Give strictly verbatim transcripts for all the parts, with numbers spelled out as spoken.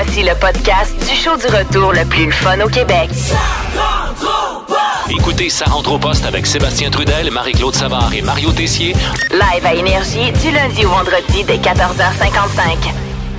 Voici le podcast du show du retour le plus le fun au Québec. Écoutez Ça rentre au poste avec Sébastien Trudel, Marie-Claude Savard et Mario Tessier. Live à Énergie du lundi au vendredi dès quatorze heures cinquante-cinq.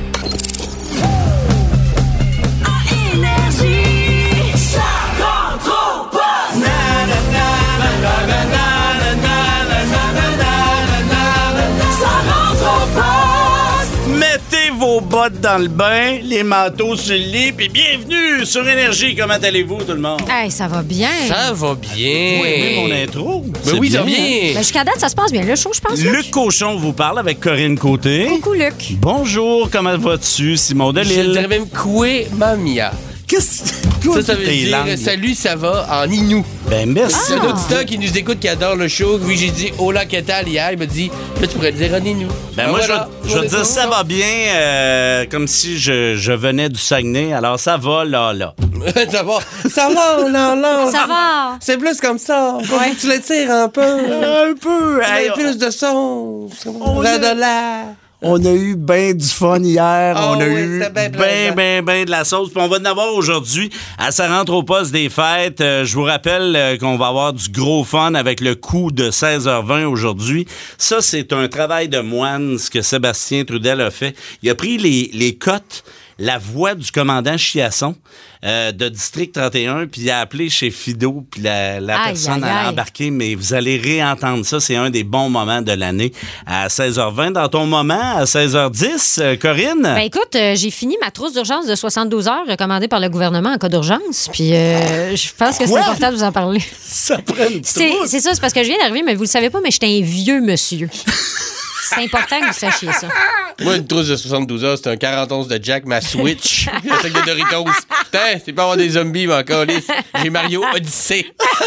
Mettez vos bottes dans le bain, les manteaux sur le lit, puis bienvenue sur Énergie. Comment allez-vous, tout le monde? Hey, ça va bien. Ça va bien. Oui, mon intro. Ben oui, ça va bien. Ben, jusqu'à date, ça se passe bien. Le show, je pense. Luc, Luc Cochon vous parle avec Corinne Côté. Coucou, Luc. Bonjour, comment vas-tu, Simon Je Delille? dirais même Koué Mamia. Qu'est-ce Ça, ça veut dire langues? salut, ça va en Inou. Ben, merci. C'est un auditeur qui nous écoute, qui adore le show. Oui, j'ai dit hola, que tal hier. Il m'a dit, là, tu pourrais le dire en Inou. Ben, Ah, moi, voilà. je, je veux Voilà. dire, ça va bien, euh, comme si je, je venais du Saguenay. Alors, ça va, là, là. ça va. Ça va, là, là. Ça va. C'est plus comme ça. Faut Ouais. que tu le tires un peu. Un peu. Hey, Hey, plus de son. On Là, est- de là. On a eu ben du fun hier. Oh, on a oui, eu c'était ben ben, plaisant. ben, ben de la sauce. Puis on va en avoir aujourd'hui à Ça rentre au poste des fêtes. Euh, je vous rappelle euh, qu'on va avoir du gros fun avec le coup de seize heures vingt aujourd'hui. Ça, c'est un travail de moine, ce que Sébastien Trudel a fait. Il a pris les, les cotes, la voix du commandant Chiasson euh, de District trente et un, puis il a appelé chez Fido, puis la, la Aïe, personne aïe, a aïe. embarqué, mais vous allez réentendre ça. C'est un des bons moments de l'année à seize heures vingt. Dans ton moment, à seize heures dix, euh, Corinne? Ben écoute, euh, j'ai fini ma trousse d'urgence de soixante-douze heures recommandée par le gouvernement en cas d'urgence. Puis euh, je pense que c'est Quoi? important de vous en parler. Ça prend une C'est trousse. c'est ça, c'est parce que je viens d'arriver, mais vous le savez pas, mais j'étais un vieux monsieur. C'est important que vous sachiez ça. Moi, une trousse de soixante-douze heures, c'est un quarante onces de Jack, ma Switch, un sac de Doritos. Putain, c'est pas avoir des zombies, mais encore lisse. J'ai Mario Odyssey.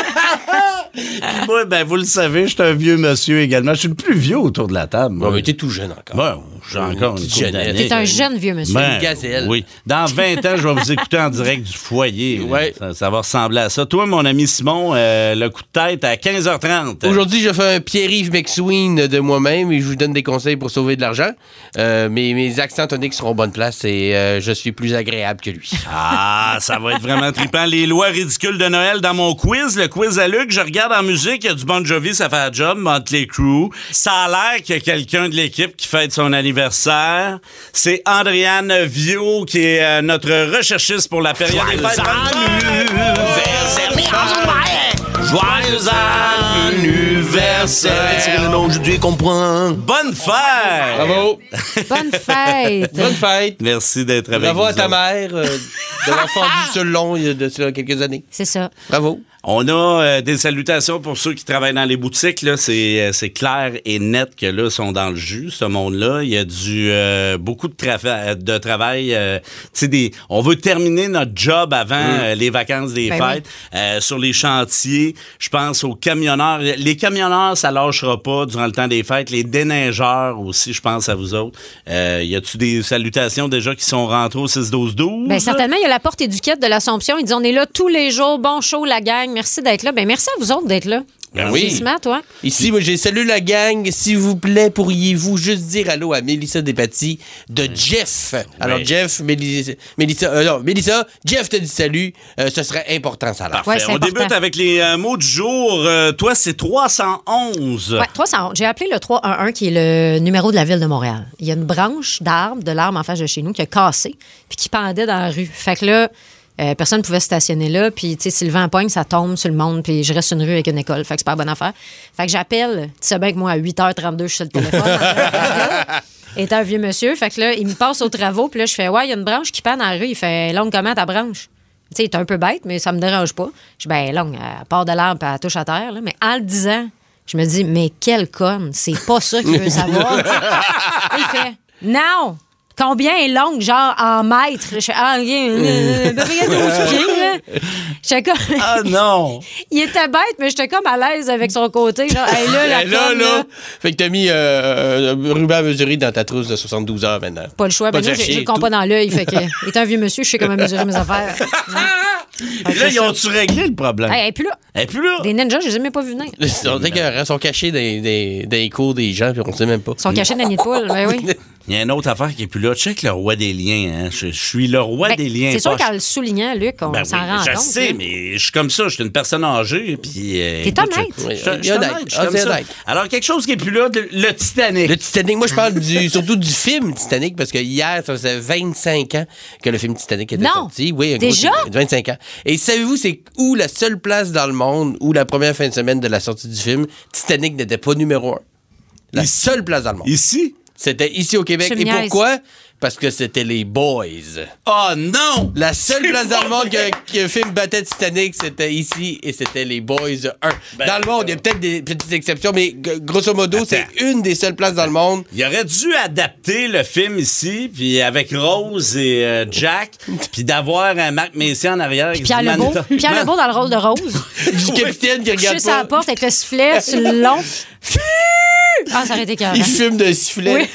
Puis moi, ben, vous le savez, je suis un vieux monsieur également. Je suis le plus vieux autour de la table. moi. Bon, mais t'es tout jeune encore. Bon, j'ai encore une petite couple jeunesse. d'années. T'es un jeune vieux monsieur. Ben, une gazelle. Oui. Dans vingt ans, je vais vous écouter en direct du foyer. là. Ouais. Ça, ça va ressembler à ça. Toi, mon ami Simon, euh, le coup de tête à quinze heures trente. Aujourd'hui, je fais un Pierre-Yves McSween de moi-même et je vous donne des conseils pour sauver de l'argent. Euh, mes, mes accents toniques seront en bonne place et euh, je suis plus agréable que lui. Ah, ça va être vraiment trippant. Les lois ridicules de Noël dans mon quiz, le quiz à Luc. Je regarde en musique, il y a du Bon Jovi, ça fait un job, Motley Crue. Ça a l'air qu'il y a quelqu'un de l'équipe qui fête son anniversaire. C'est Andréane Viau qui est euh, notre recherchiste pour la période des fêtes. Joyeux anniversaire! aujourd'hui comprend. Bonne fête! Bravo. Bonne fête. Bonne fête. Merci d'être avec Bravo nous à ta autres. mère euh, d'avoir fendu ce long il y a de cela quelques années. C'est ça. Bravo. On a euh, des salutations pour ceux qui travaillent dans les boutiques. Là. C'est, euh, c'est clair et net que là, sont dans le jus, ce monde-là. Il y a du euh, beaucoup de, trava- de travail. Euh, tu sais, des, on veut terminer notre job avant euh, les vacances des Ben fêtes. Euh, sur les chantiers, je pense aux camionneurs. Les camionneurs, ça lâchera pas durant le temps des fêtes. Les déneigeurs aussi, je pense à vous autres. Euh, y a-tu des salutations déjà qui sont rentrées au six douze douze? Ben certainement, il y a la porte éduquette de l'Assomption. Ils disent on est là tous les jours. Bon show, la gang. Merci d'être là. Ben merci à vous autres d'être là. Ben oui. C'est smart, toi. Ici, moi, j'ai salué la gang. S'il vous plaît, pourriez-vous juste dire allô à Mélissa Despatie de Jeff. Alors, Oui. Jeff, Mélissa, Mélissa, euh, non, Mélissa, Jeff te dit salut. Euh, ce serait important, ça. là. Ouais, c'est on important. débute avec les euh, mots du jour. Euh, toi, c'est trois cent onze. Ouais, trois cent onze. J'ai appelé le trois un un qui est le numéro de la ville de Montréal. Il y a une branche d'arbre, de l'arbre en face de chez nous qui a cassé puis qui pendait dans la rue. Fait que là, euh, personne ne pouvait stationner là. Puis, tu sais, si le vent pogne, ça tombe sur le monde. Puis, je reste sur une rue avec une école. Fait que c'est pas la bonne affaire. Fait que j'appelle. Tu sais bien que moi, à huit heures trente-deux, je suis sur le téléphone. Et un vieux monsieur. Fait que là, il me passe aux travaux. Puis là, je fais, ouais, il y a une branche qui pend dans la rue. Il fait, longue comment ta branche? Tu sais, il est un peu bête, mais ça me dérange pas. Je dis, ben, longue, elle part de l'arbre puis elle touche à terre. Là. Mais en le disant, je me dis, mais quelle conne, c'est pas ça qu'il veut savoir. tu sais. Il fait, non! Combien est longue, genre en mètres? Je fais, ah, rien, euh, ben, regarde douze pieds, là. J'étais comme. Ah non! Il était bête, mais j'étais comme à l'aise avec son côté. Genre, hey, là, la Ben là, conne, là. là. Fait que t'as mis euh, un ruban à mesurer dans ta trousse de soixante-douze heures maintenant. Pas le choix. Pas Ben de là, j'ai chercher j'ai le compas tout. dans l'œil. Fait que, il est un vieux monsieur, je sais comment mesurer mes affaires. Et là, ils ont-tu réglé le problème? Hey, elle est plus là. Elle est plus là. Des ninjas, je les ai même pas vus venir. Ils sont, écœurants, ils sont cachés dans, dans- dans les cours des gens, puis on sait même pas. Ils sont cachés dans le nid de poule. Ben oui. Il y a une autre affaire qui est plus là. Check le roi des liens. Hein. Je, je suis le roi Ben, des liens. c'est sûr Poche. qu'en le soulignant, Luc, on Ben s'en oui, rend je compte. sais, là. mais je suis comme ça. Je suis une personne âgée. Puis, euh, T'es écoute, honnête. je- Oui, je- je- il est je suis honnête. honnête, je suis Ah, comme c'est ça. honnête. Alors, quelque chose qui est plus là, de- le Titanic. Le Titanic, moi je parle du, surtout du film Titanic parce que hier, ça faisait vingt-cinq ans que le film Titanic était Non. sorti. Oui, un Déjà? gros- vingt-cinq ans. Et savez-vous, c'est où la seule place dans le monde où la première fin de semaine de la sortie du film, Titanic n'était pas numéro un? La Ici. seule place dans le monde. Ici? C'était ici au Québec. Tu me Et niaises. pourquoi? Parce que c'était les Boys. Oh non! La seule C'est place dans le pas monde vrai. que- qu'un film battait Titanic, c'était ici et c'était les Boys un. Ben, dans le monde, il y a peut-être des petites exceptions, mais g- grosso modo, Attends. c'est une des seules places dans le monde. Il aurait dû adapter le film ici, puis avec Rose et euh, Jack, puis d'avoir un Marc Messier en arrière. avec Pierre du Lebeau. Manita- Pierre Lebeau dans le rôle de Rose. Du capitaine qui Couché regarde sur la pas. porte avec le sifflet sur le long. Ah, ça aurait été carré. Il fume d'un sifflet.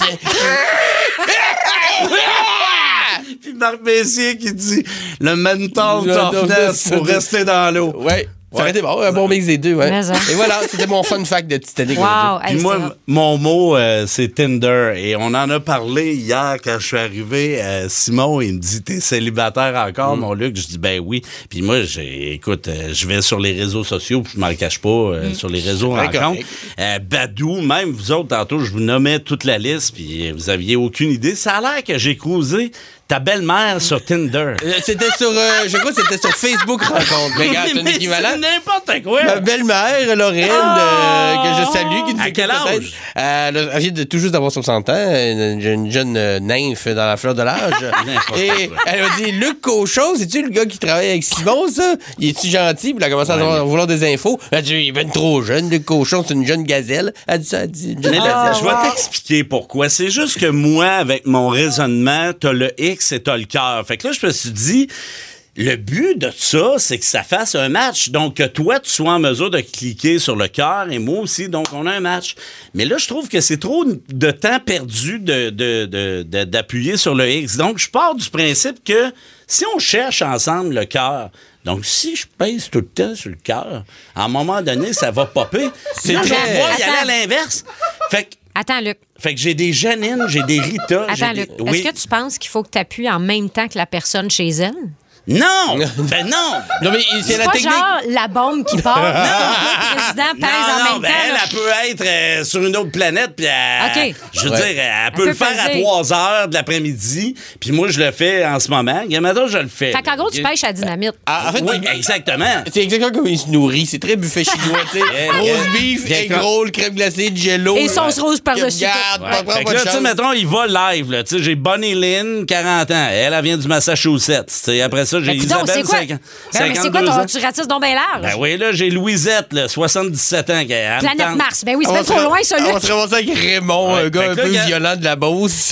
Puis Marc Messier qui dit le mental Le toughness toughness. pour rester dans l'eau. Ouais. Ça aurait été bon, un bon mix des deux, ouais. Mais, hein. Et voilà, c'était mon fun fact de Titanic. Wow. aujourd'hui. Puis Hey, moi, c'est hot. mon mot, euh, c'est Tinder. Et on en a parlé hier quand je suis arrivé. Euh, Simon, il me dit, t'es célibataire encore, Mm. mon Luc? Je dis, ben oui. Puis moi, j'ai, écoute, euh, je vais sur les réseaux sociaux, puis je m'en cache pas, euh, sur les réseaux Ouais, rencontres. correct. Euh, Badou, même vous autres, tantôt, je vous nommais toute la liste, puis vous aviez aucune idée. Ça a l'air que j'ai cruisé ta belle-mère sur Tinder. Euh, C'était sur, euh, je crois que c'était sur Facebook Rencontre. Mais regarde, c'est un Mais équivalent. c'est n'importe quoi. Ma belle-mère, Lorraine, euh, que je salue, qui nous À écoute quel peut-être. âge? Euh, elle, a- elle vient de tout juste d'avoir soixante ans, une, une jeune euh, nymphe dans la fleur de l'âge. N'importe Et quoi. elle m'a dit, Luc Cochon, c'est-tu le gars qui travaille avec Simon, ça? Il est-tu gentil? Puis elle a commencé à avoir- vouloir des infos. Elle a dit, il est ben trop jeune, Luc Cochon, c'est une jeune gazelle. Elle a dit ça, elle a dit une jeune Mais là, gazelle. je vais t'expliquer pourquoi. C'est juste que moi, avec mon raisonnement, t'as le X et t'as le cœur. Fait que là, je me suis dit, le but de ça, c'est que ça fasse un match. Donc, que toi, tu sois en mesure de cliquer sur le cœur et moi aussi. Donc, on a un match. Mais là, je trouve que c'est trop de temps perdu de, de, de, de- d'appuyer sur le X. Donc, je pars du principe que si on cherche ensemble le cœur, donc si je pèse tout le temps sur le cœur, à un moment donné, ça va popper. C'est très- je vais pouvoir y aller à Attends. l'inverse. Fait que Attends, Luc. fait que j'ai des Janine, j'ai des Rita. j'ai Attends, des- Luc. Oui. Est-ce que tu penses qu'il faut que tu appuies en même temps que la personne chez elle? Non! Ben non! Non, mais c'est C'est la pas technique. genre la bombe qui part. Le président pèse non, en non, même ben temps. elle, là. elle peut être euh, sur une autre planète, puis elle- OK. je veux Ouais. dire, elle, Elle peut peut le faire à peser. trois heures de l'après-midi, puis moi, je le fais en ce moment. Gamada, je le fais. Fait qu'en gros, tu pêches à dynamite. Ah, en fait, Oui, il- exactement. c'est exactement comme il se nourrit. C'est très buffet chinois, tu sais. Yeah, Rose yeah. beef, Yeah, egg comme- roll, crème glacée, jello. Et sauce rose par-dessus Regarde, Ouais. pas- pas- Fait que pas de là, tu sais, chance. mettons, il va live, là. Tu sais, j'ai Bonnie Lynn, quarante ans. Elle, elle vient du Massachusetts. Tu sais, après ça, j'ai Mais coudonc, Isabelle, c'est quoi? cinquante- Ben, mais c'est quoi, cinquante-deux ton- ans. tu ratisses donc bien large? Ben oui, là, j'ai Louisette, là, soixante-dix-sept ans. qui- elle me Planète tente. Mars. Ben oui, c'est On pas va trop se- loin, ça, On va Luc. se ramasser avec Raymond, Ouais, un gars fait un que là, peu gars- violent de la Beauce.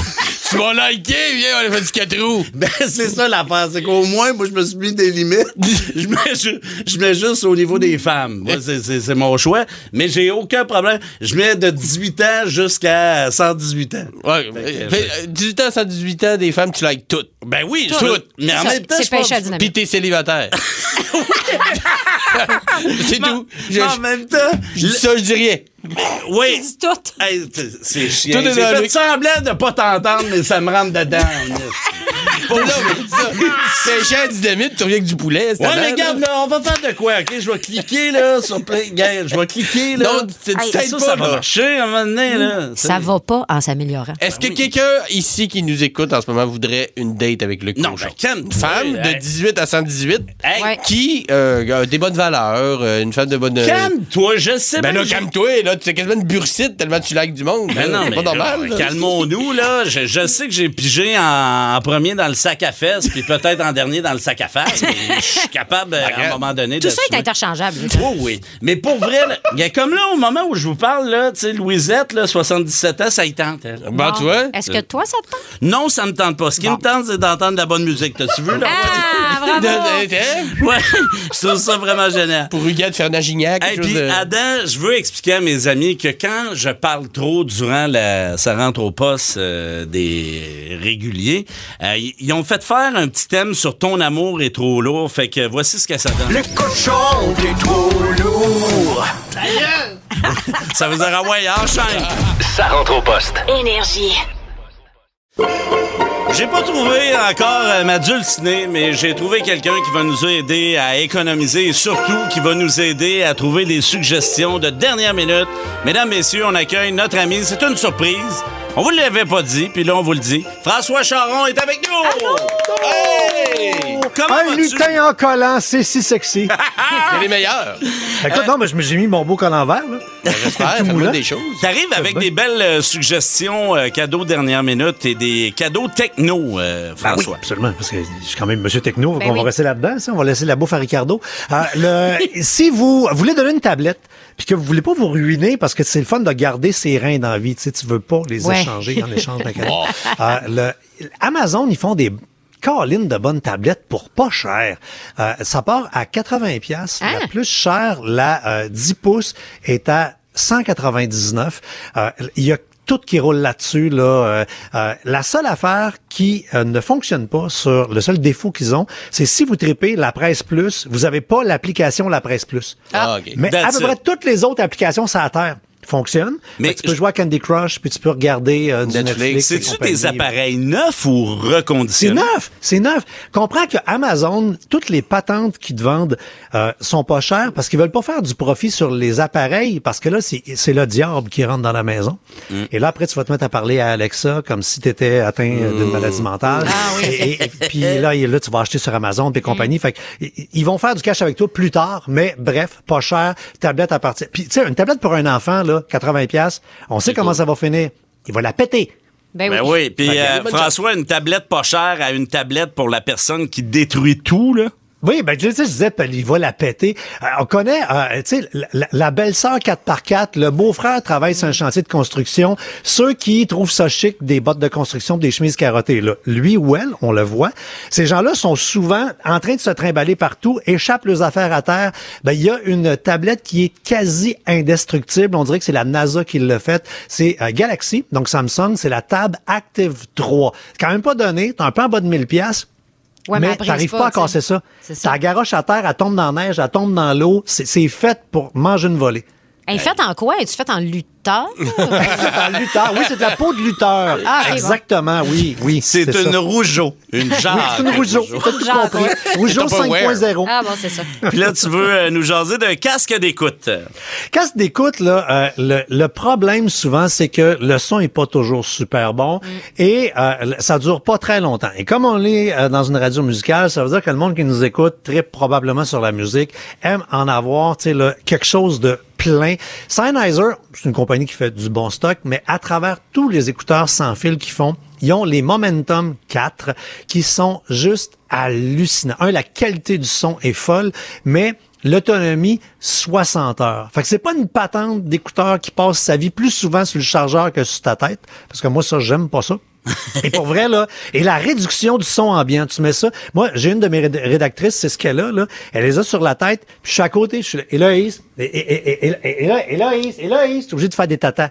Tu m'as liké, viens, on a fait du quatre roues. Ben, c'est ça l'affaire. C'est qu'au moins, moi, je me suis mis des limites. je, mets, ju- je mets juste au niveau des femmes. Moi, c'est, c'est, c'est mon choix. Mais j'ai aucun problème. Je mets de dix-huit ans jusqu'à cent dix-huit ans. Ouais, que fait, euh, dix-huit ans, cent dix-huit ans, des femmes, tu likes toutes. Ben oui, Tout. je- Mais en Ça, même temps, c'est je pense- pêche à dynamite. Pis t'es célibataire. C'est Mais- tout. Je, mais en je- même temps, je dis ça, je dis rien. oui. Dis tout. Hey, c'est- c'est chiant. Tout est J'ai dans fait le- semblant de pas t'entendre, mais ça me rentre dedans. Pas là, mais ça. C'est cher dynamite, tu reviens avec du poulet. c'est Ouais, avant, mais là. regarde, là, on va faire de quoi, OK? Je vais cliquer, là, sur plein... Regarde, je vais cliquer, là. Non, tu Hey, t'aides ça, pas, ça va là. marcher, à un moment donné, là. Ça va pas en s'améliorant. Est-ce que quelqu'un ici qui nous écoute en ce moment voudrait une date avec Luc Non, Cochon? ben, calme. Une femme de dix-huit à cent dix-huit Hey, Ouais. qui euh, a des bonnes valeurs, euh, une femme de bonne... euh, calme-toi, je sais Ben pas. là, calme-toi, là, tu es quasiment une bursite tellement tu likes du monde. Ben là. non, C'est mais pas normal. là, là. calmons-nous, là. Je, je sais que j'ai pigé en, en premier dans le sac à fesses, puis peut-être en dernier dans le sac à face, mais je suis capable, euh, à un moment donné, Tout de ça est suivre. interchangeable. Luc. Oui, oui. Mais pour vrai, là, il y a comme là, au moment où je vous parle, là, tu sais, Louisette, là, soixante-dix-sept ans, ça y tente, elle. Ben, tu vois? Est-ce que toi, ça te tente? Non, ça me tente pas. Ce qui me tente, c'est d'entendre de la bonne musique. T'as-tu vu, là? Ah, bravo! Ouais, je trouve ça vraiment génial. Pour Huguette Fernand-Gignac, Et quelque chose puis, de... Adam, je veux expliquer à mes amis que quand je parle trop durant la, ça rentre au poste euh, des réguliers, euh, ils ils ont fait faire un petit thème sur ton amour est trop lourd. Fait que voici ce que ça donne. Le cochon, t'es trop lourd. Ça veut dire, ah ouais, enchaîne. Ça rentre au poste. Énergie. J'ai pas trouvé encore euh, ma dulcinée, mais j'ai trouvé quelqu'un qui va nous aider à économiser et surtout qui va nous aider à trouver des suggestions de dernière minute. Mesdames, messieurs, on accueille notre ami. C'est une surprise. On vous l'avait pas dit, puis là, on vous le dit. François Charon est avec nous! Hey! Comment Un vas-tu? lutin en collant, c'est si sexy. C'est les meilleurs. Écoute, non, mais je me- j'ai mis mon beau collant vert, là. J'espère, Tout faites-moi moulant. des choses. T'arrives avec bien. des belles euh, suggestions, euh, cadeaux dernière minute et des cadeaux techno, euh, Ben oui, François. absolument, parce que je suis quand même Monsieur Techno, Ben on oui. va rester là-dedans, ça, on va laisser la bouffe à Ricardo. Euh, le, si vous voulez donner une tablette, puis que vous voulez pas vous ruiner, parce que c'est le fun de garder ses reins dans la vie, tu sais, tu veux pas les Ouais. échanger en échange d'un cadeau. Euh, le, Amazon, ils font des câlines de bonnes tablettes pour pas cher. Euh, ça part à quatre-vingts piastres. Ah. La plus chère, la euh, dix pouces, est à cent quatre-vingt-dix-neuf. Euh, Il y a tout qui roule là-dessus. Là. Euh, euh, la seule affaire qui euh, ne fonctionne pas sur le seul défaut qu'ils ont, c'est si vous tripez la Presse Plus, vous avez pas l'application La Presse Plus. Ah, OK. Mais à That's peu près it. toutes les autres applications sur la Terre fonctionnent. Mais Mais tu peux je- jouer à Candy Crush, puis tu peux regarder euh, du Netflix. Netflix. et C'est-tu compagnie. des appareils neufs ou C'est reconditionnés? neuf, c'est neuf. Comprends que Amazon, toutes les patentes qu'ils te vendent euh, sont pas chères parce qu'ils veulent pas faire du profit sur les appareils parce que là, c'est, c'est le diable qui rentre dans la maison. Et là, après, tu vas te mettre à parler à Alexa comme si tu étais atteint euh, d'une maladie mentale. Ah oui. Et, et- et puis là, et là, tu vas acheter sur Amazon et compagnie. Fait que, i- ils vont faire du cash avec toi plus tard, mais bref, pas cher, tablette à partir. Puis, tu sais, une tablette pour un enfant, là, quatre-vingts piastres, on sait comment ça va finir. Il va la péter. Ben Ben oui. oui, puis Fait que, euh, bonne François, une tablette pas chère à une tablette pour la personne qui détruit tout, là. Oui, ben tu sais, je disais, il va la péter. Euh, on connaît, euh, tu sais, la, la belle-sœur quatre par quatre, le beau-frère travaille sur un chantier de construction. Ceux qui trouvent ça chic, des bottes de construction, des chemises carottées, là, lui ou elle, on le voit. Ces gens-là sont souvent en train de se trimballer partout, échappent leurs affaires à terre. Ben il y a une tablette qui est quasi indestructible. On dirait que c'est la NASA qui l'a faite. C'est euh, Galaxy, donc Samsung, c'est la Tab Active trois. C'est quand même pas donné. T'as un peu en bas de mille piastres. Ouais, mais mais elle brise t'arrives pas, pas à tu sais. casser ça. C'est ça. Ta garoche à terre, elle tombe dans la neige, elle tombe dans l'eau. C'est, c'est fait pour manger une volée. Elle est faite en quoi? Es-tu faite en lutteur? En lutteur. Oui, c'est de la peau de lutteur. Ah, ok, Exactement, oui, oui. C'est une ça. Rougeau. Une jarre. Oui, c'est une Rougeau. T'as tout Genre, compris. ouais. Rougeau Tupperware. cinq point zéro. Ah bon, c'est ça. Puis là, tu veux euh, nous jaser d'un casque d'écoute. Casque d'écoute, là, euh, le, le problème souvent, c'est que le son est pas toujours super bon et euh, ça dure pas très longtemps. Et comme on est euh, dans une radio musicale, ça veut dire que le monde qui nous écoute tripe probablement sur la musique, aime en avoir, tu sais, là, quelque chose de plein. Sennheiser, c'est une compagnie qui fait du bon stock, mais à travers tous les écouteurs sans fil qu'ils font, ils ont les Momentum quatre qui sont juste hallucinants. Un, la qualité du son est folle, mais l'autonomie, soixante heures. Fait que c'est pas une patente d'écouteur qui passe sa vie plus souvent sur le chargeur que sur ta tête, parce que moi, ça, j'aime pas ça. Et pour vrai, là, et la réduction du son ambiant, tu mets ça. Moi, j'ai une de mes réd- rédactrices, c'est ce qu'elle a, là. Elle les a sur la tête, puis je suis à côté, je suis là, Héloïse, et, et, et, et, et là, Héloïse, Héloïse, t'es obligé de faire des tatas.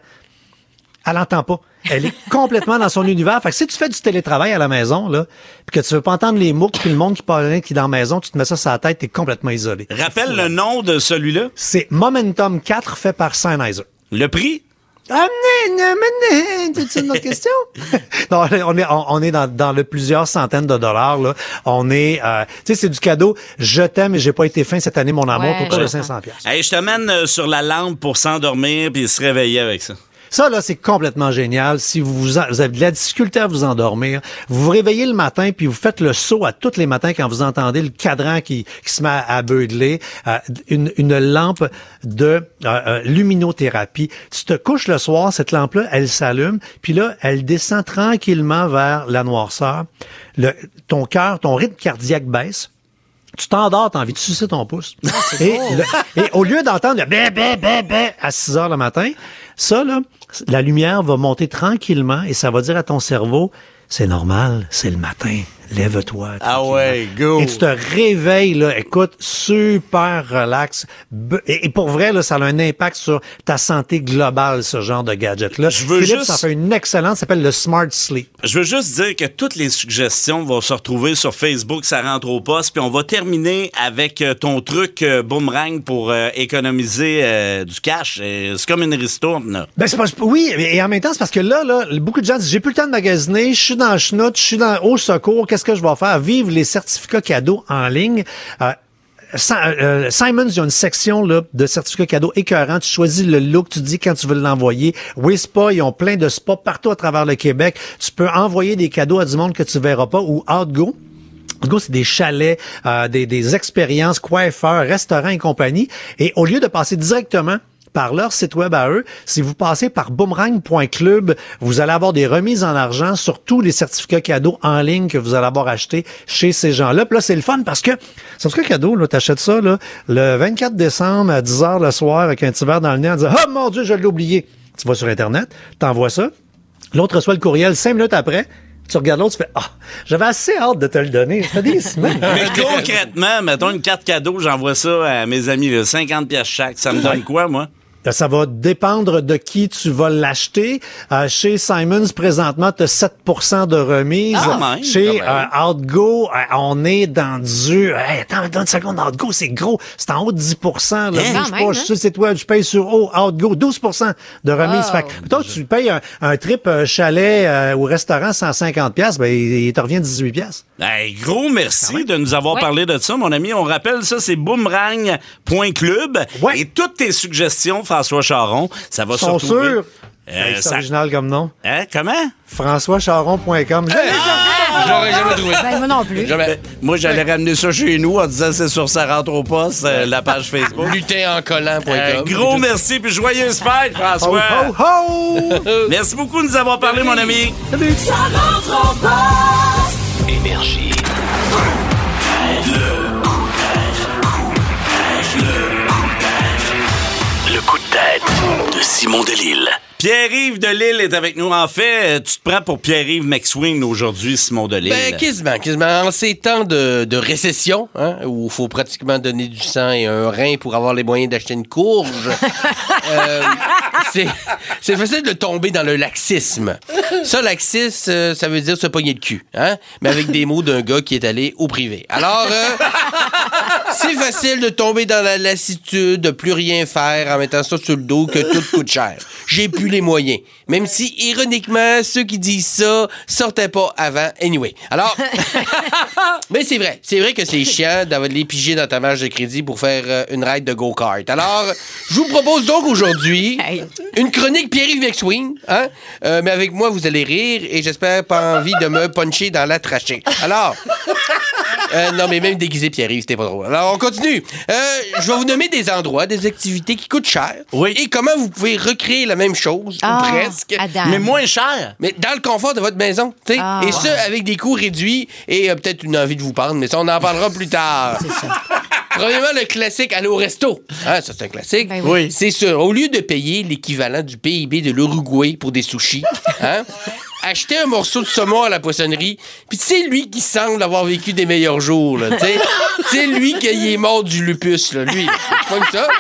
Elle entend pas. Elle est complètement dans son univers. Fait que si tu fais du télétravail à la maison, là, puis que tu veux pas entendre les mots, puis le monde qui parle, qui est dans la maison, tu te mets ça sur la tête, t'es complètement isolé. Rappelle le nom de celui-là. C'est Momentum quatre fait par Sennheiser. Le prix? Ah, non, non, mais non, c'est une autre question? Non, on est, on, on est dans, dans le plusieurs centaines de dollars, là. On est, euh, tu sais, c'est du cadeau. Je t'aime et j'ai pas été fin cette année, mon amour, Ouais, autour de je cinq cents piastres. Hey, je t'amène euh, sur la lampe pour s'endormir puis se réveiller avec ça. Ça, là, c'est complètement génial. Si vous, vous, en- vous avez de la difficulté à vous endormir, vous vous réveillez le matin puis vous faites le saut à tous les matins quand vous entendez le cadran qui, qui se met à, à beugler, euh, une, une lampe de euh, euh, luminothérapie. Tu te couches le soir, cette lampe-là, elle s'allume, puis là, elle descend tranquillement vers la noirceur. Le, ton cœur, ton rythme cardiaque baisse. Tu t'endors, t'as envie de sucer ton pouce. et, le- et au lieu d'entendre le bé, bé, bé, bé à six heures le matin, ça, là, la lumière va monter tranquillement et ça va dire à ton cerveau, c'est normal, c'est le matin. lève-toi. Ah ouais, go. Et tu te réveilles, là, écoute, super relax. Et, et pour vrai, là, ça a un impact sur ta santé globale, ce genre de gadget-là. Je veux Philippe, juste... ça fait une excellente, ça s'appelle le Smart Sleep. Je veux juste dire que toutes les suggestions vont se retrouver sur Facebook, ça rentre au poste, puis on va terminer avec ton truc euh, boomerang pour euh, économiser euh, du cash. Et c'est comme une ristourne, là. Ben, c'est pas, oui, et en même temps, c'est parce que là, là, beaucoup de gens disent, j'ai plus le temps de magasiner, je suis dans le schnout, je suis dans au secours, qu'est-ce que je vais faire? Vivre les certificats cadeaux en ligne. Euh, Euh, Simons, il y a une section là, de certificats cadeaux écœurants. Tu choisis le look, tu dis quand tu veux l'envoyer. Wispa, ils ont plein de spas partout à travers le Québec. Tu peux envoyer des cadeaux à du monde que tu verras pas. Ou Outgo. Outgo, c'est des chalets, euh, des, des expériences, coiffeurs, restaurants et compagnie. Et au lieu de passer directement par leur site web à eux, si vous passez par boomerang point club, vous allez avoir des remises en argent sur tous les certificats cadeaux en ligne que vous allez avoir achetés chez ces gens-là. Puis là, c'est le fun parce que certificat cadeau, là, t'achètes ça là, le vingt-quatre décembre à dix heures le soir avec un petit verre dans le nez en disant « Oh mon Dieu, je l'ai oublié! » Tu vas sur Internet, t'envoies ça, l'autre reçoit le courriel cinq minutes après, tu regardes l'autre, tu fais « Ah, j'avais assez hâte de te le donner. » Ça fait des semaines. Mais concrètement, mettons une carte cadeau, j'envoie ça à mes amis, là, cinquante piastres chaque. Ça me donne quoi, moi? Ça va dépendre de qui tu vas l'acheter. Euh, chez Simons, présentement, tu as sept pour cent de remise. Ah, même, chez euh, Outgo, euh, on est dans du... Hey, attends, attends une seconde, Outgo, c'est gros. C'est en haut de dix pour cent. Là. Hein? Moi, je sais pas, je suis sur le site web, je paye sur haut, Outgo, douze pour cent de remise. Oh. Fait que, toi, tu payes un, un trip euh, chalet euh, au restaurant cent cinquante piastres, ben, il, il te revient dix-huit piastres. Hey, gros merci ouais. de nous avoir Ouais. parlé de ça, mon ami. On rappelle ça, c'est boomerang point club. Ouais. Et toutes tes suggestions, François Charon, ça va se Sont retrouver. sûrs? Euh, Hey, c'est ça- original comme nom. Hein, comment? françois charon point com. Je l'ai Je l'aurais jamais trouvé. Ben, moi non plus. Jamais. Moi, j'allais ramener ça chez nous en disant c'est sur Ça rentre au poste, euh, la page Facebook. lutin en collant point com. Euh, gros merci puis joyeuse fête, Ho, François. ho, ho! Merci beaucoup de nous avoir parlé, mon ami. Ça rentre au poste. Énergie. Le coup de tête de Simon Delille. Pierre-Yves Delille est avec nous. En fait, tu te prends pour Pierre-Yves McSween aujourd'hui, Simon Delille. Ben, quasiment, quasiment. En ces temps de, de récession, hein, où il faut pratiquement donner du sang et un rein pour avoir les moyens d'acheter une courge, euh, c'est, c'est facile de tomber dans le laxisme. Ça, laxisme, euh, ça veut dire se pogner de cul, hein, mais avec des mots d'un gars qui est allé au privé. Alors, euh, c'est facile de tomber dans la lassitude, de plus rien faire en mettant ça sur le dos, que tout coûte cher. J'ai plus les moyens. Même si, ironiquement, ceux qui disent ça sortaient pas avant. Anyway. Alors, mais c'est vrai. C'est vrai que c'est chiant d'avoir les piger dans ta marge de crédit pour faire euh, une ride de go-kart. Alors, je vous propose donc aujourd'hui Hey. une chronique Pierre-Yves McSween, hein? Euh, mais avec moi, vous allez rire et j'espère pas envie de me puncher dans la trachée. Alors, euh, non, mais même déguisé Pierre-Yves, c'était pas drôle. Alors, on continue. Euh, je vais vous nommer des endroits, des activités qui coûtent cher. Oui. Et comment vous pouvez recréer la même chose, Ah, ou presque. Adam. Mais moins cher. Mais dans le confort de votre maison, tu sais. Ah, et ouais. ça, avec des coûts réduits et euh, peut-être une envie de vous prendre, mais ça, on en parlera plus tard. C'est ça. Premièrement, le classique, aller au resto. Hein, ça, c'est un classique. Ben oui. C'est sûr. Au lieu de payer l'équivalent du P I B de l'Uruguay pour des sushis, hein, acheter un morceau de saumon à la poissonnerie, puis c'est lui qui semble avoir vécu des meilleurs jours, là, tu sais. C'est lui qui est mort du lupus, là, lui. C'est pas que ça.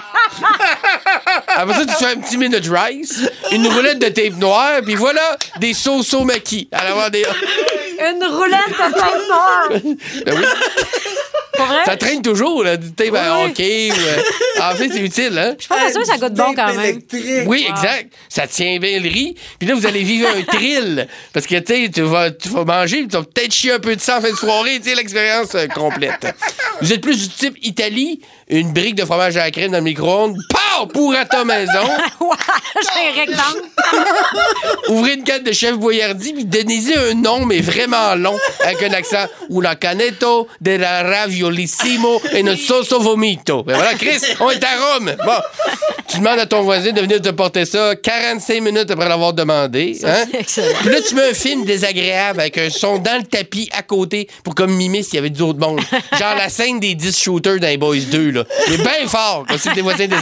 Après ça, tu fais un petit minute rice, une roulette de tape noire, puis voilà, des sauces au maquis. Alors, avoir des... Une roulette de tête noire. Ben oui. Pas vrai? Ça traîne toujours, là, du tape à Oui. hockey. Ou, euh, en fait, c'est utile, hein? Je suis pas sûre que ça goûte bon quand même. Oui, exact. Ça tient bien le riz. Puis là, vous allez vivre un thrill. Parce que, tu sais, tu vas, tu vas manger, puis tu vas peut-être chier un peu de sang en fin de soirée. Tu sais, l'expérience euh, complète. Vous êtes plus du type Italie, une brique de fromage à la crème dans le micro-ondes, pow! Pour à ta maison. Ouais, j'ai un rectangle. Ouvrez une canne de chef Boyardi, puis donnez-y un nom, mais vraiment long, avec un accent. Una canetto de la raviolissimo et une sauce au vomito. Ben voilà, Chris, on est à Rome. Bon, tu demandes à ton voisin de venir te porter ça quarante-cinq minutes après l'avoir demandé. Hein? C'est excellent. Puis là, tu mets un film désagréable avec un son dans le tapis à côté pour comme mimer s'il y avait d'autres monde. Genre la scène des dix shooters dans les Boys deux, là. C'est bien fort quand c'est des voisins désagréables.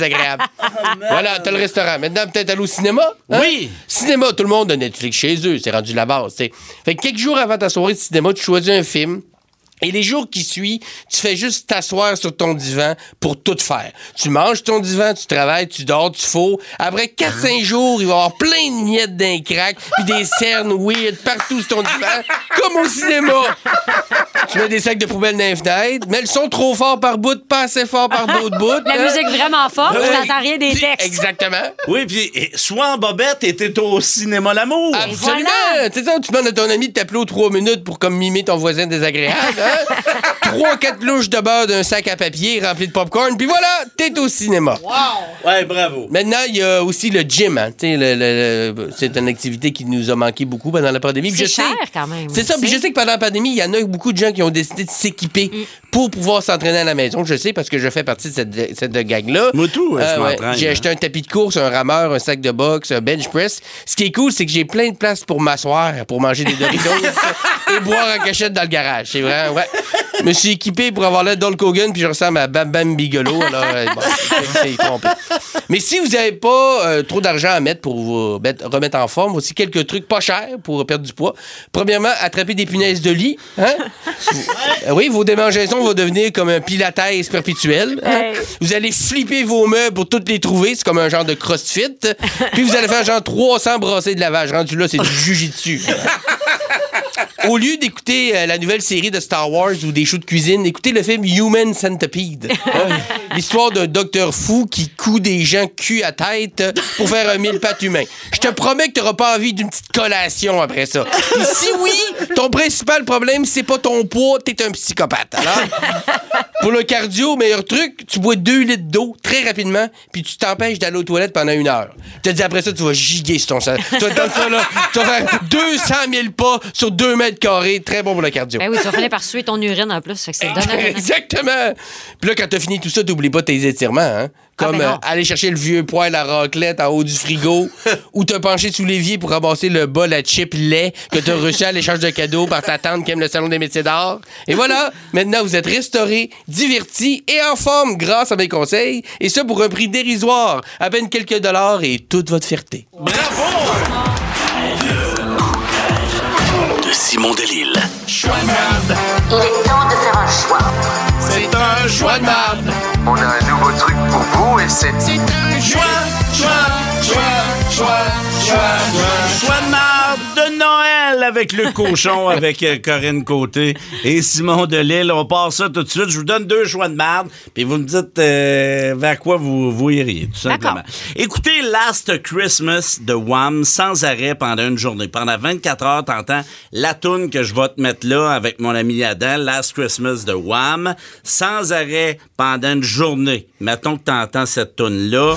Voilà, t'as le restaurant. Maintenant, peut-être aller au cinéma. Hein? Oui. Cinéma, tout le monde a Netflix chez eux. C'est rendu la base. T'sais. Fait que quelques jours avant ta soirée de cinéma, tu choisis un film. Et les jours qui suivent, tu fais juste t'asseoir sur ton divan pour tout faire. Tu manges ton divan, tu travailles, tu dors, tu fous. Après quatre cinq jours, il va y avoir plein de miettes d'un crack puis des cernes weird partout sur ton divan, comme au cinéma. Tu mets des sacs de poubelle dans les fenêtres, mais le son trop fort par bout, pas assez fort par d'autres bouts. La hein? musique vraiment forte, Ouais. tu n'entends rien des textes. Exactement. Oui, puis et, soit en bobette et t'es au cinéma L'amour. Absolument. voilà. C'est ça, tu demandes à ton ami de t'appeler aux trois minutes pour comme mimer ton voisin désagréable. Hein? Trois, quatre louches de beurre d'un sac à papier rempli de popcorn, puis voilà, t'es au cinéma. Ouais, bravo. Maintenant, il y a aussi le gym. Hein. Tu sais, le, le- le- c'est une activité qui nous a manqué beaucoup pendant la pandémie. Puis C'est je sais- cher quand même. C'est ça. Puis je sais que pendant la pandémie, il y en a beaucoup de gens qui ont décidé de s'équiper pour pouvoir s'entraîner à la maison. Je sais parce que je fais partie de cette, cette gang-là. Moi, tout, ouais, je Euh, ouais. m'entraîne, J'ai hein. acheté un tapis de course, un rameur, un sac de boxe, un bench press. Ce qui est cool, c'est que j'ai plein de place pour m'asseoir, pour manger des Doritos et boire en cachette dans le garage. C'est vrai, ouais. Je me suis équipé pour avoir l'air d'Hulk Hogan, puis je ressemble à Bam Bam Bigelow. Alors, euh, bon, c'est trompé. Mais si vous n'avez pas euh, trop d'argent à mettre pour vous mettre- remettre en forme, aussi quelques trucs pas chers pour perdre du poids. Premièrement, attraper des punaises de lit. Hein? Euh, oui, vos démangeaisons vont devenir comme un pilates perpétuel. Hein? Hey. Vous allez flipper vos meubles pour toutes les trouver. C'est comme un genre de crossfit. Puis vous allez faire genre trois cents brassées de lavage. Rendu là, c'est du jujitsu. Au lieu d'écouter euh, la nouvelle série de Star Wars ou des shows de cuisine, écoutez le film Human Centipede. Hein? L'histoire d'un docteur fou qui coud des gens cul à tête pour faire un mille pattes humain. Je te promets que t'auras pas envie d'une petite collation après ça. Et si oui, ton principal problème, c'est pas ton poids, t'es un psychopathe. Alors, pour le cardio, meilleur truc, tu bois deux litres d'eau très rapidement, puis tu t'empêches d'aller aux toilettes pendant une heure. Je te dis après ça, tu vas giguer sur ton sang. Tu vas, dans ça, là, tu vas faire deux cent mille pas sur deux mètres carrés. Très bon pour le cardio. Ben oui, tu vas finir par suer ton urine en plus. Fait que c'est donnant. Exactement. Puis là, quand t'as fini tout ça, t'oublies pas tes étirements, hein? Comme Ah, ben non. euh, aller chercher le vieux poêle à raclette en haut du frigo ou te pencher sous l'évier pour ramasser le bol à chip lait que t'as reçu à l'échange de cadeaux par ta tante qui aime le salon des métiers d'art. Et voilà, maintenant vous êtes restaurés, divertis et en forme grâce à mes conseils. Et ça pour un prix dérisoire, à peine quelques dollars et toute votre fierté. De Simon Delille. Il est temps de faire un choix. C'est un choix de marde. On a un nouveau truc pour vous et c'est... C'est un choix, choix, choix, choix, choix, choix, choix de marde de Noël avec Luc Cochon, avec euh, Corinne Côté et Simon Delille. On part ça tout de suite. Je vous donne deux choix de marde, puis vous me dites euh, vers quoi vous, vous iriez, tout simplement. D'accord. Écoutez Last Christmas de Wham sans arrêt pendant une journée. Pendant vingt-quatre heures, t'entends la toune que je vais te mettre là avec mon ami Adam, Last Christmas de Wham, sans arrêt pendant une journée. Mettons que t'entends cette toune-là.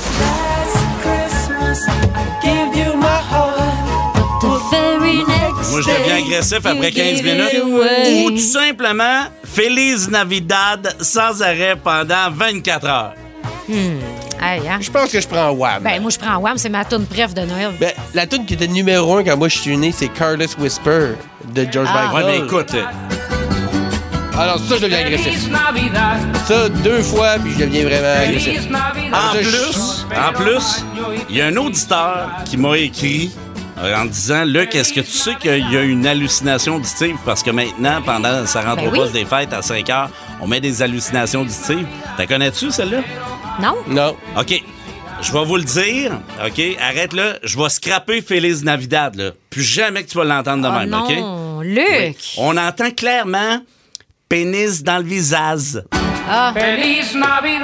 Moi, je deviens agressif après quinze minutes. Ou tout simplement, Feliz Navidad sans arrêt pendant vingt-quatre heures. Hey, hein? Je pense que je prends Wham. Ben, moi, je prends Wham, c'est ma toune préf de Noël. Ben, la tune qui était numéro un quand moi je suis né, c'est Careless Whisper de George Ah. Michael. Ouais, mais écoute, euh, Alors ça, je deviens agressif. Ça, deux fois, puis je deviens vraiment agressif. en Ça, je- plus, en plus, il y a un auditeur qui m'a écrit euh, en disant, Luc, est-ce que tu sais qu'il y a une hallucination auditive? Parce que maintenant, pendant ça rentre Ben au oui. poste des fêtes à cinq heures, on met des hallucinations auditives. T'as connais-tu, celle-là? Non? Non. OK. Je vais vous le dire. OK? Arrête là. Je vais scraper Feliz Navidad, là. Plus jamais que tu vas l'entendre de Oh même, non, OK? Luc! Oui. On entend clairement pénis dans le visage. Ah, Pénis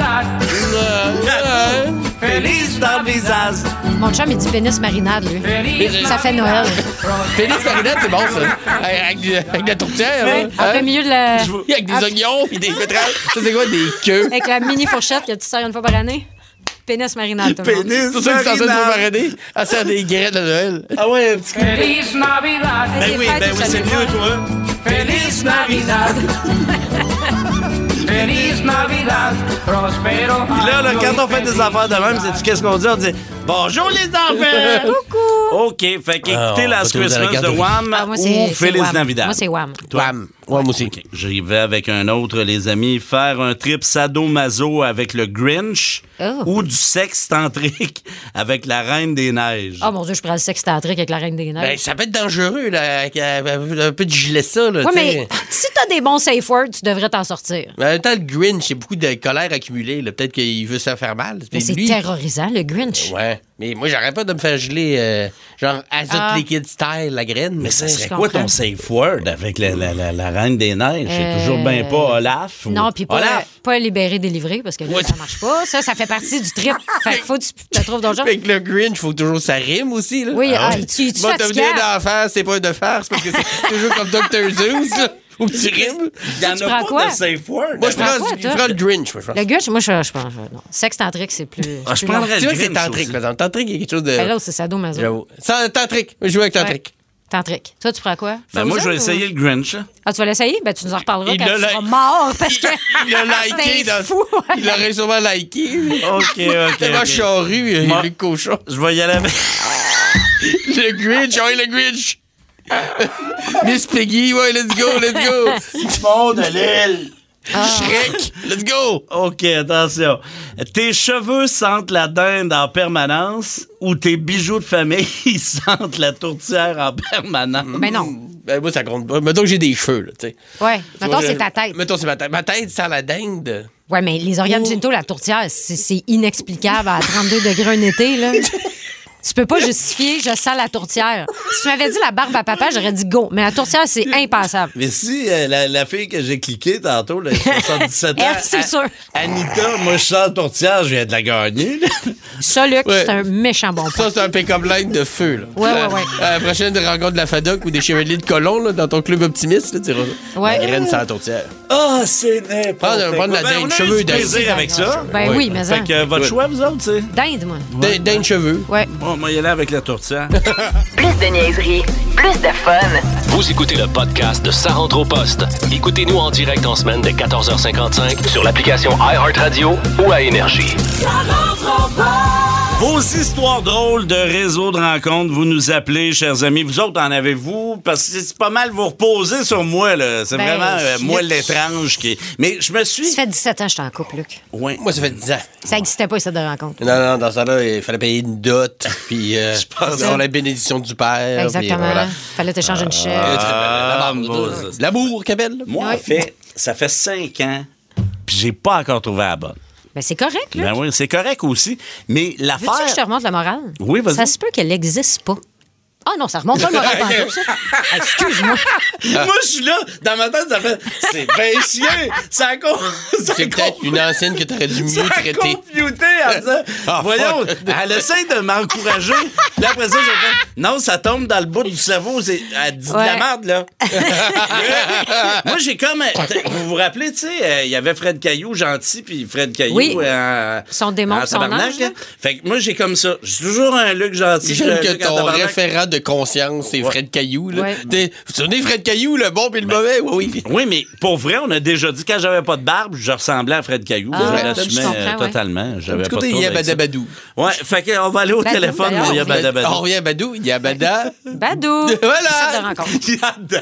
dans le visage. mon chum, il dit pénis marinade, lui. Ça fait Noël. Félix Marinette, c'est bon, ça. Avec, du- avec de la tourtière, là. En Hein? plein milieu de la... Avec des Ah, oignons et des pétrales. Ça, c'est quoi, des queues? Avec la mini fourchette que tu sers une fois par année. Pénis marinade, tout le monde. Pénis C'est pour ça que c'est en train de marinade. vous mariner. Elle sert des graines de Noël. Ah ouais, un petit coup. Ben C'est oui, fête ben ou oui, c'est salut. mieux, toi. Feliz Navidad. Puis là, là, quand on fait des affaires de même, sais-tu qu'est-ce qu'on dit? On dit « Bonjour les enfants! » Coucou! OK, fait qu'écoutez Ah, on va Last te le Christmas de regarder. Wham Ah, moi, ou c'est c'est Feliz Wham. Navidad. Moi, c'est Wham. Wham. Ouais, moi aussi. OK, j'y vais avec un autre, les amis. Faire un trip sadomaso avec le Grinch Oh. ou du sexe tantrique avec la Reine des Neiges. Oh mon Dieu, je prends le sexe tantrique avec la Reine des Neiges. Ben, ça peut être dangereux, là, avec euh, un peu de gilet ça, là, ouais, tu mais sais. si t'as des bons safe words, tu devrais t'en sortir. Mais en même temps, le Grinch, c'est beaucoup de colère accumulée, là. Peut-être qu'il veut se faire mal. Mais c'est lui- terrorisant, le Grinch. Ouais. Mais moi, j'arrête pas de me faire geler, euh, genre azote Ah. liquide style, la graine. Mais ça tu sais. serait je quoi comprends. ton safe word avec la, la, la, la Reine des Neiges? C'est Euh, toujours bien pas Olaf? Ou... Non, puis pas, Olaf! pas libéré, délivré, parce que là, Ouais. ça marche pas. Ça, ça fait partie du trip. Fait qu'il faut que tu te trouves d'autres gens. Avec le Grinch, faut toujours ça rime aussi, là. Oui, ah, ouais. tu tu Moi, t'as venu fatigant? d'en faire, c'est pas de farce, parce que c'est toujours comme docteur Zeus, là, où tu rimes. Il y en tu a prends pas quoi? de safe word. Moi, je prends prends, quoi, je toi? prends le Grinch, moi, je pense. Le Grinch, moi, je, je pense. Non. Sexe tantrique, c'est plus. Ah, je plus prendrais long. C'est vrai que c'est Grinch tantrique, aussi. par exemple. Tantrique, il y a quelque chose de... Ben, l'autre, c'est sadomaso. J'avoue. Ça, tantrique. Je joue avec tantrique. Ouais. Tantrique. Toi, tu prends quoi? Ben, moi, je vais Frozen ou- essayer le Grinch. là. Ah, tu vas l'essayer? Ben, tu nous en reparleras Il quand l'a tu li- seras mort, parce que. Il a liké C'était dans... fou. Il l'aurait sûrement liké. OK, OK, Tellement OK. charru, il Moi- est le cochon. Je vais y aller avec... Le Grinch, ouais, le Grinch. Miss Piggy, ouais, let's go, let's go. Simon de l'île. Shrek, let's go. OK, attention. Tes cheveux sentent la dinde en permanence ou tes bijoux de famille sentent la tourtière en permanence? Ben non. Ben, moi, ça compte pas. Mettons que j'ai des cheveux, là, tu sais. Ouais. Mettons, Moi, c'est je- ta tête. Mettons, c'est ma tête. Ma tête sent la dinde. Ouais, mais les organes génitaux, la tourtière, c'est c'est inexplicable à trente-deux degrés un été, là. Tu peux pas justifier, je sens la tourtière. Si tu m'avais dit la barbe à papa, j'aurais dit go. Mais la tourtière, c'est impassable. Mais si euh, la, la fille que j'ai cliquée tantôt, là, soixante-dix-sept ans, Elle, c'est A- sûr. Anita, moi, je sens la tourtière, je viens de la gagner. là. Ça, Luc, Ouais. c'est un méchant bon point. Ça, c'est un pick-up line de feu, là. Ouais, ouais, À- ouais. À la prochaine rencontre de la FADOC ou des Chevaliers de Colomb, là, dans ton club optimiste, là, tu diras ça. Ouais. La graine sans la tourtière. Ah, c'est n'importe Prendre- prendre la quoi. Ben, dinde, on a cheveux eu du dinde. plaisir avec ça. Ben Ouais. oui, mais Fait ça. que euh, votre Ouais. choix, vous autres, c'est? Dinde, moi. Dinde dinde cheveux. Ouais. Bon, moi, y aller avec la tourtière. Plus de niaiserie, plus de fun. Vous écoutez le podcast de Ça rentre au poste. Écoutez-nous en direct en semaine dès quatorze heures cinquante-cinq sur l'application iHeartRadio ou à Énergie. Ça rentre au poste. Vos histoires drôles de réseau de rencontres, vous nous appelez, chers amis. Vous autres, en avez-vous? Parce que c'est pas mal vous reposer sur moi, là. C'est Ben, vraiment euh, je- moi l'étrange qui... Mais je me suis... Ça fait dix-sept ans que je suis en couple, Luc. Ouais. Moi, ça fait dix ans. Ça n'existait pas, cette de rencontre. Non, non, dans ça là, il fallait payer une dot, puis euh, avoir la bénédiction du père. Exactement. puis voilà. Fallait t'échanger une chèque. Ah, L'amour, bon, ça- L'amour, Cabelle. Moi, en Ouais. fait, ça fait cinq ans, puis j'ai pas encore trouvé la bonne. Ben, c'est correct, Luc. Ben oui, c'est correct aussi. Mais Veux-tu l'affaire... que je te remonte le moral? Oui, vas-y. Ça se peut qu'elle n'existe pas. Ah non, ça remonte pas le moral pantoute, ça. Ah, excuse-moi. Moi, je suis là, dans ma tête, ça fait... C'est bien chien! Ça a con- ça a C'est peut-être con- une ancienne que t'aurais dû mieux Ça a traiter. computé en disant, Ah, voyons, fuck. elle essaie de m'encourager. Puis après ça, j'ai fait, non, ça tombe dans le bout du cerveau. C'est, elle dit de la Ouais. merde, là. Moi, j'ai comme, vous vous rappelez, tu sais, euh, il y avait Fred Caillou, gentil, puis Fred Caillou. Oui. euh, Son démon, en son tabarnak, ange, là. là. Fait que moi, j'ai comme ça. J'ai toujours un Luc gentil. J'aime un que Luc en ton tabarnak. référent de conscience, c'est Fred Caillou. Là. Ouais. T'es- Vous vous souvenez Fred Caillou, le bon puis le mauvais? Oui, oui. Oui, mais pour vrai, on a déjà dit, quand j'avais pas de barbe, je ressemblais à Fred Caillou. Ah, je ouais, l'assumais je comprends, euh, ouais. totalement. J'avais Du pas côté de trouble avec ça. Yabadabadou. Ouais, fait qu'on va aller au Badou, téléphone, d'ailleurs, mon on Yabadabadou. On revient à Badou, Yabada. Badou. Voilà. Site de rencontre. Yada.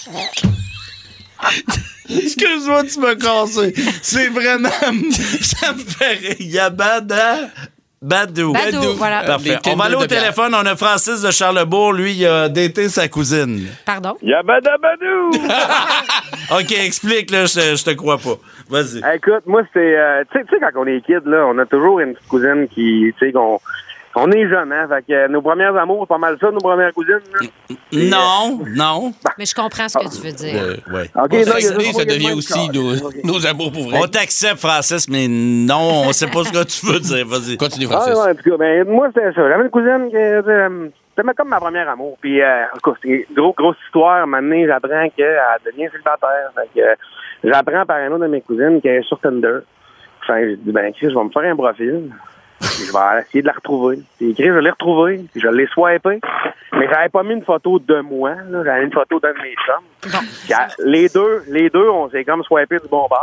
Excuse-moi, tu m'as cassé. C'est vraiment. Ça me fait rire. Yabada. Badou. Badou, voilà. Parfait. Les On va aller au Tinder de téléphone. On a Francis de Charlebourg. Lui, il a daté sa cousine. Pardon? Yabadabadou! OK, explique, là. Je, je te crois pas. Vas-y. Écoute, moi, c'est... euh, tu sais, tu sais, quand on est kid, là, on a toujours une petite cousine qui... Tu sais, qu'on... On est jeune, hein? Fait que euh, nos premières amours, c'est pas mal ça, nos premières cousines. Là. Non, non. Mais je comprends ce que tu veux dire. Euh, ouais. OK, Bon, non, ça, il y a- ça il y a devient moins de aussi cas. nos, OK. nos amours pour vrai. On t'accepte, Francis, mais non, on sait pas ce que tu veux dire. Vas-y. Continue, Ah, Francis. ouais, en tout cas, ben, moi, c'était ça. J'avais une cousine qui euh, c'était comme ma première amour. Puis, euh, en tout cas, c'est une gros, grosse histoire. Maintenant, j'apprends qu'elle devient célibataire. Fait que euh, j'apprends par un autre de mes cousines qu'elle est sur Tinder. Fait que je dis, ben, Chris, je vais me faire un profil. Puis je vais essayer de la retrouver. Puis, Chris, je l'ai retrouvée. Puis, je l'ai swipé. Mais j'avais pas mis une photo de moi. Là. J'avais mis une photo d'un de mes chums. Bon. Puis, à- les deux, les deux, on s'est comme swipé du bon bord.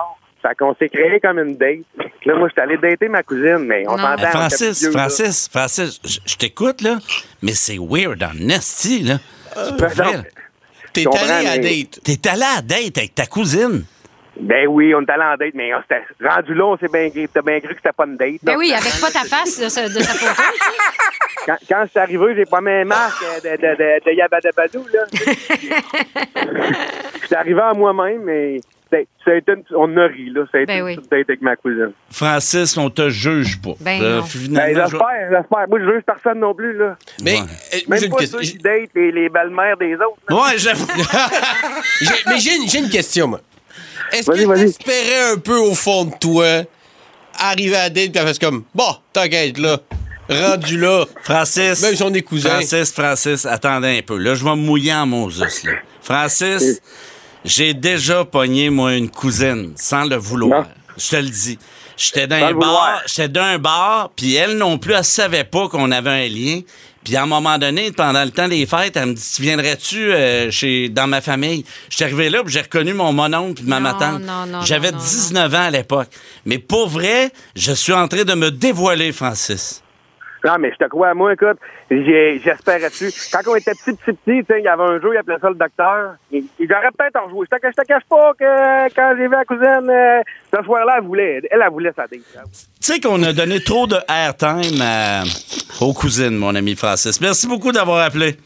Fait qu'on s'est créé comme une date. Là, moi, j'étais allé dater ma cousine, mais on s'entend. Euh, Francis, Francis, Francis, je, je t'écoute, là, mais c'est weird en nasty, là. Euh, T'es allé à date. T'es allé à date avec ta cousine? Ben oui, on est allé en date, mais on s'était rendu là, on s'est bien cru, t'as bien cru que c'était pas une date. Ben là. oui, avec pas ta face de, sa- de sa photo. tu sais. Quand, quand je suis arrivé, j'ai pas mes marques de, de, de, de Yabadabadou, là. Je suis arrivé à moi-même, mais c'est- ça a été une- on a ri, là. Ça a été Ben une oui. petite date avec ma cousine. Francis, on te juge pas. Ben Euh, non. finalement, Ben, je- j'espère, j'espère. Moi, je juge personne non plus, là. Mais, Ouais. euh, Même j'ai une pas question. ceux qui datent les, les belles-mères des autres. là. Ouais, j'avoue. J'ai- mais j'ai une, j'ai une question, moi. Est-ce Vas-y, que vas-y. t'espérais un peu au fond de toi arriver à la date puis elle fait comme bon, t'inquiète là, rendu là. Francis. Même si on est cousins. Francis, Francis, attendez un peu. Là, je vais me mouiller en Moses, là. Francis, j'ai déjà pogné, moi, une cousine, sans le vouloir. Non. Je te le dis. J'étais dans Sans un le vouloir. bar, j'étais dans un bar, puis elle non plus, elle savait pas qu'on avait un lien. Puis à un moment donné, pendant le temps des fêtes, elle me dit, tu viendrais-tu euh, chez dans ma famille? J'étais arrivé là, puis j'ai reconnu mon mononcle puis ma Non, tante. non, non, J'avais non, non, dix-neuf ans à l'époque. Mais pour vrai, je suis en train de me dévoiler, Francis. Non, mais je te crois, moi, écoute, j'ai- j'espérais-tu. Quand on était petit, petit, petit, tu sais, il y avait un jeu, il appelait ça le docteur. Il, il aurait peut-être en joué. Je te, je te cache pas que quand j'ai vu la cousine, euh, ce soir-là, elle voulait. Elle, elle voulait sa date. Tu sais qu'on a donné trop de airtime à- aux cousines, mon ami Francis. Merci beaucoup d'avoir appelé.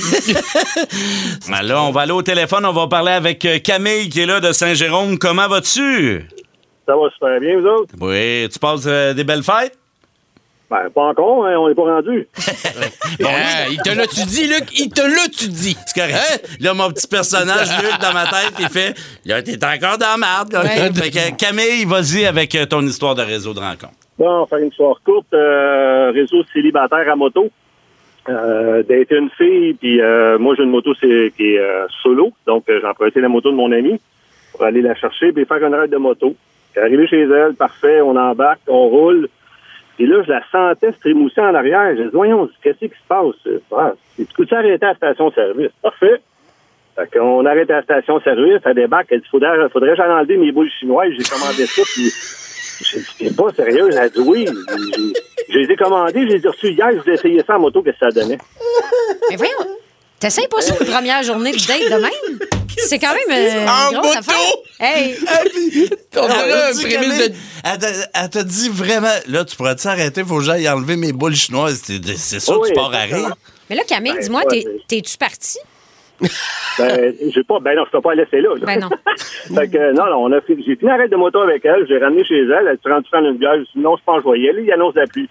Ben là, on va aller au téléphone, on va parler avec euh, Camille qui est là de Saint-Jérôme. Comment vas-tu? Ça va super bien, vous autres? Oui, tu passes euh, des belles fêtes? Ben, pas encore, hein, on n'est pas rendu. Ah, il te l'a-tu dit, Luc? Il te l'a-tu dit? C'est correct. Là, mon petit personnage, Luc, dans ma tête, il fait là, t'es encore dans la merde. gars. Ouais. Fait que, Camille, vas-y avec euh, ton histoire de réseau de rencontre. Bon, faire une histoire courte, euh, réseau célibataire à moto. Euh, d'être une fille, puis euh, moi j'ai une moto c'est, qui est euh, solo, donc euh, j'ai emprunté la moto de mon ami pour aller la chercher puis faire une ride de moto. Arrivé chez elle, parfait, on embarque, on roule. Et là, je la sentais se trémousser en arrière. J'ai dit, voyons, qu'est-ce qui se passe? Ah, tu peux arrêter à la station-service? Parfait. Fait qu'on arrête à la station-service, elle débarque, elle dit, faudrait, faudrait que j'aille enlever mes boules chinoises. J'ai commandé ça, puis j'ai dit, t'es pas sérieux? Elle a dit, oui. J'ai, j'ai les ai commandés, je les ai reçus hier, je vous ai essayé ça en moto, qu'est-ce que ça donnait? Mais voyons, t'essayes pas ça une première journée de date de même? C'est quand même euh, En une grosse moto? affaire. Hey! On Elle dirait t'a un dit, prémisse Camille, de... elle t'a- elle t'a dit vraiment, là, tu pourrais t'arrêter, faut que j'aille enlever mes boules chinoises. C'est, c'est sûr, Oui, tu pars à exactement. rire. Mais là, Camille, Ben, dis-moi, ouais, t'es, c'est- t'es-tu parti? Ben, j'ai pas, ben non, je peux pas la laisser là. là. Ben non. Fait que, non, non, on a fait, j'ai fini l'arrêt de moto avec elle, j'ai ramené chez elle, elle s'est rendue prendre une bière, j'ai dit, non, je pense que je vais y aller, il annonce la pluie.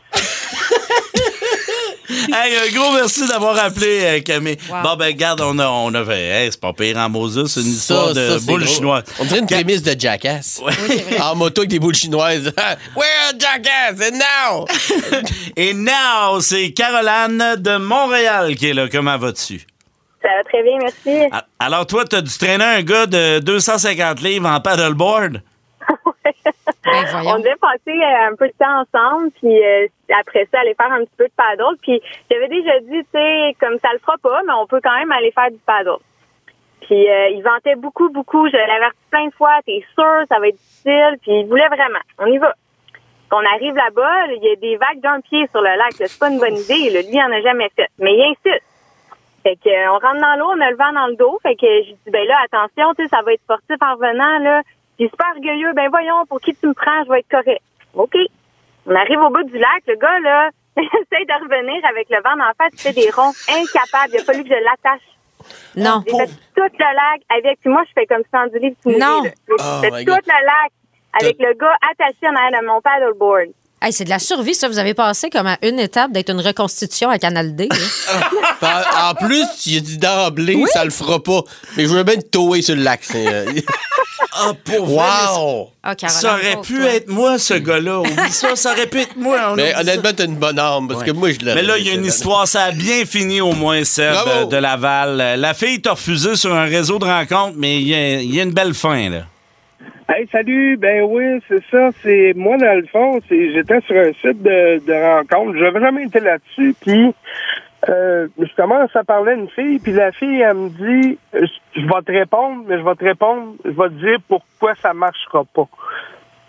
Hey, un gros merci d'avoir appelé, euh, Camille. Wow. Bon, ben, regarde, on a, on a fait, hey, c'est pas pire en Moses, c'est une histoire de ça, c'est boules gros. chinoises. On dirait une Ca- prémisse de Jackass. Ouais. En moto avec des boules chinoises. We're Jackass, and now! Et now, c'est Caroline de Montréal qui est là. Comment vas-tu? Ça va très bien, merci. A- Alors, toi, t'as dû traîner un gars de deux cent cinquante livres en paddleboard? Ben On voyons. devait passer euh, un peu de temps ensemble, puis euh, après ça, aller faire un petit peu de paddle. Puis j'avais déjà dit, tu sais, comme ça le fera pas, mais on peut quand même aller faire du paddle. Puis euh, il vantait beaucoup, beaucoup. Je l'avais averti plein de fois, t'es sûr, ça va être difficile. Puis il voulait vraiment. On y va. Quand on arrive là-bas, il y a des vagues d'un pied sur le lac. Là. C'est pas une bonne idée. Là. Lui, il en a jamais fait. Mais il insiste. Fait que euh, on rentre dans l'eau, on a le vent dans le dos. Fait que je dis, ben là, attention, tu sais, ça va être sportif en revenant, là. Puis super orgueilleux, ben voyons, pour qui tu me prends, je vais être correct. OK. On arrive au bout du lac, le gars, là, essaye de revenir avec le vent d'en face, il fait des ronds, incapable. Il a fallu que je l'attache. Non. J'ai fait tout le lac avec, puis moi, je fais comme ça du livre tout Non. J'ai Oh fait my tout God. le lac avec le gars attaché en arrière de mon paddleboard. Hey, c'est de la survie, ça. Vous avez passé comme à une étape d'être une reconstitution à Canal D. là. en, en plus, tu as dit d'emblée, ça le fera pas. Mais je veux bien te tower sur le lac. C'est, euh... Ah, pour vrai, wow! Ah, Caroline, ça aurait pauvre pu toi. être moi, ce gars-là. Oublie ça, ça aurait pu être moi. On Mais oublie honnêtement, ça. t'as une bonne arme, parce Ouais. que moi, je l'aurais Mais là, il y a une laissé, histoire, ça a bien fini au moins, Seb, Bravo. euh, de Laval. Euh, La fille t'a refusé sur un réseau de rencontres, mais il y, a- il y a une belle fin, là. Hey, salut. Ben oui, c'est ça. C'est moi, dans le fond, c'est j'étais sur un site de, de rencontre. J'avais jamais été là-dessus. Puis, euh, je commence à parler à une fille. Puis la fille, elle me dit, je je vais te répondre, mais je vais te répondre, je vais te dire pourquoi ça marchera pas.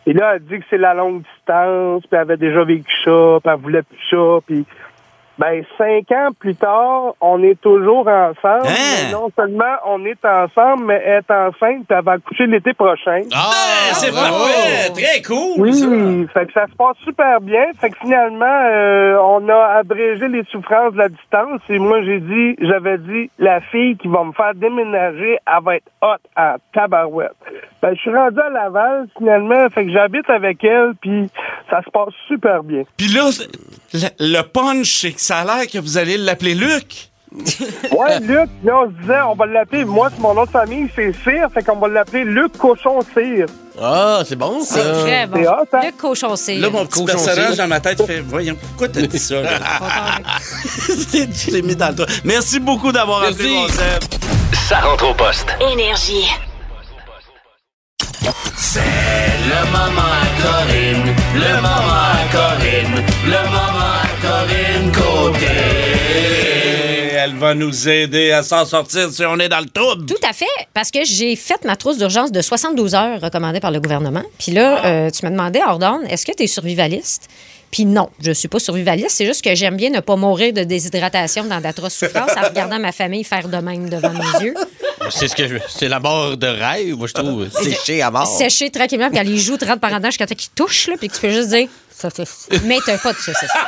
Et là, elle dit que c'est la longue distance, puis elle avait déjà vécu ça, puis elle voulait plus ça, puis... Ben, cinq ans plus tard, on est toujours ensemble. Hein? Mais non seulement on est ensemble, mais elle est enceinte, puis elle va accoucher l'été prochain. Ah, ben, c'est parfait! Très cool! Oui, ça. fait que ça se passe super bien. Fait que finalement, euh, on a abrégé les souffrances de la distance. Et moi, j'ai dit, j'avais dit, la fille qui va me faire déménager, elle va être hot en tabarouette. Ben, je suis rendu à Laval, finalement. Fait que j'habite avec elle, puis ça se passe super bien. Puis là, le, le punch, c'est que ça a l'air que vous allez l'appeler Luc. Ouais, Luc, là, on se disait, on va l'appeler, moi, c'est mon nom de famille, c'est Cyr, fait qu'on va l'appeler Luc Cochon Cyr. Ah, c'est bon, ça. C'est très bon. C'est hot, hein? Le cochon cire. Là, mon petit Cochon personnage Cyr. dans ma tête fait, voyons, pourquoi t'as dit ça? là? Je l'ai mis dans le toit. Merci beaucoup d'avoir Merci. appelé mon Seb. Ça rentre au poste. Énergie. C'est le moment à Corinne, le moment à Corinne, le moment à Corinne Côté. Elle va nous aider à s'en sortir si on est dans le trouble. Tout à fait, parce que j'ai fait ma trousse d'urgence de soixante-douze heures recommandée par le gouvernement. Puis là, euh, tu me demandais, Ordonne, est-ce que tu es survivaliste? Puis non, je suis pas survivaliste. C'est juste que j'aime bien ne pas mourir de déshydratation dans d'atroces souffrances en regardant ma famille faire de même devant mes yeux. C'est ce que je... c'est la mort de rêve, moi, je trouve. Séché à mort. Sécher tranquillement, puis quand les joues te rentrent par en dedans jusqu'à temps qu'ils touchent, là, puis que tu peux juste dire ça, ça, ça. Mais t'as pas de ça, c'est ça.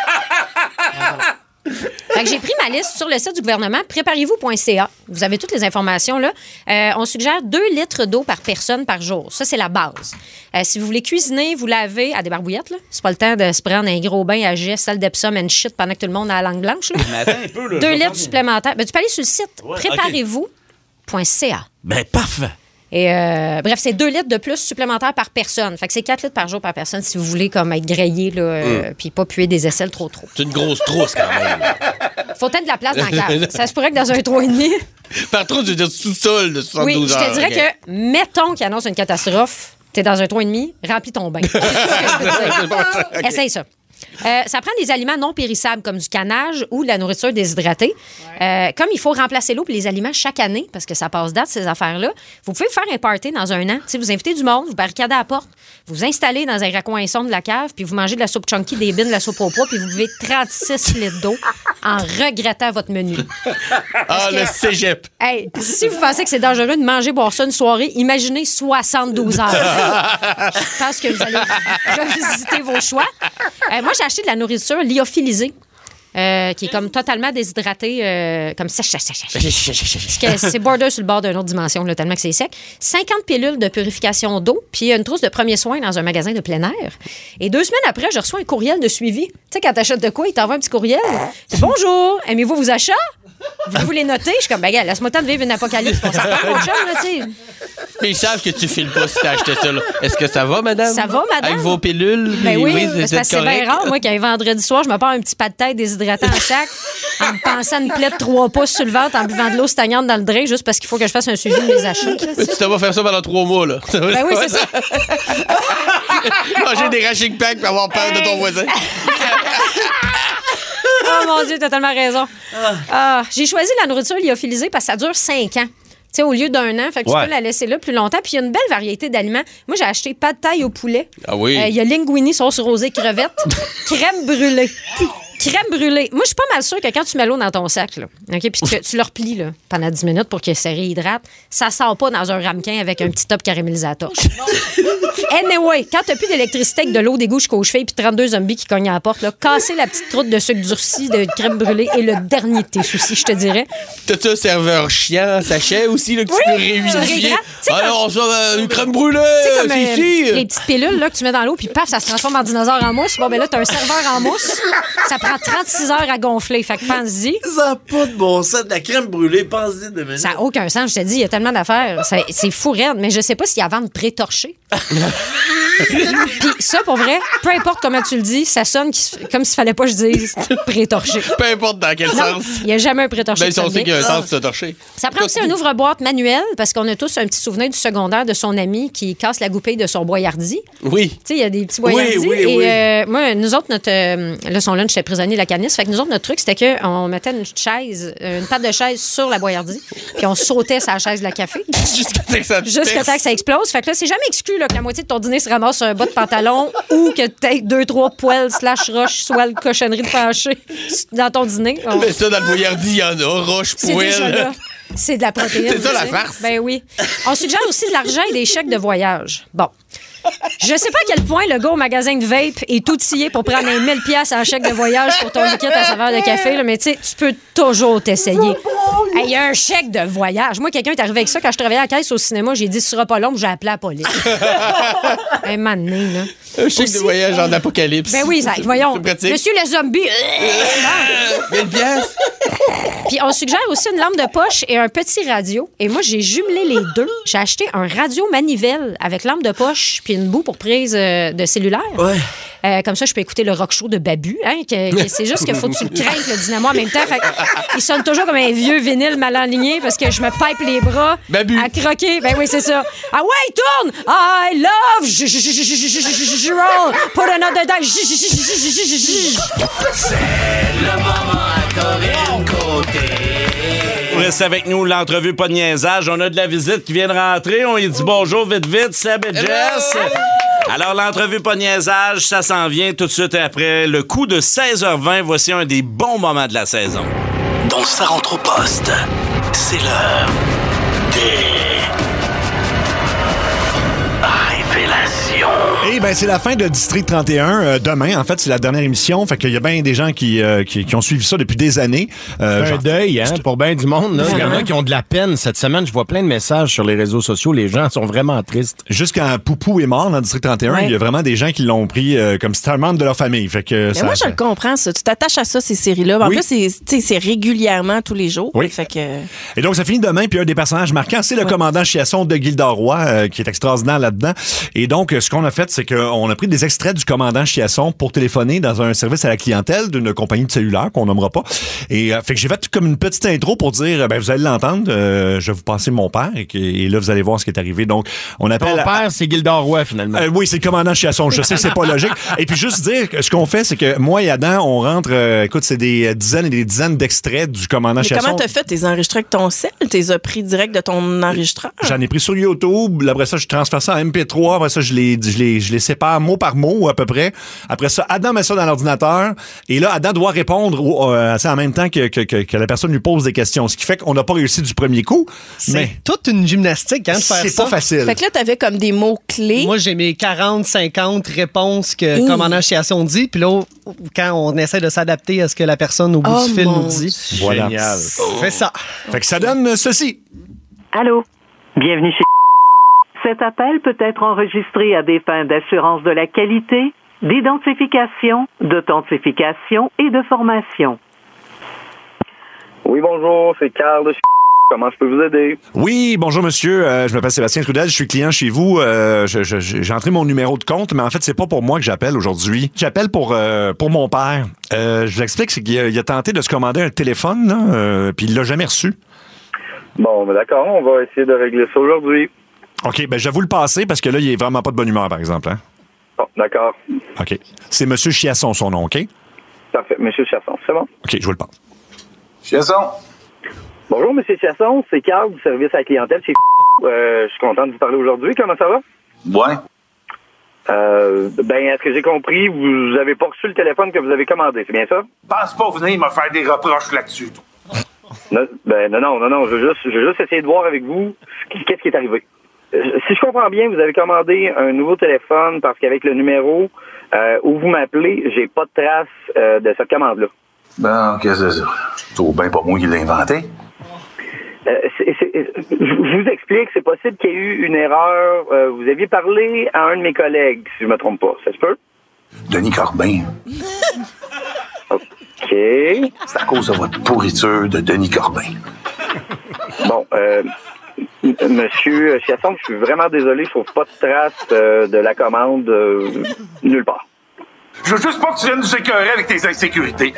Fait que j'ai pris ma liste sur le site du gouvernement, préparez-vous point c a. Vous avez toutes les informations là. Euh, on suggère deux litres d'eau par personne par jour. Ça, c'est la base. Euh, si vous voulez cuisiner, vous lavez à des barbouillettes, là. C'est pas le temps de se prendre un gros bain à jet, sel d'Epsom and shit pendant que tout le monde a la langue blanche. Là. Mais attends un peu, là. Deux litres supplémentaires. Ben, tu peux aller sur le site Ouais, préparez-vous point c a. Ben, parfait. Et euh, bref, c'est deux litres de plus supplémentaires par personne. Fait que c'est quatre litres par jour par personne si vous voulez comme être grillé là, euh, Mm. puis pas puer des aisselles trop trop. C'est une grosse trousse, quand même. Faut peut-être de la place dans la cave. Ça se pourrait que dans un trois et demi. Par trop, je veux dire sous-sol de soixante-douze Oui, je heures. te dirais ok. que, mettons qu'il annonce une catastrophe, t'es dans un trois et demi, remplis ton bain. C'est tout ce que je peux te dire. Ok. Essaye ça. Euh, ça prend des aliments non périssables comme du canage ou de la nourriture déshydratée. Euh, comme il faut remplacer l'eau et les aliments chaque année, parce que ça passe date, ces affaires-là, vous pouvez faire un party dans un an. T'sais, vous invitez du monde, vous barricadez à la porte, vous vous installez dans un raccoinçon de la cave, puis vous mangez de la soupe chunky, des bines, de la soupe au pois, puis vous buvez trente-six litres d'eau en regrettant votre menu. Ah, que- le cégep. Hey, si vous pensez que c'est dangereux de manger, boire ça une soirée, imaginez soixante-douze heures. Je pense que vous allez visiter vos choix. Euh, moi, j'ai acheté de la nourriture lyophilisée. Euh, qui est comme totalement déshydratée, euh, comme sèche, sèche, sèche, sèche. Parce que c'est border sur le bord d'une autre dimension, là, tellement que c'est sec. cinquante pilules de purification d'eau, puis une trousse de premiers soins dans un magasin de plein air. Et deux semaines après, je reçois un courriel de suivi. Tu sais, quand t'achètes de quoi, il t'envoie un petit courriel. C'est bonjour, aimez-vous vos achats? Voulez-vous les noter? Je suis comme, ben, gars, laisse-moi le temps de vivre une apocalypse. On s'en parle, mon chum, là, tu sais. Mais ils savent que tu files pas si t'as acheté ça. là. Est-ce que ça va, madame? Ça va, madame? Avec vos pilules? Ben puis oui, c'est- mais c'est c'est parce que c'est correct? bien rare, moi, qu'un vendredi soir, je me prends un petit pas de tête déshydratant en sac en me pensant à une plaie de trois pouces sur le ventre en buvant de l'eau stagnante dans le drain juste parce qu'il faut que je fasse un suivi de mes achats. là, tu Mais sais. tu t'en vas faire ça pendant trois mois, là. Ben oui, c'est ça. Manger des rachis pack pour avoir peur de ton voisin. Oh mon Dieu, t'as tellement raison. Ah, j'ai choisi la nourriture lyophilisée parce que ça dure cinq ans. Tu sais, au lieu d'un an, fait que Ouais. tu peux la laisser là plus longtemps. Puis il y a une belle variété d'aliments. Moi, j'ai acheté pas de taille au poulet. Ah oui. Euh, Il y a linguini, sauce rosée, crevettes, crème brûlée. Crème brûlée. Moi, je suis pas mal sûre que quand tu mets l'eau dans ton sac, là, OK, puis que tu le replies là, pendant dix minutes pour que ça réhydrate, ça sort pas dans un ramequin avec un petit top caramélisé à la torche. Anyway, quand t'as plus d'électricité avec de l'eau d'égout jusqu'aux chevilles puis trente-deux zombies qui cognent à la porte, là, casser la petite croûte de sucre durci, de crème brûlée est le dernier de tes soucis, je te dirais. T'as-tu un serveur chiant en sachet aussi, là, que Oui, tu peux tu réunifier? regardes, tu sais, Alors, ça, euh, une crème brûlée, Tu sais, comme c'est euh, ici. les petites pilules là, que tu mets dans l'eau, puis paf, ça se transforme en dinosaure en mousse. Bon, ben là, t'as un serveur en mousse. Ça prend trente-six heures à gonfler. Fait que pense-y. Ça n'a pas de bon sens. De la crème brûlée, pense-y de minutes. Ça n'a aucun sens. Je te dis, il y a tellement d'affaires. Ça- C'est fou raide, mais je sais pas s'il y a vente pré-torchée. Puis ça, pour vrai, peu importe comment tu le dis, ça sonne qui- comme s'il fallait pas que je dise pré-torché. Peu importe dans quel Non, sens. il n'y a jamais un pré-torché. Ben, qui si on sonne sait qu'il y a un bien. sens de se torcher. Ça prend aussi un ouvre-boîte manuel parce qu'on a tous un petit souvenir du secondaire de son ami qui casse la goupille de son boyardi. Oui. Tu sais, il y a des petits boyardis. Oui, oui, et oui. euh, moi, nous autres, notre. euh, là, son lunch, j'étais prisonnier de la canisse. Fait que nous autres, notre truc, c'était qu'on mettait une chaise, une patte de chaise sur la boyardie, puis on sautait sur la chaise de la café. Jusqu'à temps que ça te Jusqu'à perce. temps que ça explose. Fait que là, c'est jamais exclu là, que la moitié de ton dîner se ramasse passes un bas de pantalon ou que t'aies deux, trois poils slash roche, soit le cochonnerie de pencher dans ton dîner. On... Mais ça, dans le Boyardi, il y en a. Roche, C'est poêle. déjà là. C'est de la protéine. C'est ça, la tu sais. farce. Ben oui. On suggère aussi de l'argent et des chèques de voyage. Bon. Je sais pas à quel point le gars au magasin de vape est outillé pour prendre un mille piastres en chèque de voyage pour ton liquide à saveur de café, là, mais tu sais, tu peux toujours t'essayer. Il y a un chèque de voyage. Moi, quelqu'un est arrivé avec ça quand je travaillais à la caisse au cinéma. J'ai dit, ce sera pas long, j'ai appelé la police. Un moment donné, là. Un chèque Aussi, de voyage en apocalypse. Ben oui, ça, voyons. C'est pratique. Monsieur le zombie. mille piastres. Puis on suggère aussi une lampe de poche et un petit radio. Et moi, j'ai jumelé les deux. J'ai acheté un radio manivelle avec lampe de poche puis une boue pour prise euh, de cellulaire. Ouais. Euh, comme ça, je peux écouter le rock show de Babu. Hein, que, que c'est juste qu'il faut que tu le craignes, le dynamo en même temps. Fait, il sonne toujours comme un vieux vinyle mal aligné parce que je me pipe les bras Babu. à croquer. Ben oui, c'est ça. Ah ouais, tourne! I love j- j- j- j- j- j- j- roll. Put another dice. J- j- j- j- j- j- j- C'est le moment à Corinne Côté. Reste avec nous, l'entrevue pas de niaisage. On a de la visite qui vient de rentrer. On lui dit bonjour vite vite, Seb et Jess. Alors, l'entrevue pas de niaisage, ça s'en vient tout de suite après le coup de seize heures vingt. Voici un des bons moments de la saison. Dans Ça rentre au poste, c'est l'heure des révélations. Eh bien, c'est la fin de District trente et un. Euh, demain, en fait, c'est la dernière émission. Fait qu'il y a bien des gens qui, euh, qui, qui ont suivi ça depuis des années. Euh, C'est un genre- deuil, hein, pour bien du monde. là. Il y en a qui ont de la peine. Cette semaine, je vois plein de messages sur les réseaux sociaux. Les gens sont vraiment tristes. Juste quand Poupou est mort dans District trente et un, Ouais. il y a vraiment des gens qui l'ont pris euh, comme si c'était un membre de leur famille. Fait que Mais ça, moi, je le comprends, ça. Tu t'attaches à ça, ces séries-là. En Oui. plus, c'est, tu sais, c'est régulièrement, tous les jours. Oui. Fait que... Et donc, ça finit demain, puis un des personnages marquants, c'est le commandant Chiasson de Gilda Roy, euh, qui est extraordinaire là-dedans. Et donc, euh, ce qu'on a fait, c'est qu'on a pris des extraits du commandant Chiasson pour téléphoner dans un service à la clientèle d'une compagnie de cellulaire qu'on nommera pas. Et euh, fait que j'ai fait comme une petite intro pour dire, euh, ben vous allez l'entendre, euh, je vais vous passer mon père, et, que- et là, vous allez voir ce qui est arrivé. Donc, on appelle... Ton père, c'est Gilda Roy, finalement. Euh, oui, c'est le commandant Chiasson. Je sais que c'est pas logique. Et puis juste dire que ce qu'on fait, c'est que moi et Adam, on rentre, euh, écoute, c'est des dizaines et des dizaines d'extraits du commandant Mais Chiasson. comment t'as fait? T'es enregistré avec ton sel? T'es as pris direct de ton enregistreur? J'en ai pris sur YouTube. Après ça, je transfère ça en M P trois. Après ça, je les, je les, je les sépare mot par mot, à peu près. Après ça, Adam met ça dans l'ordinateur. Et là, Adam doit répondre au- euh, en même temps que, que, que, que la personne lui pose des questions. Ce qui fait qu'on n'a pas réussi du premier coup. C'est Mais toute une gymnastique, hein, de faire ça. c'est pas facile. Fait que là, t'avais comme des mots-clés. Moi, j'ai mes quarante, cinquante réponses que Mmh. commandant Chiasson dit. Puis là, quand on essaie de s'adapter à ce que la personne au bout Oh du fil mon nous dit, Voilà. Génial. c'est ça. Fait que ça donne ceci. Allô? Bienvenue chez Cet appel peut être enregistré à des fins d'assurance de la qualité, d'identification, d'authentification et de formation. Oui, bonjour, c'est Carl de chez Comment je peux vous aider? Oui, bonjour monsieur. Euh, je m'appelle Sébastien Trudel. Je suis client chez vous. Euh, je- je- j'ai entré mon numéro de compte, mais en fait, c'est pas pour moi que j'appelle aujourd'hui. J'appelle pour euh, pour mon père. Euh, je vous explique, c'est qu'il a, il a tenté de se commander un téléphone, là, euh, puis il l'a jamais reçu. Bon, ben d'accord, on va essayer de régler ça aujourd'hui. OK, ben je vais vous le passer parce que là, il est vraiment pas de bonne humeur, par exemple. Hein? Bon, d'accord. OK. C'est monsieur Chiasson, son nom, OK? Parfait. Monsieur Chasson, c'est bon? OK, je vous le passe. Chasson. Bonjour, Monsieur Chasson, c'est Carl du service à la clientèle chez euh, Je suis content de vous parler aujourd'hui. Comment ça va? Ouais. Euh, ben, est-ce que j'ai compris, vous avez pas reçu le téléphone que vous avez commandé, c'est bien ça? Pense pas venir me faire des reproches là-dessus. toi. Non, ben, non, non, non, non, je veux juste, je veux juste essayer de voir avec vous qu'est-ce qui est arrivé. Euh, Si je comprends bien, vous avez commandé un nouveau téléphone parce qu'avec le numéro euh, où vous m'appelez, j'ai pas de trace euh, de cette commande-là. Ben, qu'est-ce que c'est ça? C'est bien pas moi qui l'ai inventé. Euh, c'est- c'est- je vous explique, c'est possible qu'il y ait eu une erreur. Euh, vous aviez parlé à un de mes collègues, si je me trompe pas. Ça se peut? Denis Corbin. OK. C'est à cause de votre pourriture de Denis Corbin. Bon, euh, m- Monsieur Chiasson, je suis vraiment désolé, je trouve pas de trace euh, de la commande euh, nulle part. Je veux juste pas que tu viennes nous écœurer avec tes insécurités.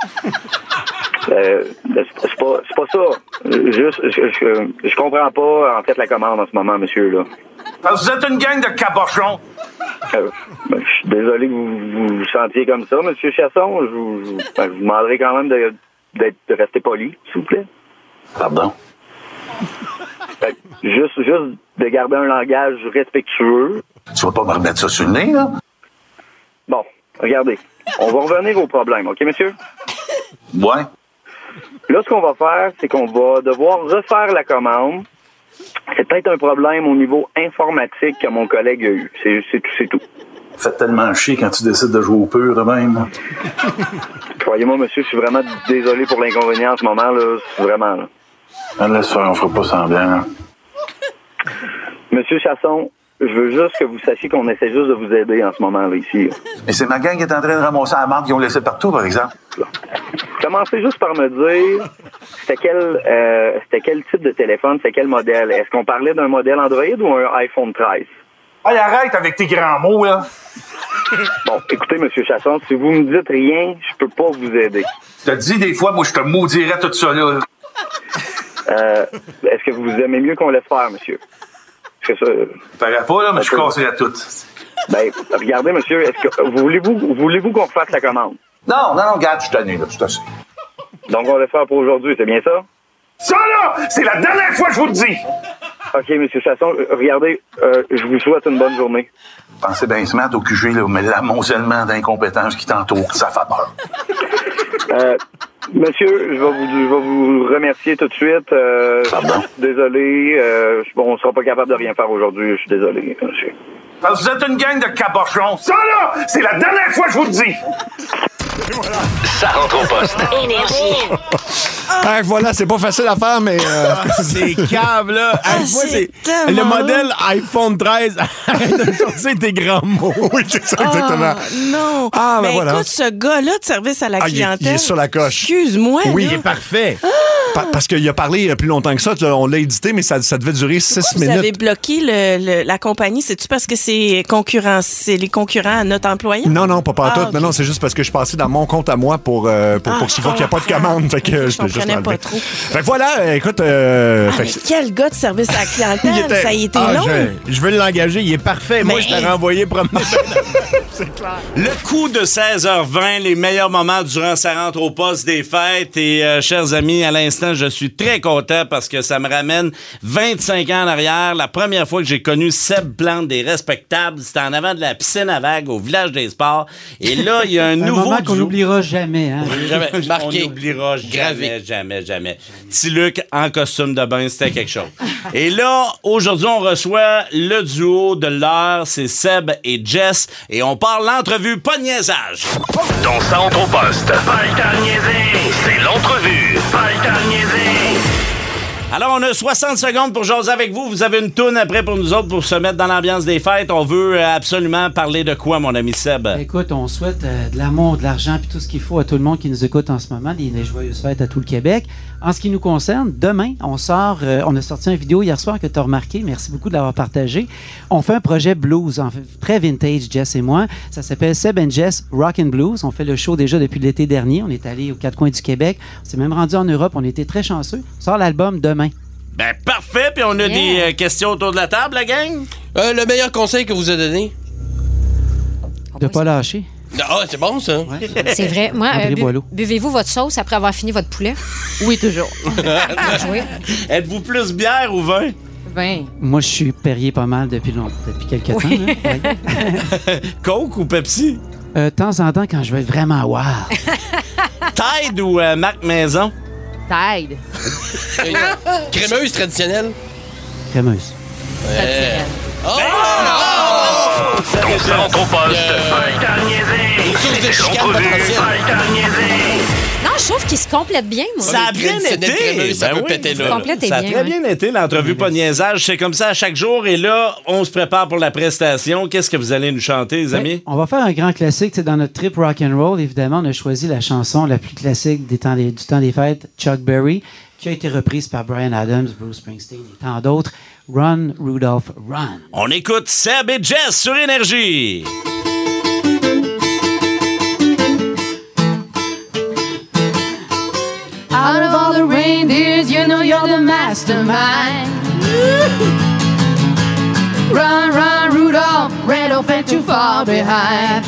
Euh, c'est pas, c'est pas ça. Euh, Juste, je, je, je comprends pas en fait la commande en ce moment, monsieur là. Parce que vous êtes une gang de cabochons. Euh, ben, je suis désolé que vous vous, vous sentiez comme ça, monsieur Chiasson. Je vous, je, vous- ben, je vous demanderai quand même de, d'être, de rester poli, s'il vous plaît. Pardon? Fait que juste, juste de garder un langage respectueux. Tu vas pas me remettre ça sur le nez, là? Bon, regardez. On va revenir au problème, OK, monsieur? Ouais. Là, ce qu'on va faire, c'est qu'on va devoir refaire la commande. C'est peut-être un problème au niveau informatique que mon collègue a eu. C'est, c'est, c'est tout. Fait tellement chier quand tu décides de jouer au pur de même. Croyez-moi, monsieur, je suis vraiment désolé pour l'inconvénient en ce moment, là. C'est vraiment, là. Ah, laisse faire, on fera pas semblant, là. Monsieur Chasson, je veux juste que vous sachiez qu'on essaie juste de vous aider en ce moment-là, ici. Là. Mais c'est ma gang qui est en train de ramasser la marde qu'ils ont laissé partout, par exemple. Commencez juste par me dire c'était quel euh, c'était quel type de téléphone, c'était quel modèle. Est-ce qu'on parlait d'un modèle Android ou un iPhone treize? Hey, arrête avec tes grands mots, là. Bon, écoutez, monsieur Chasson, si vous me dites rien, je peux pas vous aider. Je te dis des fois, moi, je te maudirais tout ça, là. Euh, est-ce que vous aimez mieux qu'on laisse faire, monsieur? Est-ce que ça... Paraît pas, là, mais je casserais tout. Ben, regardez, monsieur, est-ce que voulez-vous voulez-vous qu'on fasse la commande? Non, non, non, regarde, je suis tanné, là, tout à fait. Donc, on va le faire pour aujourd'hui, c'est bien ça? Ça, là, c'est la dernière fois que je vous le dis! OK, monsieur Chasson, regardez, euh, je vous souhaite une bonne journée. Pensez bien se mettre au Q G, là, mais l'amoncellement d'incompétence qui t'entoure, ça fait peur. Euh, monsieur, je vais vous, je vais vous remercier tout de suite. Euh, Pardon? Désolé, euh, bon, on sera pas capable de rien faire aujourd'hui, je suis désolé, monsieur. Parce que vous êtes une gang de cabochons. Ça, là, c'est la dernière fois que je vous le dis! Ça rentre au poste. Énergie. Ah, voilà, c'est pas facile à faire, mais... Euh... C'est câble, là. Ah, Moi, c'est c'est tellement le modèle iPhone treize. Arrête de sortir tes grands mots. Oui, c'est ça, exactement. Ah, non. Ah, ben Mais voilà. écoute, ce gars-là de service à la Ah, il est- clientèle. il est sur la coche. Excuse-moi. Oui, là. il est parfait. Pa- parce qu'il a parlé plus longtemps que ça. Là, on l'a édité, mais ça, ça devait durer six Vous minutes. avez bloqué le- le- la compagnie. C'est-tu parce que c'est concurrent, c'est les concurrents à notre employeur? Non, non, pas partout. Ah, ok. Non, non, c'est juste parce que je passais dans mon compte à moi pour, euh, pour, Ah, pour qu'il faut je qu'il n'y ait pas de comprends. commande. Fait que je, Je l'ai juste comprenais enlevé. pas trop. Fait que voilà, euh, écoute. euh, Ah, fait mais que- quel gars de service à la clientèle? Il était- Ça a été Ah, long. je, je veux l'engager, il est parfait. Moi, Mais- je t'ai renvoyé promener. Le coup de seize heures vingt, les meilleurs moments durant sa rentre au poste des fêtes. Et euh, chers amis, à l'instant, je suis très content parce que ça me ramène vingt-cinq ans en arrière. La première fois que j'ai connu Seb Plante des Respectables, c'était en avant de la piscine à vagues au Village des Sports. Et là, il y a un, Un nouveau moment qu'on duo. n'oubliera jamais. Hein? Jamais. Marqué. On n'oubliera jamais, Gravé. jamais, jamais. Petit Luc en costume de bain, c'était quelque chose. Et là, aujourd'hui, on reçoit le duo de l'heure, c'est Seb et Jess, et on parle l'entrevue, pas de niaisage. Ton centre au poste. Pas le temps de niaiser. C'est l'entrevue. Pas le temps de niaiser. Alors, on a soixante secondes pour jaser avec vous. Vous avez une toune après pour nous autres pour se mettre dans l'ambiance des fêtes. On veut euh, absolument parler de quoi, mon ami Seb? Écoute, on souhaite euh, de l'amour, de l'argent puis tout ce qu'il faut à tout le monde qui nous écoute en ce moment. Des, des joyeuses fêtes à tout le Québec. En ce qui nous concerne, demain, on sort, euh, on a sorti une vidéo hier soir que tu as remarqué. Merci beaucoup de l'avoir partagé. On fait un projet blues, en fait, très vintage, Jess et moi. Ça s'appelle Seb and Jess Rock and Blues. On fait le show déjà depuis l'été dernier. On est allé aux quatre coins du Québec. On s'est même rendu en Europe. On était très chanceux. On sort l'album demain. Ben, parfait. Puis on a Yeah. des euh, questions autour de la table, la gang? Euh, le meilleur conseil que vous a donné? De pas lâcher. Ah, c'est bon, ça. C'est vrai. Moi, André euh, bu- Boileau. buvez-vous votre sauce après avoir fini votre poulet? Oui, toujours. Bien joué. Êtes-vous plus bière ou vin? Ben. Moi, je suis Perrier pas mal depuis longtemps, depuis quelques Oui. temps. là. Ouais. Coke ou Pepsi? Euh, de temps en temps, quand je veux être vraiment wow. Tide ou euh, Marc Maison? Tide. Crémeuse traditionnelle? Crémeuse. Ouais. Oh! Ton centre au poste. Pas le temps de niaiser. Une source de C'est chicane l'entrevue. potentielle. Pas le temps de niaiser. Non, je trouve qu'ils se complètent bien, moi. Ça a mais bien traditionnel été. crémeux, ça peut péter là. Complète est Ça a bien, très ouais. bien été, l'entrevue pas niaisage. C'est comme ça à chaque jour. Et là, on se prépare pour la prestation. Qu'est-ce que vous allez nous chanter, les amis? Ouais, on va faire un grand classique. Tu sais, dans notre trip rock and roll, évidemment, on a choisi la chanson la plus classique des temps des- du temps des fêtes, Chuck Berry, qui a été reprise par Bryan Adams, Bruce Springsteen et tant d'autres. Run, Rudolph, run. On écoute Seb et Jess sur Énergie. Out of all the reindeers, you know you're the mastermind. Run, run, Rudolph, Randolph ain't too far behind.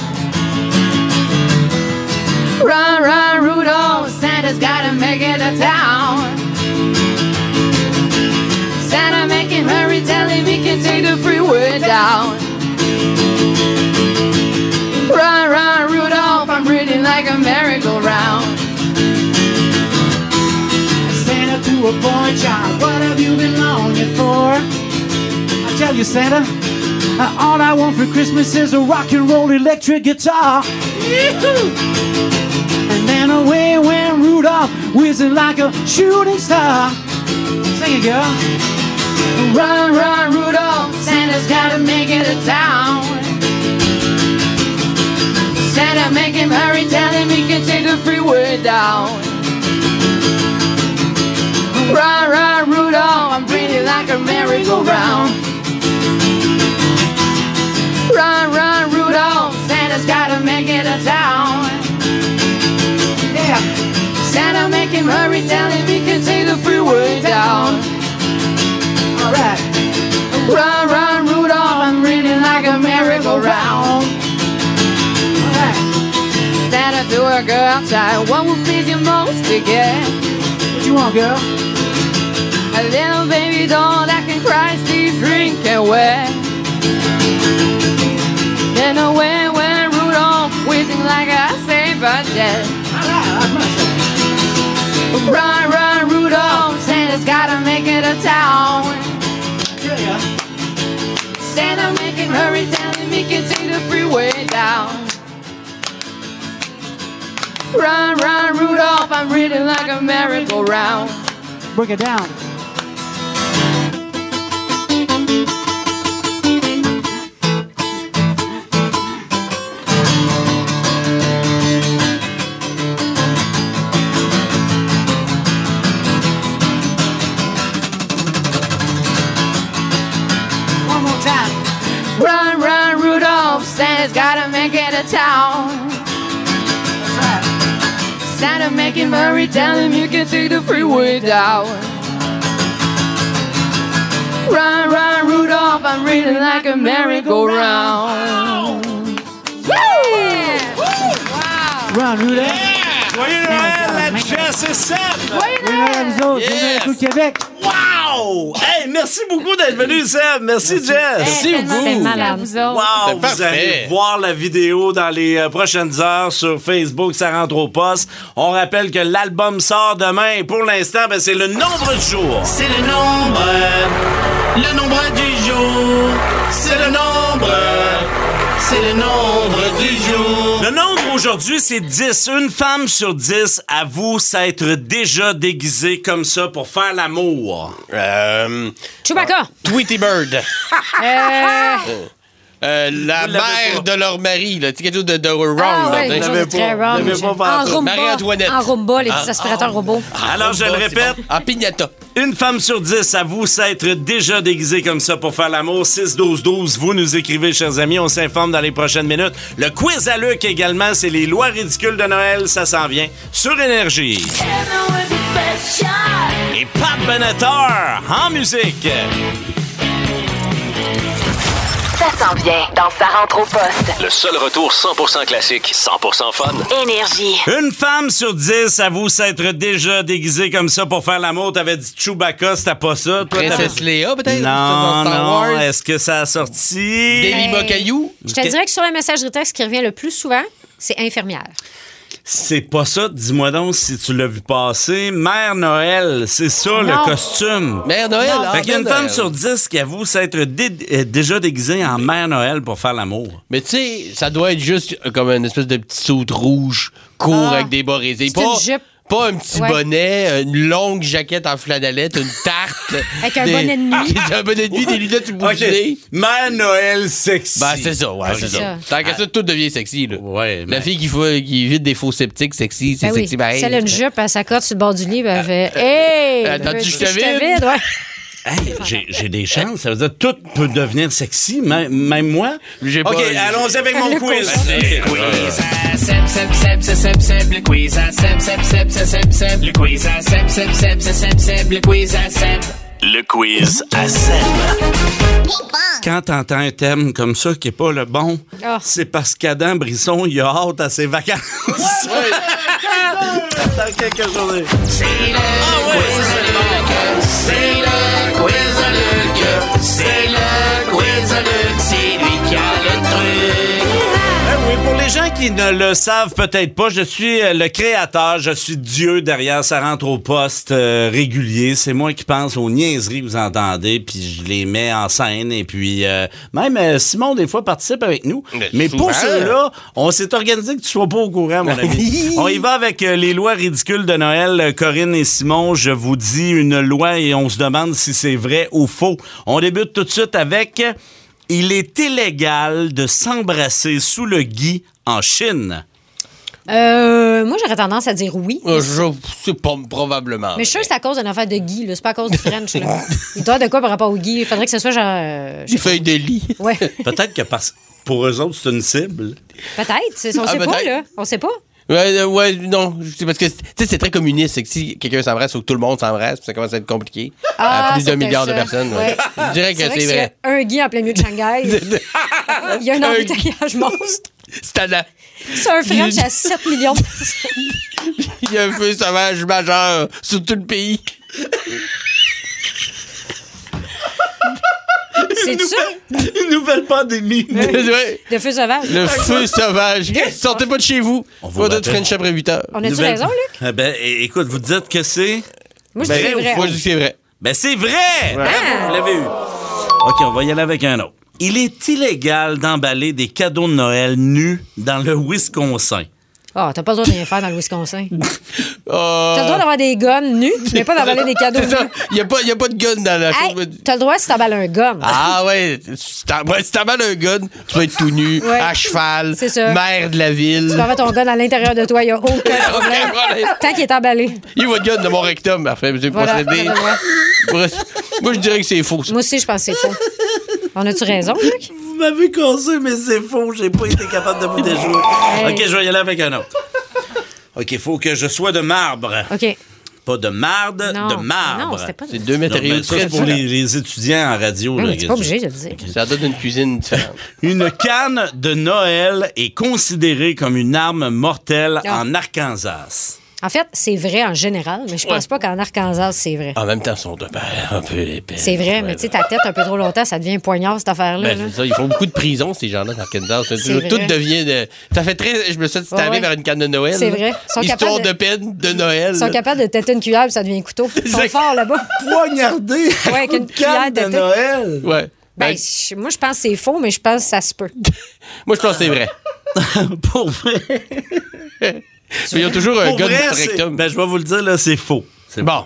Run, run, Rudolph, Santa's gotta make it to town. Santa, make him hurry, tell him he can take the freeway down. a merry-go-round. Santa to a boy child, what have you been longing for? I tell you, Santa, uh, all I want for Christmas is a rock and roll electric guitar. Yee-hoo! And then away went Rudolph, whizzing like a shooting star. Sing it, girl. Run, run, Rudolph, Santa's gotta make it to town. Santa, make him hurry, tell him he can take the freeway down. Run, run, Rudolph, I'm breathing like a merry-go-round. Run, run, Rudolph, Santa's gotta make it to town. Yeah, Santa, make him hurry, tell him he can take the freeway down. All right. Run, run, Rudolph, I'm reading like a merry-go-round. All right. Santa to a girl child, what would please you most to get? What you want, girl? A little baby doll that can cry, sleep, drink, and wet. Then away went Rudolph, whizzing like a saber jet. Run, run, Rudolph, Santa's gotta make it to town. Santa, make him hurry, tell him he can take the freeway down. Run, run, Rudolph, I'm reading like a merry-go-round. Break it down. Run, run, Rudolph, Santa's gotta make it to town. Santa, make him hurry, tell him you can take the freeway down. Run, run, Rudolph, I'm reading like a merry-go-round. Yeah. Wow. Run, Rudolph. Joyeux Noël à Jess et Seb! Joyeux Noël, nous autres. Joyeux Noël à tout le Québec. Wow! Hey, merci beaucoup d'être venu, Seb. Merci, Jess. Merci beaucoup. C'est malade. Vous autres. Wow! Vous allez voir la vidéo dans les euh, prochaines heures sur Facebook, ça rentre au poste. On rappelle que l'album sort demain et pour l'instant, ben, c'est le nombre du jour. C'est le nombre, le nombre du jour. C'est le nombre, c'est le nombre du jour. Le nombre aujourd'hui, c'est dix. Une femme sur dix avoue s'être déjà déguisée comme ça pour faire l'amour. Euh, Chewbacca. Tweety Bird. Euh... Euh, la mère de leur mari, là. Tu sais, quelque chose de, de wrong. Ah, là, ouais, quelque chose de très wrong. En Roomba. Marie-Antoinette. En Roomba, les Ah, petits aspirateurs robots. Alors, je le répète. Bon. En piñata. Une femme sur dix avoue s'être déjà déguisée comme ça pour faire l'amour. six douze douze, vous nous écrivez, chers amis. On s'informe dans les prochaines minutes. Le quiz à Luc également, c'est les lois ridicules de Noël. Ça s'en vient sur Énergie. Et Pat Benatar en musique. Ça s'en vient dans Sa rentre au poste. Le seul retour cent pour cent classique, cent pour cent fun. Énergie. Une femme sur dix avoue s'être déjà déguisée comme ça pour faire l'amour. T'avais dit Chewbacca, c'était pas ça. Toi, Princesse t'avais... Léa, peut-être? Non, dans Star non. Wars? Est-ce que ça a sorti? Délima Caillou? Je te dirais que sur la messagerie texte, ce qui revient le plus souvent, c'est infirmière. C'est pas ça. Dis-moi donc si tu l'as vu passer. Mère Noël, c'est ça, Non. le costume. Mère Noël, Non. ah, Fait qu'il y a une Mère femme Noël. sur dix qui avoue s'être dé- euh, déjà déguisée en Mère Noël pour faire l'amour. Mais tu sais, ça doit être juste comme une espèce de petit saute rouge, court Ah. avec des bas résés. C'est Pas, une jupe. pas un petit Ouais. bonnet, une longue jaquette en flanellette, une tarte. Avec un des- bonnet de nuit. un bonnet de nuit, des lunettes du bout OK. du nez. Mère Noël sexy. Ben, c'est ça, ouais, Ok. c'est ça. ça. Tant qu'à ça, tout devient sexy, là. Ouais, La mais- fille qui, faut, qui évite des faux sceptiques, sexy, c'est Ben oui. sexy pareil. Si elle a une jupe, elle s'accote sur le bord du lit, ben elle fait Hey! Attends, veux- tu veux- te je te vide? vide, ouais. Hey, j'ai, j'ai des chances. Ça veut dire que tout peut devenir sexy, même, même moi. J'ai OK, pas- allons-y avec mon Le quiz. Le quiz à Seb, Seb, Seb, Seb, Seb, Seb, le quiz à Seb, Seb, Seb, Seb, Seb, Seb, le quiz à Seb, Seb, Seb, Seb, Seb, Seb, le quiz à Seb. Le quiz à Seb. Quand t'entends un thème comme ça qui est pas le bon, Ah. c'est parce qu'Adam Brisson, il a hâte à ses vacances. Attends quelques journées. C'est le quiz à Luc, c'est le quiz à Luc, c'est le quiz à Luc, c'est lui qui a le truc. Eh oui, pour les gens qui ne le savent peut-être pas, je suis le créateur, je suis Dieu derrière Ça rentre au poste euh, régulier. C'est moi qui pense aux niaiseries que vous entendez, puis je les mets en scène. Et puis, euh, même euh, Simon, des fois, participe avec nous. Mais, Mais pour ceux-là, on s'est organisé que tu sois pas au courant, mon ami. On y va avec euh, les lois ridicules de Noël. Corinne et Simon, je vous dis une loi et on se demande si c'est vrai ou faux. On débute tout de suite avec... Il est illégal de s'embrasser sous le gui en Chine. Euh, moi, j'aurais tendance à dire oui. Euh, je sais pas, probablement. Mais je suis sûr que c'est à cause d'une affaire de Guy, là. C'est pas à cause du French, là. Il doit de quoi par rapport au Guy? Il faudrait que ce soit genre... Euh, Des feuilles de lit. Ouais. Peut-être que parce... pour eux autres, c'est une cible. Peut-être. C'est... On Ah, sait peut-être. pas, là. On sait pas. Ouais, euh, ouais, non. C'est parce que, tu sais, c'est très communiste. C'est que si quelqu'un s'embrasse, il faut que tout le monde s'embrasse, puis ça commence à être compliqué. Ah, à plus d'un c'est milliard ça. de personnes. Ouais. Ouais. Je dirais que c'est, c'est vrai. qu'il y a un Guy en plein milieu de Shanghai. Il y a un embouteillage monstre. C'est à la... C'est un French à sept millions de personnes. Il y a un feu sauvage majeur sur tout le pays. C'est ça? Une nouvelle pandémie. Ouais. De feu sauvage. Le feu sauvage. Sortez pas de chez vous. On va de French après huit heures. On a-tu Nouvelle- raison, Luc? Eh ben, é- écoute, vous dites que c'est... Moi, je Ben, dis c'est vrai. Moi, je dis que c'est vrai. Ben, c'est vrai! Ah! Bravo, vous l'avez eu. OK, on va y aller avec un autre. Il est illégal d'emballer des cadeaux de Noël nus dans le Wisconsin. Ah, t'as pas le droit de rien faire dans le Wisconsin. Euh... T'as le droit d'avoir des guns nus, mais pas d'emballer des cadeaux C'est ça. nus. Il n'y a, pas- y a pas de gun dans la Hey, chose. t'as le droit si t'emballes un gun. Ah ouais, si t'en- ouais, si t'emballes un gun, tu vas être tout nu, Ouais. à cheval, C'est ça. maire de la ville. Tu peux avoir ton gun à l'intérieur de toi, il n'y a aucun problème. problème. Tant qu'il est emballé. Il va de gun de mon rectum, parfait. Monsieur Voilà, procédé. t'as le droit. Moi, je dirais que c'est faux, ça. Moi aussi, je pense que c'est faux. On a-tu raison, Luc? Vous m'avez cassé, mais c'est faux. J'ai pas été capable de vous déjouer. Hey. OK, je vais y aller avec un autre. OK, il faut que je sois de marbre. OK. Pas de marde, Non. de marbre. Non, c'était pas de- C'est deux matériaux Non, ben, ça, très c'est pour les, les étudiants en radio. Oui, là, mais t'es pas obligé de le dire. Ça donne une cuisine différente. Une canne de Noël est considérée comme une arme mortelle Ah. en Arkansas. En fait, c'est vrai en général, mais je pense pas qu'en Arkansas, c'est vrai. En même temps, ils sont de ben, un peu épais. C'est vrai, mais tu sais, ta tête un peu trop longtemps, ça devient un poignard, cette affaire-là. Ben, là. c'est ça, ils font beaucoup de prison, ces gens-là, dans Arkansas. C'est Tout, vrai. tout devient de. Ça fait très. Je me suis dit, Ouais, t'es ouais. vers une canne de Noël. C'est là. vrai. Ils sont Histoire capables de... de- peine de Noël. Ils sont là. capables de têter une cuillère puis ça devient un couteau. Ils sont Exact. forts là-bas. Poignardé Ouais, avec une cuillère de thé. Noël. Ouais. Ben, je- moi, je pense que c'est faux, mais je pense que ça se peut. Moi, je pense que c'est vrai. Pour vrai. Mais ils ont toujours un Pour gun vrai, de c'est- rectum. ben, je vais vous le dire, là, c'est faux. C'est Bon.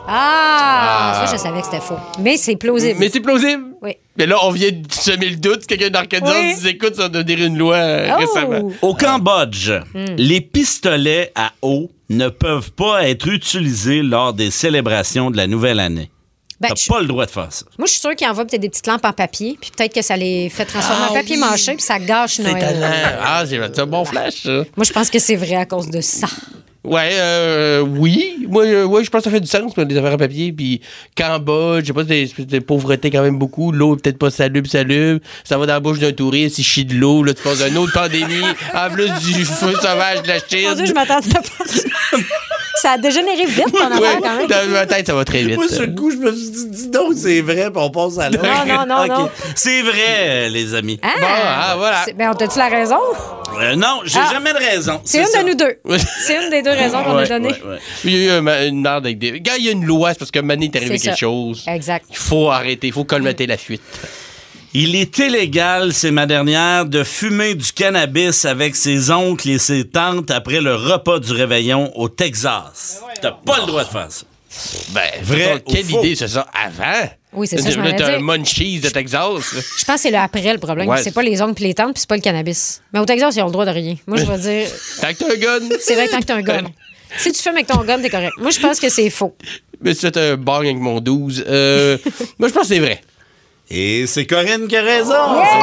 Ah! Ah. Ça, je savais que c'était faux. Mais c'est plausible. Mais c'est plausible. Oui. Mais là, on vient de semer le doute. Quelqu'un d'Arkansas Oui. nous écoute, ça doit dire une loi euh, Oh! récemment. Au Cambodge, Hmm. les pistolets à eau ne peuvent pas être utilisés lors des célébrations de la nouvelle année. Ben, T'as je- pas le droit de faire ça. Moi, je suis sûre qu'ils envoient peut-être des petites lampes en papier, puis peut-être que ça les fait transformer Ah en papier oui. mâché, puis ça gâche C'est Noël. talent. Ah, c'est c'est un bon flash, ça. Moi, je pense que c'est vrai à cause de ça. Ouais, euh, oui. Moi, euh, ouais, je pense que ça fait du sens, mais des affaires en papier. Puis Cambodge, je sais pas, c'est des, des pauvretés quand même beaucoup. L'eau est peut-être pas salubre, salubre. Ça va dans la bouche d'un touriste, il chie de l'eau. Là, tu passes une autre pandémie, en plus du feu sauvage de la Chine. Mon Dieu, je m'attendais pas à ça. Ça a dégénéré vite, ton affaire, Ouais, quand même. dans ma tête, ça va très vite. Moi, sur le coup, je me suis dit, dis donc, c'est vrai, puis on passe à l'autre. Non, non, non, OK. non. C'est vrai, euh, les amis. Ah, Bon, ah, voilà. C'est- Ben, on t'a-tu la raison? Euh, non, j'ai Ah. jamais de raison. C'est une ça. de nous deux. Ouais. C'est une des deux raisons qu'on a Ouais, données. Ouais, ouais. Il y a eu un ma- une merde avec des. Quand il y a une loi, c'est parce que Mané est arrivé C'est quelque ça. chose. Exact. Il faut arrêter, il faut colmater la fuite. Il est illégal, c'est ma dernière, de fumer du cannabis avec ses oncles et ses tantes après le repas du réveillon au Texas. T'as pas le droit de faire ça. Ben, Vrai vrai, ou quelle faux? idée, c'est ça, avant? Oui, c'est ça, je m'en Là, allais t'as un dire. munchies de Texas. là. Je pense que c'est le après le problème. Ouais. C'est pas les ongles puis les tantes, puis c'est pas le cannabis. Mais au Texas, ils ont le droit de rien. Moi, je vais dire, Tant que t'as un gun. c'est vrai tant que t'as un gun. Si tu fumes avec ton gun, t'es correct. Moi, je pense que c'est faux. Mais si tu fais un bang avec mon douze. Euh, moi, je pense que c'est vrai. Et c'est Corinne qui a raison. C'est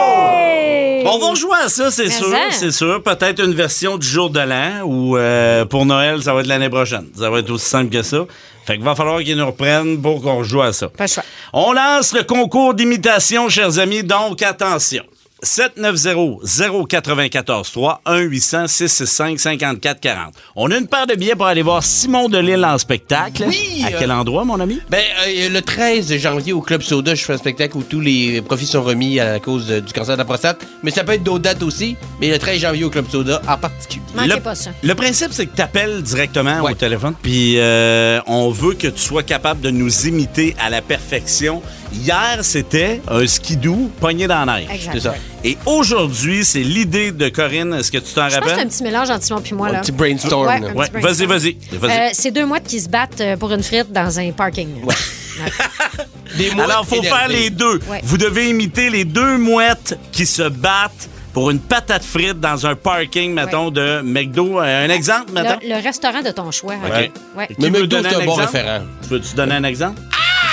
faux. On va rejouer à ça, c'est Mais sûr, ça. c'est sûr. Peut-être une version du jour de l'an ou euh, pour Noël, ça va être l'année prochaine. Ça va être aussi simple que ça. Fait qu'il va falloir qu'ils nous reprennent pour qu'on joue à ça. Pas le choix. On lance le concours d'imitation, chers amis, donc attention. sept neuf zéro zéro neuf quatre trois, un huit cents six six cinq cinquante-quatre quarante. On a une paire de billets pour aller voir Simon Delille en spectacle. Oui! À quel endroit, mon ami? Ben, euh, le treize janvier au Club Soda, je fais un spectacle où tous les profits sont remis à cause de- du cancer de la prostate. Mais ça peut être d'autres dates aussi. Mais le treize janvier au Club Soda en particulier. Manquez Le, pas ça. le principe, c'est que tu appelles directement au téléphone, puis euh, on veut que tu sois capable de nous imiter à la perfection. Hier, c'était un skidoo pogné dans la neige. Exact. C'est ça. Et aujourd'hui, c'est l'idée de Corinne. Est-ce que tu t'en Je pense que c'est un rappelles? petit mélange entre Simon puis moi. Un là. petit brainstorm, Ouais, là. un Ouais, petit vas-y, brainstorm. vas-y. vas-y. Euh, c'est deux mouettes qui se battent euh, pour une frite dans un parking. Des mouettes Alors, il faut énervées. faire les deux. Ouais. Vous devez imiter les deux mouettes qui se battent pour une patate frite dans un parking, mettons, de McDo. Euh, Un exemple, mettons? Le, le restaurant de ton choix. OK. Ouais. Ouais. Qui Mais veut McDo, donner c'est un bon exemple? référent. Peux-tu donner un exemple?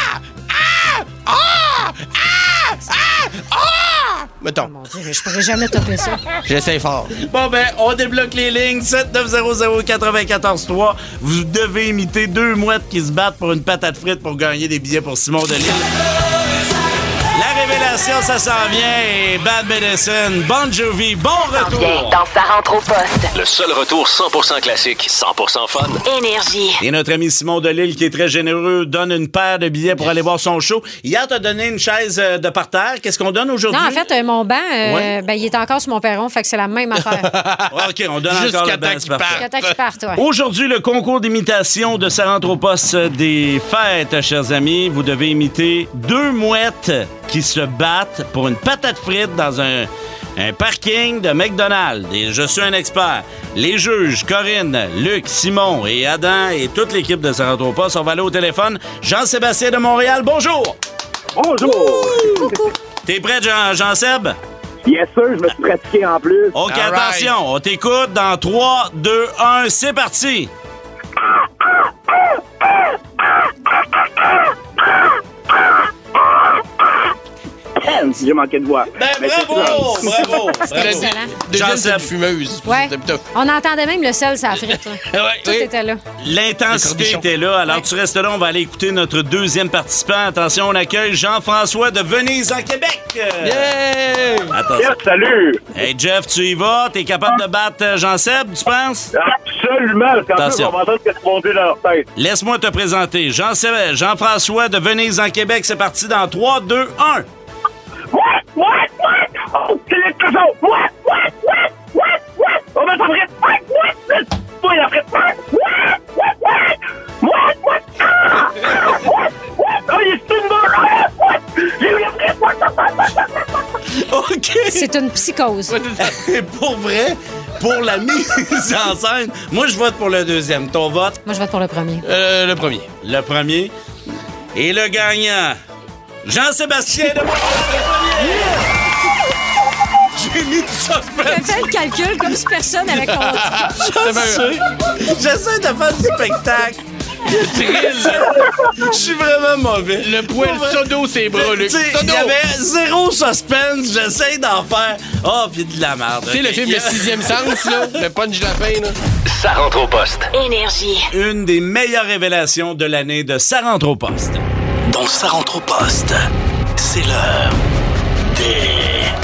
Mettons. Mon Dieu, je pourrais jamais topper ça. J'essaie fort. Bon, ben, on débloque les lignes. sept neuf zéro zéro neuf quatre trois. Vous devez imiter deux mouettes qui se battent pour une patate frite pour gagner des billets pour Simon Delille. La révélation, ça s'en vient. Et Bad Medicine, Bon Jovi, bon retour. Dans sa rentre au poste. Le seul retour cent pour cent classique, cent pour cent fun. Énergie. Et notre ami Simon Delille, qui est très généreux, donne une paire de billets pour aller voir son show. Hier, t'as donné une chaise euh, de parterre. Qu'est-ce qu'on donne aujourd'hui? Non, en fait, euh, mon banc, euh, Ouais. ben, il est encore sur mon perron, fait que c'est la même affaire. OK, on donne Jusqu'à encore le temps banc, qu'il c'est parfait. parte. Jusqu'à temps qu'il parte, ouais. Aujourd'hui, le concours d'imitation de sa rentre au poste des fêtes, chers amis. Vous devez imiter deux mouettes qui se battent pour une patate frite dans un, un parking de McDonald's. Et je suis un expert. Les juges, Corinne, Luc, Simon et Adam et toute l'équipe de sa rentre au poste, on va aller au téléphone. Jean-Sébastien de Montréal, bonjour! Bonjour! T'es prêt, Jean- Jean-Seb? Yes, sir, je me suis pratiqué en plus. OK, All right. attention, on t'écoute dans trois, deux, un, c'est parti! J'ai manqué de voix. Ben, Mais c'est bravo! ça. Bravo! C'était bravo. excellent. Deuxième, c'est Jean-Seb. une fumeuse. Ouais. C'était plutôt- On entendait même le sel, ça frite. là. Tout oui. était là. L'intensité Les cornichons. était là. Alors, tu restes là. On va aller écouter notre deuxième participant. Attention, on accueille Jean-François de Venise, en Québec. Yeah! Attention. Yes, salut! Hey, Jeff, tu y vas? T'es capable de battre euh, Jean-Seb, tu penses? Absolument, parce qu'en plus, Attention. on va entendre qu'est-ce qu'ils vont dire dans leur tête. Laisse-moi te présenter. Jean-Seb- Jean-François de Venise, en Québec. C'est parti dans trois, deux, un. What? What? What? Oh, c'est l'explosion! What? What? What? What? What? On va s'en frite! What? What? Toi, la frite! What? What? What? What? What? Ah! What? What? Oh, il est une mort! What? J'ai eu la frite! What? What? What? OK. C'est une psychose. Pour vrai, pour la mise en scène, moi, je vote pour le deuxième. Ton vote? Moi, je vote pour le premier. Euh, le premier. Le premier. Et le gagnant, Jean-Sébastien de Montréal. J'ai mis du suspense. J'ai fait le calcul comme si personne avait compté. Je sais. J'essaie de faire du spectacle. Je suis vraiment mauvais. Le poil sodo, ses bras, Luc. Tu sais, Sodo! il y avait zéro suspense. J'essaie d'en faire. Oh, puis de la merde. Tu sais, le Ok. film Le Sixième Sens, là, le punch de la fin, là. Ça rentre au poste. Énergie. Une des meilleures révélations de l'année de Ça rentre au poste. Dans Ça rentre au poste, c'est l'heure des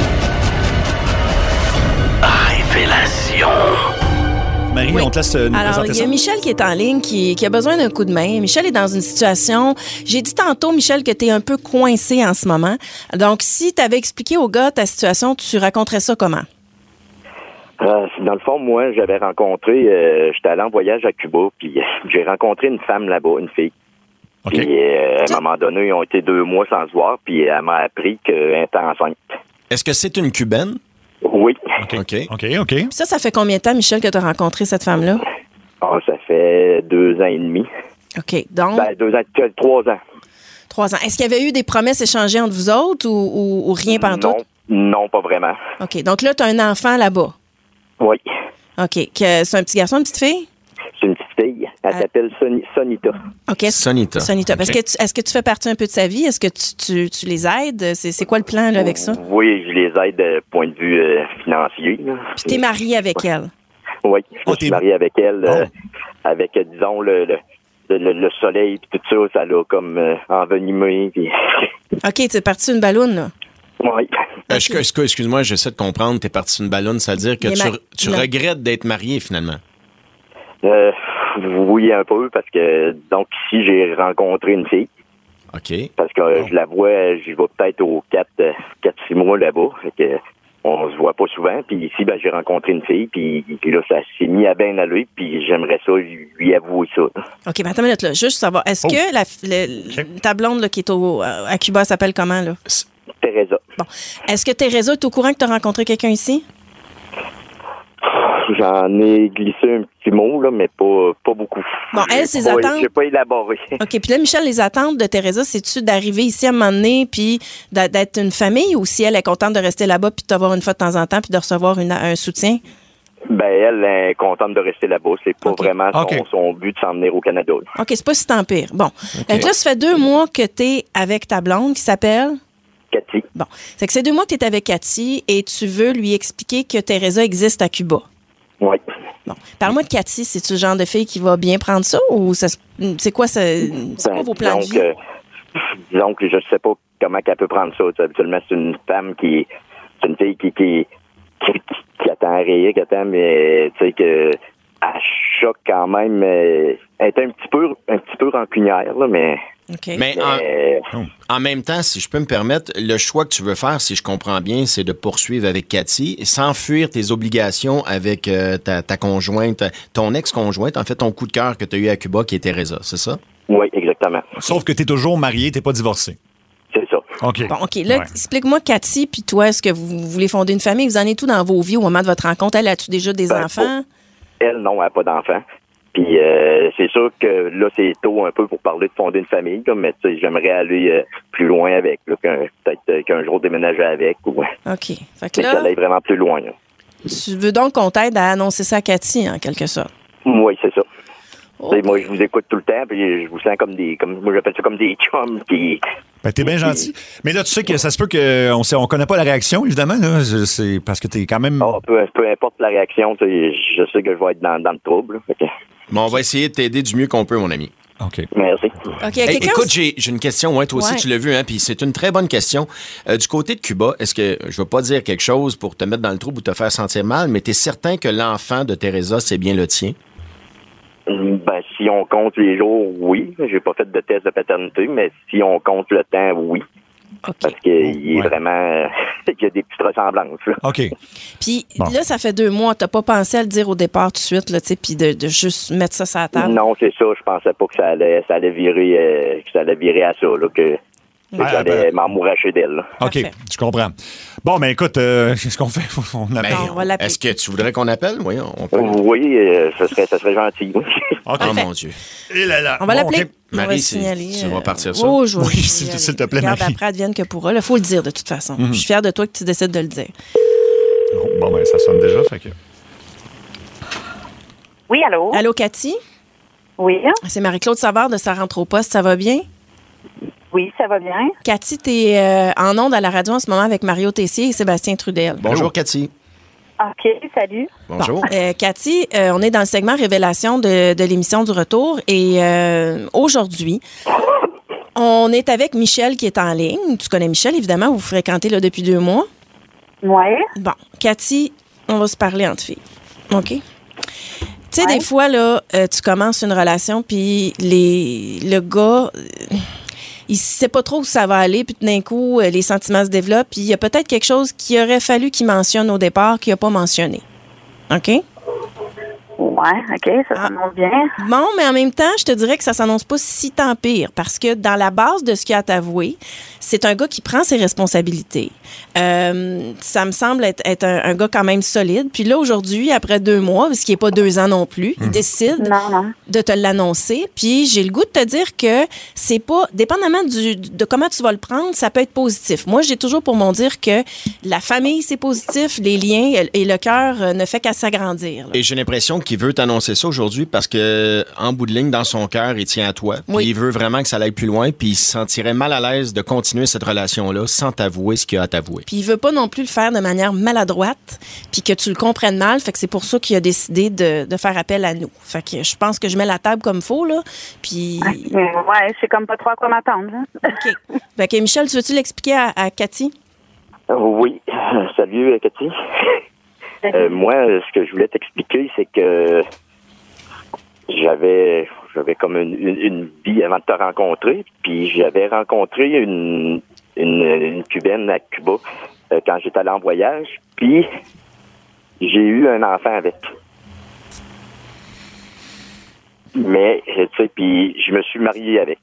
révélations. Marie, Oui. on te laisse euh, nous Alors, présenter il y a ça. Michel qui est en ligne, qui, qui a besoin d'un coup de main. Michel est dans une situation... J'ai dit tantôt, Michel, que tu es un peu coincé en ce moment. Donc, si tu avais expliqué au gars ta situation, tu raconterais ça comment? Euh, dans le fond, moi, j'avais rencontré... Euh, j'étais allé en voyage à Cuba, puis euh, j'ai rencontré une femme là-bas, une fille. Puis, euh, à un moment donné, ils ont été deux mois sans se voir, puis elle m'a appris qu'elle était enceinte. Est-ce que c'est une cubaine? Oui. OK. OK, OK. Ça, ça fait combien de temps, Michel, que tu as rencontré cette femme-là? Ah, ça fait deux ans et demi. OK, donc... Ben, deux ans, euh, trois ans. Trois ans. Est-ce qu'il y avait eu des promesses échangées entre vous autres ou, ou, ou rien pendant Non, non, pas vraiment. OK, donc là, tu as un enfant là-bas. Oui. OK. Que, c'est un petit garçon, une petite fille? C'est une petite fille. Elle Euh, s'appelle Son- Sonita. OK. Sonita. Sonita. Est-ce que, tu, est-ce que tu fais partie un peu de sa vie? Est-ce que tu, tu, tu les aides? C'est, c'est quoi le plan là, avec ça? Oui, je les aide de point de vue euh, financier. là. Puis t'es marié avec elle? Oui, je me suis marié avec elle, euh, avec, euh, disons, le, le, le, le soleil puis tout ça, ça l'a comme euh, envenimé. Puis... OK, tu es parti une balloune, là? Oui. Euh, je- est-ce que- Excuse-moi, j'essaie de comprendre. T'es parti d'une ballonne, c'est-à-dire que Il est tu, ma- tu non. regrettes d'être marié, finalement. Euh, oui, un peu, parce que, donc, ici, j'ai rencontré une fille. OK. Parce que euh, je la vois, j'y vais peut-être aux quatre six mois là-bas. Fait que, on se voit pas souvent. Puis ici, ben, j'ai rencontré une fille, puis, puis là, ça s'est mis à bien aller, puis j'aimerais ça lui avouer ça. OK, mais attends une minute, là. Juste savoir, est-ce Oh. que la, le- ta blonde là, qui est au, à Cuba elle s'appelle comment, là? Teresa. Bon. Est-ce que Teresa est au courant que tu as rencontré quelqu'un ici? J'en ai glissé un petit mot, là, mais pas, pas beaucoup. Bon, elle, J'ai ses pas- attentes- J'ai pas élaboré. OK, puis là, Michel, les attentes de Teresa, c'est-tu d'arriver ici à un moment donné puis d'a- d'être une famille ou si elle est contente de rester là-bas puis de te voir une fois de temps en temps puis de recevoir une- un soutien? Ben, elle est contente de rester là-bas. C'est pas vraiment son, OK. son but de s'en venir au Canada. là. OK, c'est pas si tant pire. Bon. Fait que là, ça fait deux mois que tu es avec ta blonde qui s'appelle? Cathy. Bon. C'est que c'est deux mois que tu es avec Cathy et tu veux lui expliquer que Teresa existe à Cuba. Oui. Bon. Parle-moi de Cathy. C'est-tu le genre de fille qui va bien prendre ça ou ça se- c'est quoi, ça, c'est quoi Ben, vos plans de disons vie? que- disons que je sais pas comment qu'elle peut prendre ça. Tu sais, habituellement, c'est une femme qui... C'est une fille qui... qui qui, qui, qui attend rien, qui attend, mais tu sais que elle choque quand même. euh, Elle est un petit peu, un petit peu rancunière, là, mais. Mais en, en même temps, si je peux me permettre, le choix que tu veux faire, si je comprends bien, c'est de poursuivre avec Cathy sans fuir tes obligations avec euh, ta, ta conjointe, ton ex-conjointe, en fait, ton coup de cœur que tu as eu à Cuba, qui est Teresa, c'est ça? Oui, exactement. Sauf que tu es toujours marié, tu n'es pas divorcé. C'est ça. OK. Bon, OK. Là, Ouais. explique-moi, Cathy, puis toi, est-ce que vous voulez fonder une famille? Vous en êtes tout dans vos vies au moment de votre rencontre? Elle, as-tu déjà des Ben, enfants? Elle, non, elle n'a pas d'enfant. Puis euh, c'est sûr que là, c'est tôt un peu pour parler de fonder une famille, là, mais tu sais, j'aimerais aller euh, plus loin avec, là, qu'un- peut-être euh, qu'un jour déménager avec. Ou, ouais. OK. Fait Mais que que ça là, aille vraiment plus loin. Là. tu veux donc qu'on t'aide à annoncer ça à Cathy, en quelque sorte? Oui, c'est ça. Oh. Tu sais, moi, je vous écoute tout le temps, puis je vous sens comme des, comme moi, j'appelle ça comme des chums qui. Ben, t'es bien gentil. Mais là, tu sais que ça se peut qu'on ne on connaît pas la réaction, évidemment. Là. C'est- C'est parce que t'es quand même. Ah, peu, peu importe la réaction, tu sais, je sais que je vais être dans, dans le trouble. là. Fait que, Bon, on va essayer de t'aider du mieux qu'on peut, mon ami. OK. merci. OK, Hey, quelqu'un... écoute, j'ai j'ai une question. Ouais, toi aussi, Ouais. tu l'as vu, hein, puis c'est une très bonne question. Euh, du côté de Cuba, est-ce que, je veux pas dire quelque chose pour te mettre dans le trouble ou te faire sentir mal, mais tu es certain que l'enfant de Teresa, c'est bien le tien? Ben, si on compte les jours, oui. J'ai pas fait de test de paternité, mais si on compte le temps, oui. Parce qu'il est vraiment. Il y a des petites ressemblances. Là. OK. Puis Bon. là, ça fait deux mois. T'as pas pensé à le dire au départ tout de suite, là, tu sais, puis de, de juste mettre ça sur la table? Non, c'est ça. Je pensais pas que ça allait, ça allait virer, euh, que ça allait virer à ça, là, que, que Ah, j'allais m'emmouracher d'elle. là. OK, je comprends. Bon, mais écoute, euh, qu'est-ce qu'on fait? On appelle. Ben, est-ce que tu voudrais qu'on appelle? Oui, on peut. Oui, euh, ça serait, ça serait gentil. Oh mon Dieu. Et là, là. On va Bon, l'appeler. OK. On va Marie, le c'est- signaler. tu vas euh, partir ça? Oh, je vais Oui, le s'il signaler. s'il te plaît, Regarde, Marie. après, advienne que pourra. Il faut le dire de toute façon. Mhm. Je suis fière de toi que tu décides de le dire. Oh, bon, ben, ça sonne déjà, fait que. Oui, allô? Allô, Cathy? Oui. C'est Marie-Claude Savard de Ça rentre au poste. Ça va bien? Oui, ça va bien. Cathy, tu es en onde à la radio en ce moment avec Mario Tessier et Sébastien Trudel. Bonjour, Cathy. OK, salut. Bonjour. Bon, euh, Cathy, euh, on est dans le segment Révélation de, de l'émission du retour et euh, aujourd'hui, on est avec Michel qui est en ligne. Tu connais Michel, évidemment, vous vous fréquentez là, depuis deux mois. Oui. Bon, Cathy, on va se parler entre filles. OK? Tu sais, des fois, là, euh, tu commences une relation, puis les, le gars, euh, il sait pas trop où ça va aller, puis tout d'un coup, euh, les sentiments se développent, puis il y a peut-être quelque chose qu'il aurait fallu qu'il mentionne au départ qu'il n'a pas mentionné. OK? Ouais, OK, ça s'annonce bien. Bon, mais en même temps, je te dirais que ça s'annonce pas si tant pire parce que dans la base de ce qu'il a à t'avouer, c'est un gars qui prend ses responsabilités. Euh, ça me semble être, être un, un gars quand même solide. Puis là, aujourd'hui, après deux mois, parce qu'il n'est pas deux ans non plus, il décide de te l'annoncer. Puis j'ai le goût de te dire que c'est pas, dépendamment du, de comment tu vas le prendre, ça peut être positif. Moi, j'ai toujours pour mon dire que la famille, c'est positif, les liens et le cœur euh, ne fait qu'à s'agrandir. là. Et j'ai l'impression qu'il veut t'annoncer ça aujourd'hui parce que, en bout de ligne, dans son cœur, il tient à toi. Puis Oui. il veut vraiment que ça aille plus loin. Puis il se sentirait mal à l'aise de continuer cette relation-là sans t'avouer ce qu'il a à t'avouer. Puis il veut pas non plus le faire de manière maladroite, puis que tu le comprennes mal. Fait que c'est pour ça qu'il a décidé de, de faire appel à nous. Fait que je pense que je mets la table comme faut, là. Puis... Ouais, je sais comme pas trop à quoi m'attendre. là. OK. Fait que Michel, tu veux-tu l'expliquer à, à Cathy? Oui. Salut, Cathy. Euh, moi, ce que je voulais t'expliquer, c'est que j'avais j'avais comme une, une, une vie avant de te rencontrer, puis j'avais rencontré une, une, une Cubaine à Cuba euh, quand j'étais allé en voyage, puis j'ai eu un enfant avec. Mais, tu sais, puis je me suis marié avec.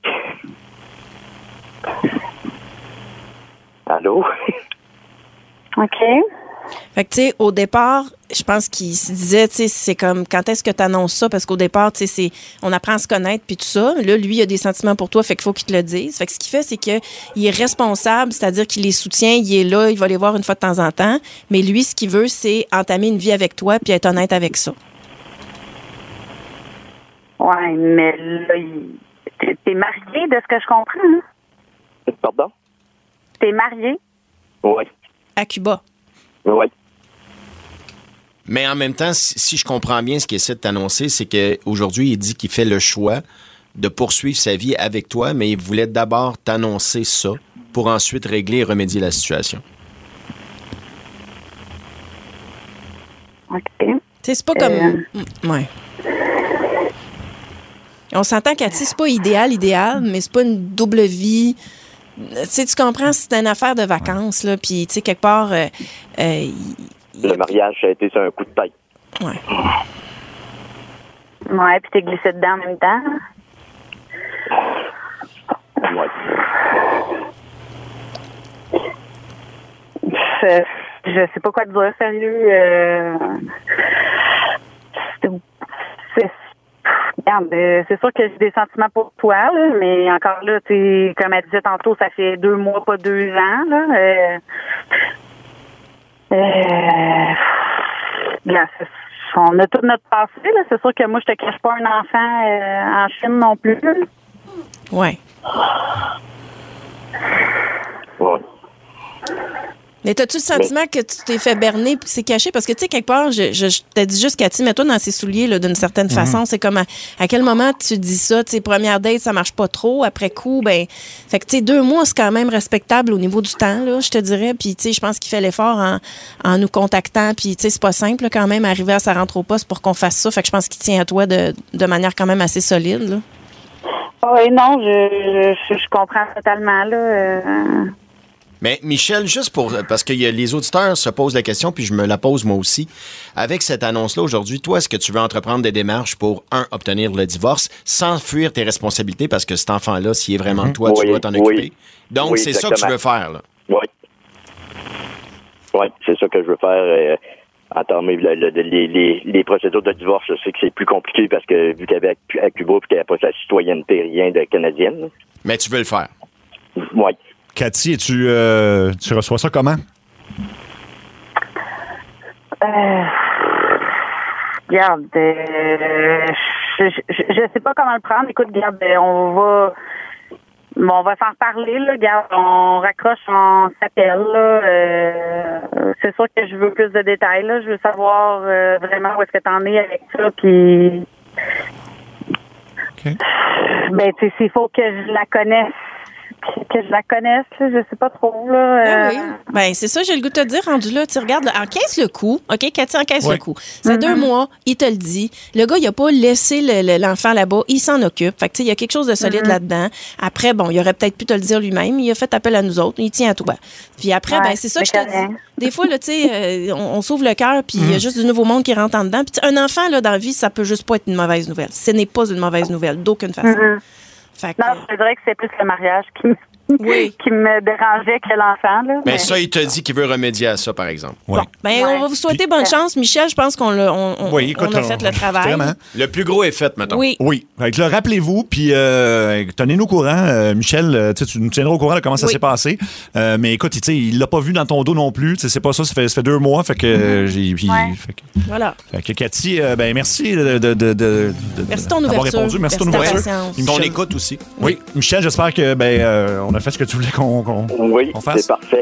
Allô? OK. Fait que, tu sais, au départ, je pense qu'il se disait, tu sais, c'est comme, quand est-ce que tu annonces ça? Parce qu'au départ, tu sais, c'est, on apprend à se connaître puis tout ça. Là, lui, il a des sentiments pour toi, fait qu'il faut qu'il te le dise. Fait que ce qu'il fait, c'est qu'il est responsable, c'est-à-dire qu'il les soutient, il est là, il va les voir une fois de temps en temps. Mais lui, ce qu'il veut, c'est entamer une vie avec toi puis être honnête avec ça. Ouais, mais là, il... t'es, t'es marié, de ce que je comprends, hein? Pardon? T'es marié? Oui. À Cuba? Oui. Mais en même temps, si, si je comprends bien ce qu'il essaie de t'annoncer, c'est qu'aujourd'hui, il dit qu'il fait le choix de poursuivre sa vie avec toi, mais il voulait d'abord t'annoncer ça pour ensuite régler et remédier la situation. OK. Tu sais, c'est pas comme... Euh... Ouais. On s'entend, Cathy, c'est pas idéal, idéal, mais c'est pas une double vie. Tu sais, tu comprends, c'est une affaire de vacances, là, puis, tu sais, quelque part... Euh, euh, le mariage, ça a été sur un coup de tête. Ouais. Ouais, puis t'es glissé dedans en même temps. Ouais. Je, je sais pas quoi te dire, sérieux. Euh, c'est... c'est Regarde, euh, c'est sûr que j'ai des sentiments pour toi, là, mais encore là, tu sais, comme elle disait tantôt, ça fait deux mois, pas deux ans, là. Euh, euh, là, on a tout notre passé, là. C'est sûr que moi, je te cache pas un enfant euh, en Chine non plus. Là. Ouais. Ouais. Mais t'as-tu le sentiment que tu t'es fait berner et que c'est caché? Parce que, tu sais, quelque part, je, je, je t'ai dit juste, Cathy, mets-toi dans ses souliers, là, d'une certaine mm-hmm. façon. C'est comme, à, à quel moment tu dis ça? Tu sais, première date, ça marche pas trop. Après coup, ben, fait que, tu sais, deux mois, c'est quand même respectable au niveau du temps, là, je te dirais. Puis, tu sais, je pense qu'il fait l'effort en, en nous contactant. Puis, tu sais, c'est pas simple, là, quand même, arriver à sa rentre au poste pour qu'on fasse ça. Fait que je pense qu'il tient à toi de, de manière quand même assez solide, là. Oui, non, je, je, je comprends totalement, là. Euh... Mais Michel, juste pour parce que y a, les auditeurs se posent la question, puis je me la pose moi aussi. Avec cette annonce-là aujourd'hui, toi, est-ce que tu veux entreprendre des démarches pour, un, obtenir le divorce sans fuir tes responsabilités, parce que cet enfant-là, s'il est vraiment mm-hmm. toi, oui, tu dois t'en oui. occuper. Donc, oui, c'est exactement. Ça que tu veux faire, là. Oui. Oui, c'est ça que je veux faire. Euh, entamer le, le, les, les, les procédures de divorce. Je sais que c'est plus compliqué parce que vu qu'il y avait à Cuba et qu'il n'y avait pas sa citoyenneté, rien de canadienne. Mais tu veux le faire. Oui. Cathy, tu, euh, tu reçois ça comment? Euh, regarde, euh, je, je, je sais pas comment le prendre. Écoute, regarde, on va, on va s'en parler, là. Regarde, on raccroche, on s'appelle, là. Euh, c'est sûr que je veux plus de détails, là. Je veux savoir euh, vraiment où est-ce que t'en es avec ça, puis... Okay. Ben, tu sais, s'il faut que je la connaisse, que je la connaisse, là, je sais pas trop, là. Euh... Ben oui. Ben, c'est ça, j'ai le goût de te dire, rendu là. Tu regardes, là, encaisse le coup. OK, Cathy, encaisse ouais. le coup. C'est mm-hmm. deux mois, il te le dit. Le gars, il a pas laissé le, le, l'enfant là-bas, il s'en occupe. Fait que, tu sais, il y a quelque chose de solide mm-hmm. là-dedans. Après, bon, il aurait peut-être pu te le dire lui-même. Il a fait appel à nous autres, il tient à toi. Puis après, ouais, ben, c'est ça que je te dis. Des fois, là, tu sais, euh, on, on s'ouvre le cœur, puis il mm-hmm. y a juste du nouveau monde qui rentre en dedans. Puis un enfant, là, dans la vie, ça peut juste pas être une mauvaise nouvelle. Ce n'est pas une mauvaise nouvelle, d'aucune façon. Mm-hmm. Fait que... Non, je dirais que c'est plus le mariage qui me... Oui. qui me dérangeait que l'enfant. Là, mais... mais ça, il te dit qu'il veut remédier à ça, par exemple. Oui. Bon, ben, ouais. on va vous souhaiter bonne chance. Michel, je pense qu'on l'a, on, on, oui, écoute, on a fait on, le travail. Vraiment. Le plus gros est fait, maintenant. Oui. Oui. Fait que là, rappelez-vous, puis euh, tenez-nous au courant. Euh, Michel, euh, tu nous tiendras au courant de comment ça oui. s'est passé. Euh, mais écoute, il l'a pas vu dans ton dos non plus. C'est pas ça, ça fait, ça fait deux mois. Fait que, mm-hmm. j'ai, puis, ouais. fait que, voilà. Fait que Cathy, euh, ben, merci de, de, de, de, merci ton ouverture. Répondu. Merci, merci ton ouverture. Ton écoute aussi. Oui. oui. Michel, j'espère que ben, euh, on a fait ce que tu voulais qu'on, qu'on, oui, qu'on fasse. C'est parfait.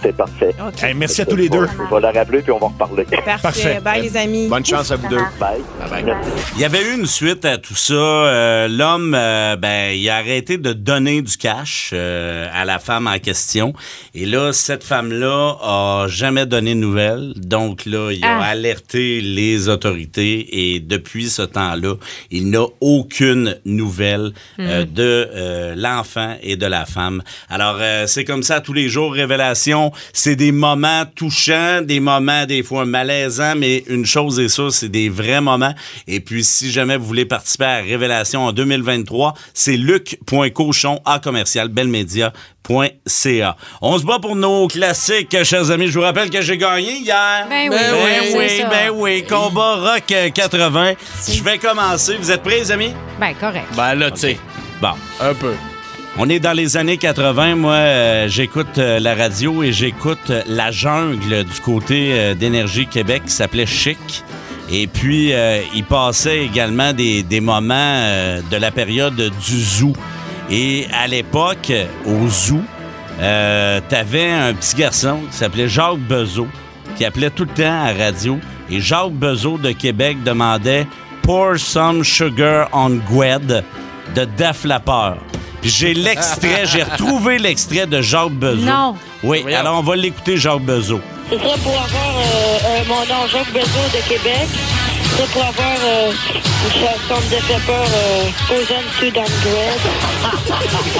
C'est parfait. Okay. Hey, merci à tous les deux. On va la rappeler, puis on va reparler. Parfait. Parfait. Bye, les amis. Bonne chance à vous deux. Bye. Bye, bye. Il y avait eu une suite à tout ça. Euh, l'homme, euh, ben, il a arrêté de donner du cash euh, à la femme en question. Et là, cette femme-là a jamais donné de nouvelles. Donc là, il a Ah. alerté les autorités. Et depuis ce temps-là, il n'a aucune nouvelle euh, Mm. de euh, l'enfant et de la femme. Alors, euh, c'est comme ça tous les jours. Révélation, c'est des moments touchants, des moments des fois malaisants, mais une chose est sûre, c'est des vrais moments. Et puis, si jamais vous voulez participer à Révélation en deux mille vingt-trois, c'est luc point cochon à commercial belmedia point c a. On se bat pour nos classiques, chers amis. Je vous rappelle que j'ai gagné hier. Ben oui, ben c'est oui, ça. ben oui. Combat Rock euh, quatre-vingts. Je vais commencer. Vous êtes prêts, les amis? Ben, correct. Ben là, tu sais. Bon. Un peu. On est dans les années quatre-vingts. Moi, euh, j'écoute euh, la radio et j'écoute euh, La Jungle du côté euh, d'Énergie Québec qui s'appelait Chic. Et puis, euh, il passait également des, des moments euh, de la période du zoo. Et à l'époque, au zoo, euh, t'avais un petit garçon qui s'appelait Jacques Bezot, qui appelait tout le temps à la radio. Et Jacques Bezot de Québec demandait « Pour some sugar on Gwed » de Def Leppard. Puis j'ai l'extrait, j'ai retrouvé l'extrait de Jacques Bezot. Non. Oui, alors on va l'écouter, Jacques Bezot. Ce serait pour avoir euh, euh, mon nom, Jacques Bezot de Québec. Ce serait pour avoir euh, une chanson de Def Leppard, euh, posant dessus dans le grade.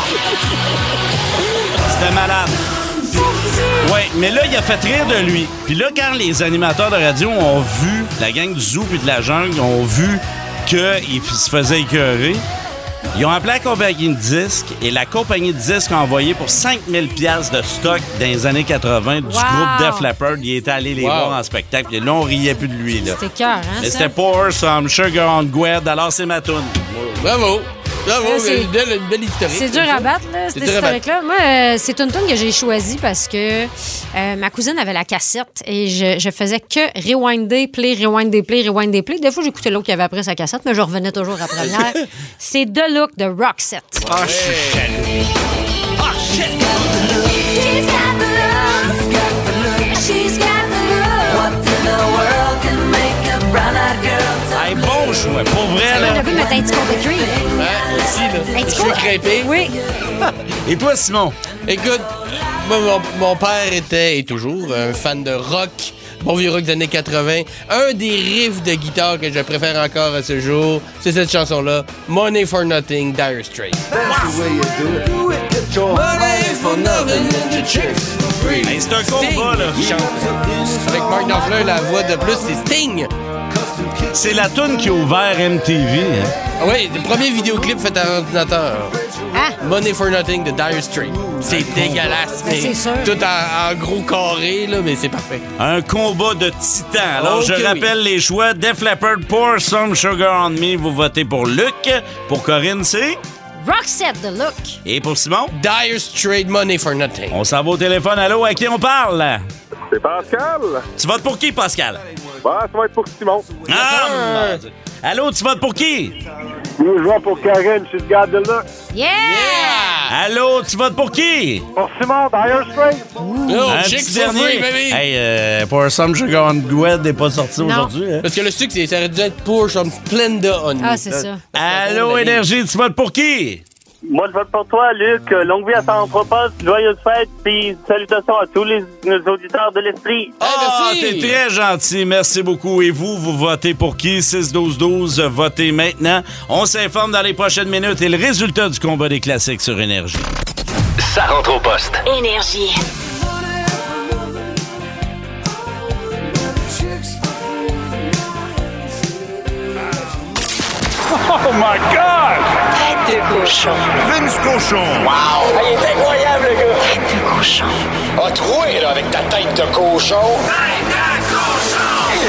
C'était malade. Oui, mais là, il a fait rire de lui. Puis là, quand les animateurs de radio ont vu, la gang du zoo puis de la jungle ont vu qu'il se faisait écœurer, ils ont appelé la compagnie de disques et la compagnie de disques a envoyé pour cinq mille dollars de stock dans les années quatre-vingts du Wow. groupe Def Leppard. Il était allé les Wow. voir en spectacle. Et là, on riait plus de lui. Là. C'était cœur, hein, Mais ça? c'était Pour Some Sugar on Gwed. Alors, c'est ma toune. Bravo. Bravo. Là, c'est- Une belle, une belle historique. C'est dur à battre, là, C'est cette dur à battre. historique-là. Moi, euh, c'est une tune que j'ai choisie parce que euh, ma cousine avait la cassette et je, je faisais que rewinder, play, rewinder, play, rewinder, play. Des fois, j'écoutais l'autre qui avait après sa cassette, mais je revenais toujours à la première. C'est The Look de Roxette. Ah, je suis jaloux. Ah, shit! She's got the look. She's got the look. What in the world can make a brown-eyed girl Hey, bon choix. Pour vrai, On a là. vu mettre un petit compte de cuir. Ouais, ici, là. Un petit Je veux compte. crêper. Oui. Et toi, Simon? Écoute, moi, mon, mon père était, et toujours, un fan de rock. Bon vieux rock des années quatre-vingts. Un des riffs de guitare que je préfère encore à ce jour, c'est cette chanson-là, Money for Nothing, Dire Straits. Money for nothing and the chicks for free. Hey, c'est un combat, là. Qui chante. Avec Mark Knopfler, la voix de plus, c'est Sting. C'est la toune qui a ouvert M T V. Hein? Ah oui, le premier vidéoclip fait à ordinateur. Ah. Money for Nothing de Dire Straits. C'est dégueulasse, mais C'est sûr. tout en, en gros carré, là, mais c'est parfait. Un combat de titans. Alors, Ok, je oui. rappelle les choix. Def Leppard, Pour Some Sugar on Me. Vous votez pour Luc. Pour Corinne, c'est... Roxette, The Look. Et pour Simon? Dire Straits, Money for Nothing. On s'en va au téléphone. Allô, à qui on parle? C'est Pascal. Tu votes pour qui, Pascal? Bah, ça va être pour Simon. Ah, mon Dieu. Allô, tu votes pour qui? Nous jouons pour Karen, she's got the look. Yeah! Allô, tu votes pour qui? Pour Simon, Dire Straits. Oh, Un Chicks petit for free, dernier. baby. Hey, euh, Pour Some Sugar on Gwed n'est pas sorti Non. aujourd'hui. Hein? Parce que le sucre, c'est- ça aurait dû être pour some Splenda on me. Ah, c'est ça. Allô, Énergie, tu votes pour qui? Moi, je vote pour toi, Luc. Longue vie à ton propos, joyeuse fête, puis salutations à tous les, nos auditeurs de l'esprit. Ah, t'es très gentil. Merci beaucoup. Et vous, vous votez pour qui? six douze douze, votez maintenant. On s'informe dans les prochaines minutes et le résultat du combat des classiques sur Énergie. Ça rentre au poste. Énergie. Oh my God! Tête de cochon. Vince Cochon. Wow! Ah, il est incroyable, le gars! Tête de cochon. A troué, là, avec ta tête de cochon. Tête de cochon!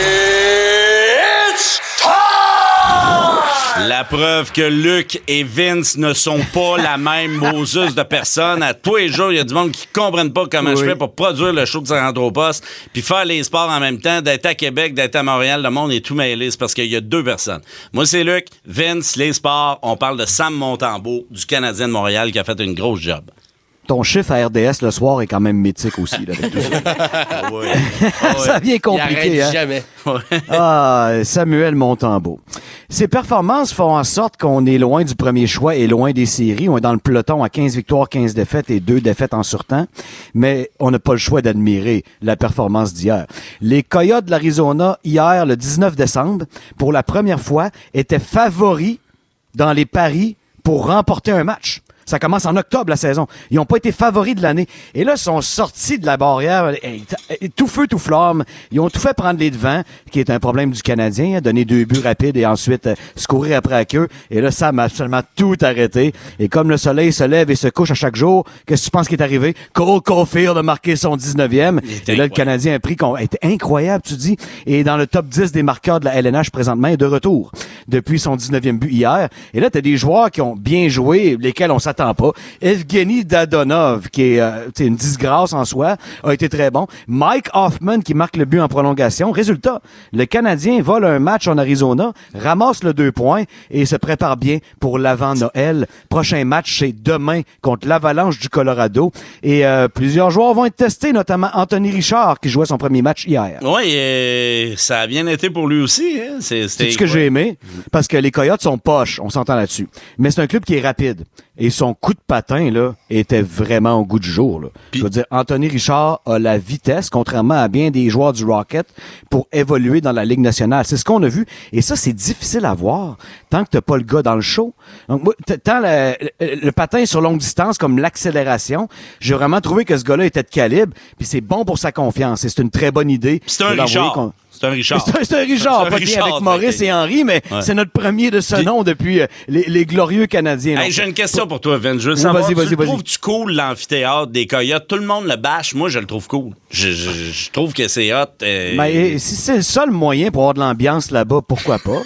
It's time! La preuve que Luc et Vince ne sont pas la même Moses de personne. À tous les jours, il y a du monde qui ne comprennent pas comment Oui. je fais pour produire le show de Ça rentre au poste, puis faire les sports en même temps, d'être à Québec, d'être à Montréal. Le monde est tout mêlé. C'est parce qu'il y a deux personnes. Moi, c'est Luc. Vince, les sports. On parle de Sam Montembeault, du Canadien de Montréal, qui a fait une grosse job. ton chiffre à R D S le soir est quand même mythique aussi. Là, avec tout ça. Ah ouais. Ça devient compliqué. Il hein? jamais. Ah, Samuel Montembeault. Ces performances font en sorte qu'on est loin du premier choix et loin des séries. On est dans le peloton à quinze victoires, quinze défaites et deux défaites en surtemps. Mais on n'a pas le choix d'admirer la performance d'hier. Les Coyotes de l'Arizona, hier, le dix-neuf décembre, pour la première fois, étaient favoris dans les paris pour remporter un match. Ça commence en octobre, la saison. Ils n'ont pas été favoris de l'année. Et là, ils sont sortis de la barrière, tout feu, tout flamme. Ils ont tout fait prendre les devants, qui est un problème du Canadien, donner deux buts rapides et ensuite euh, se courir après la queue. Et là, ça m'a absolument tout arrêté. Et comme le soleil se lève et se couche à chaque jour, qu'est-ce que tu penses qui est arrivé? Cole Caulfield a marqué son dix-neuvième. Et là, le Canadien a pris... Con... était incroyable, tu dis. Et dans le top dix des marqueurs de la L N H présentement, est de retour depuis son dix-neuvième but hier. Et là, tu as des joueurs qui ont bien joué, lesquels on s'attend pas. Evgeny Dadonov, qui est euh, une disgrâce en soi, a été très bon. Mike Hoffman, qui marque le but en prolongation. Résultat, le Canadien vole un match en Arizona, ramasse le deux points et se prépare bien pour l'avant-Noël. Prochain match, c'est demain contre l'Avalanche du Colorado. Et euh, plusieurs joueurs vont être testés, notamment Anthony Richard, qui jouait son premier match hier. Oui, euh, ça a bien été pour lui aussi. Hein? C'est C'est ce que j'ai aimé, parce que les Coyotes sont poches, on s'entend là-dessus. Mais c'est un club qui est rapide. Et son coup de patin, là, était vraiment au goût du jour, là. Je veux dire, Anthony Richard a la vitesse, contrairement à bien des joueurs du Rocket, pour évoluer dans la Ligue nationale. C'est ce qu'on a vu. Et ça, c'est difficile à voir tant que t'as pas le gars dans le show. Donc, moi, tant le, le, le patin sur longue distance comme l'accélération, j'ai vraiment trouvé que ce gars-là était de calibre, puis c'est bon pour sa confiance. Et c'est une très bonne idée. C'est un Richard. C'est un Richard. C'est un, c'est un Richard, c'est un pas Richard, bien avec Maurice ouais. et Henry, mais Ouais. c'est notre premier de ce nom depuis euh, les, les glorieux Canadiens. Hey, Donc, j'ai une question pour toi, Vince. Je veux Oui, savoir, vas-y, tu vas-y, le vas-y. trouves-tu cool, l'amphithéâtre des Coyotes? Tout le monde le bâche. Moi, je le trouve cool. Je, je, je trouve que c'est hot. euh, Ben, et si c'est le seul moyen pour avoir de l'ambiance là-bas, pourquoi pas?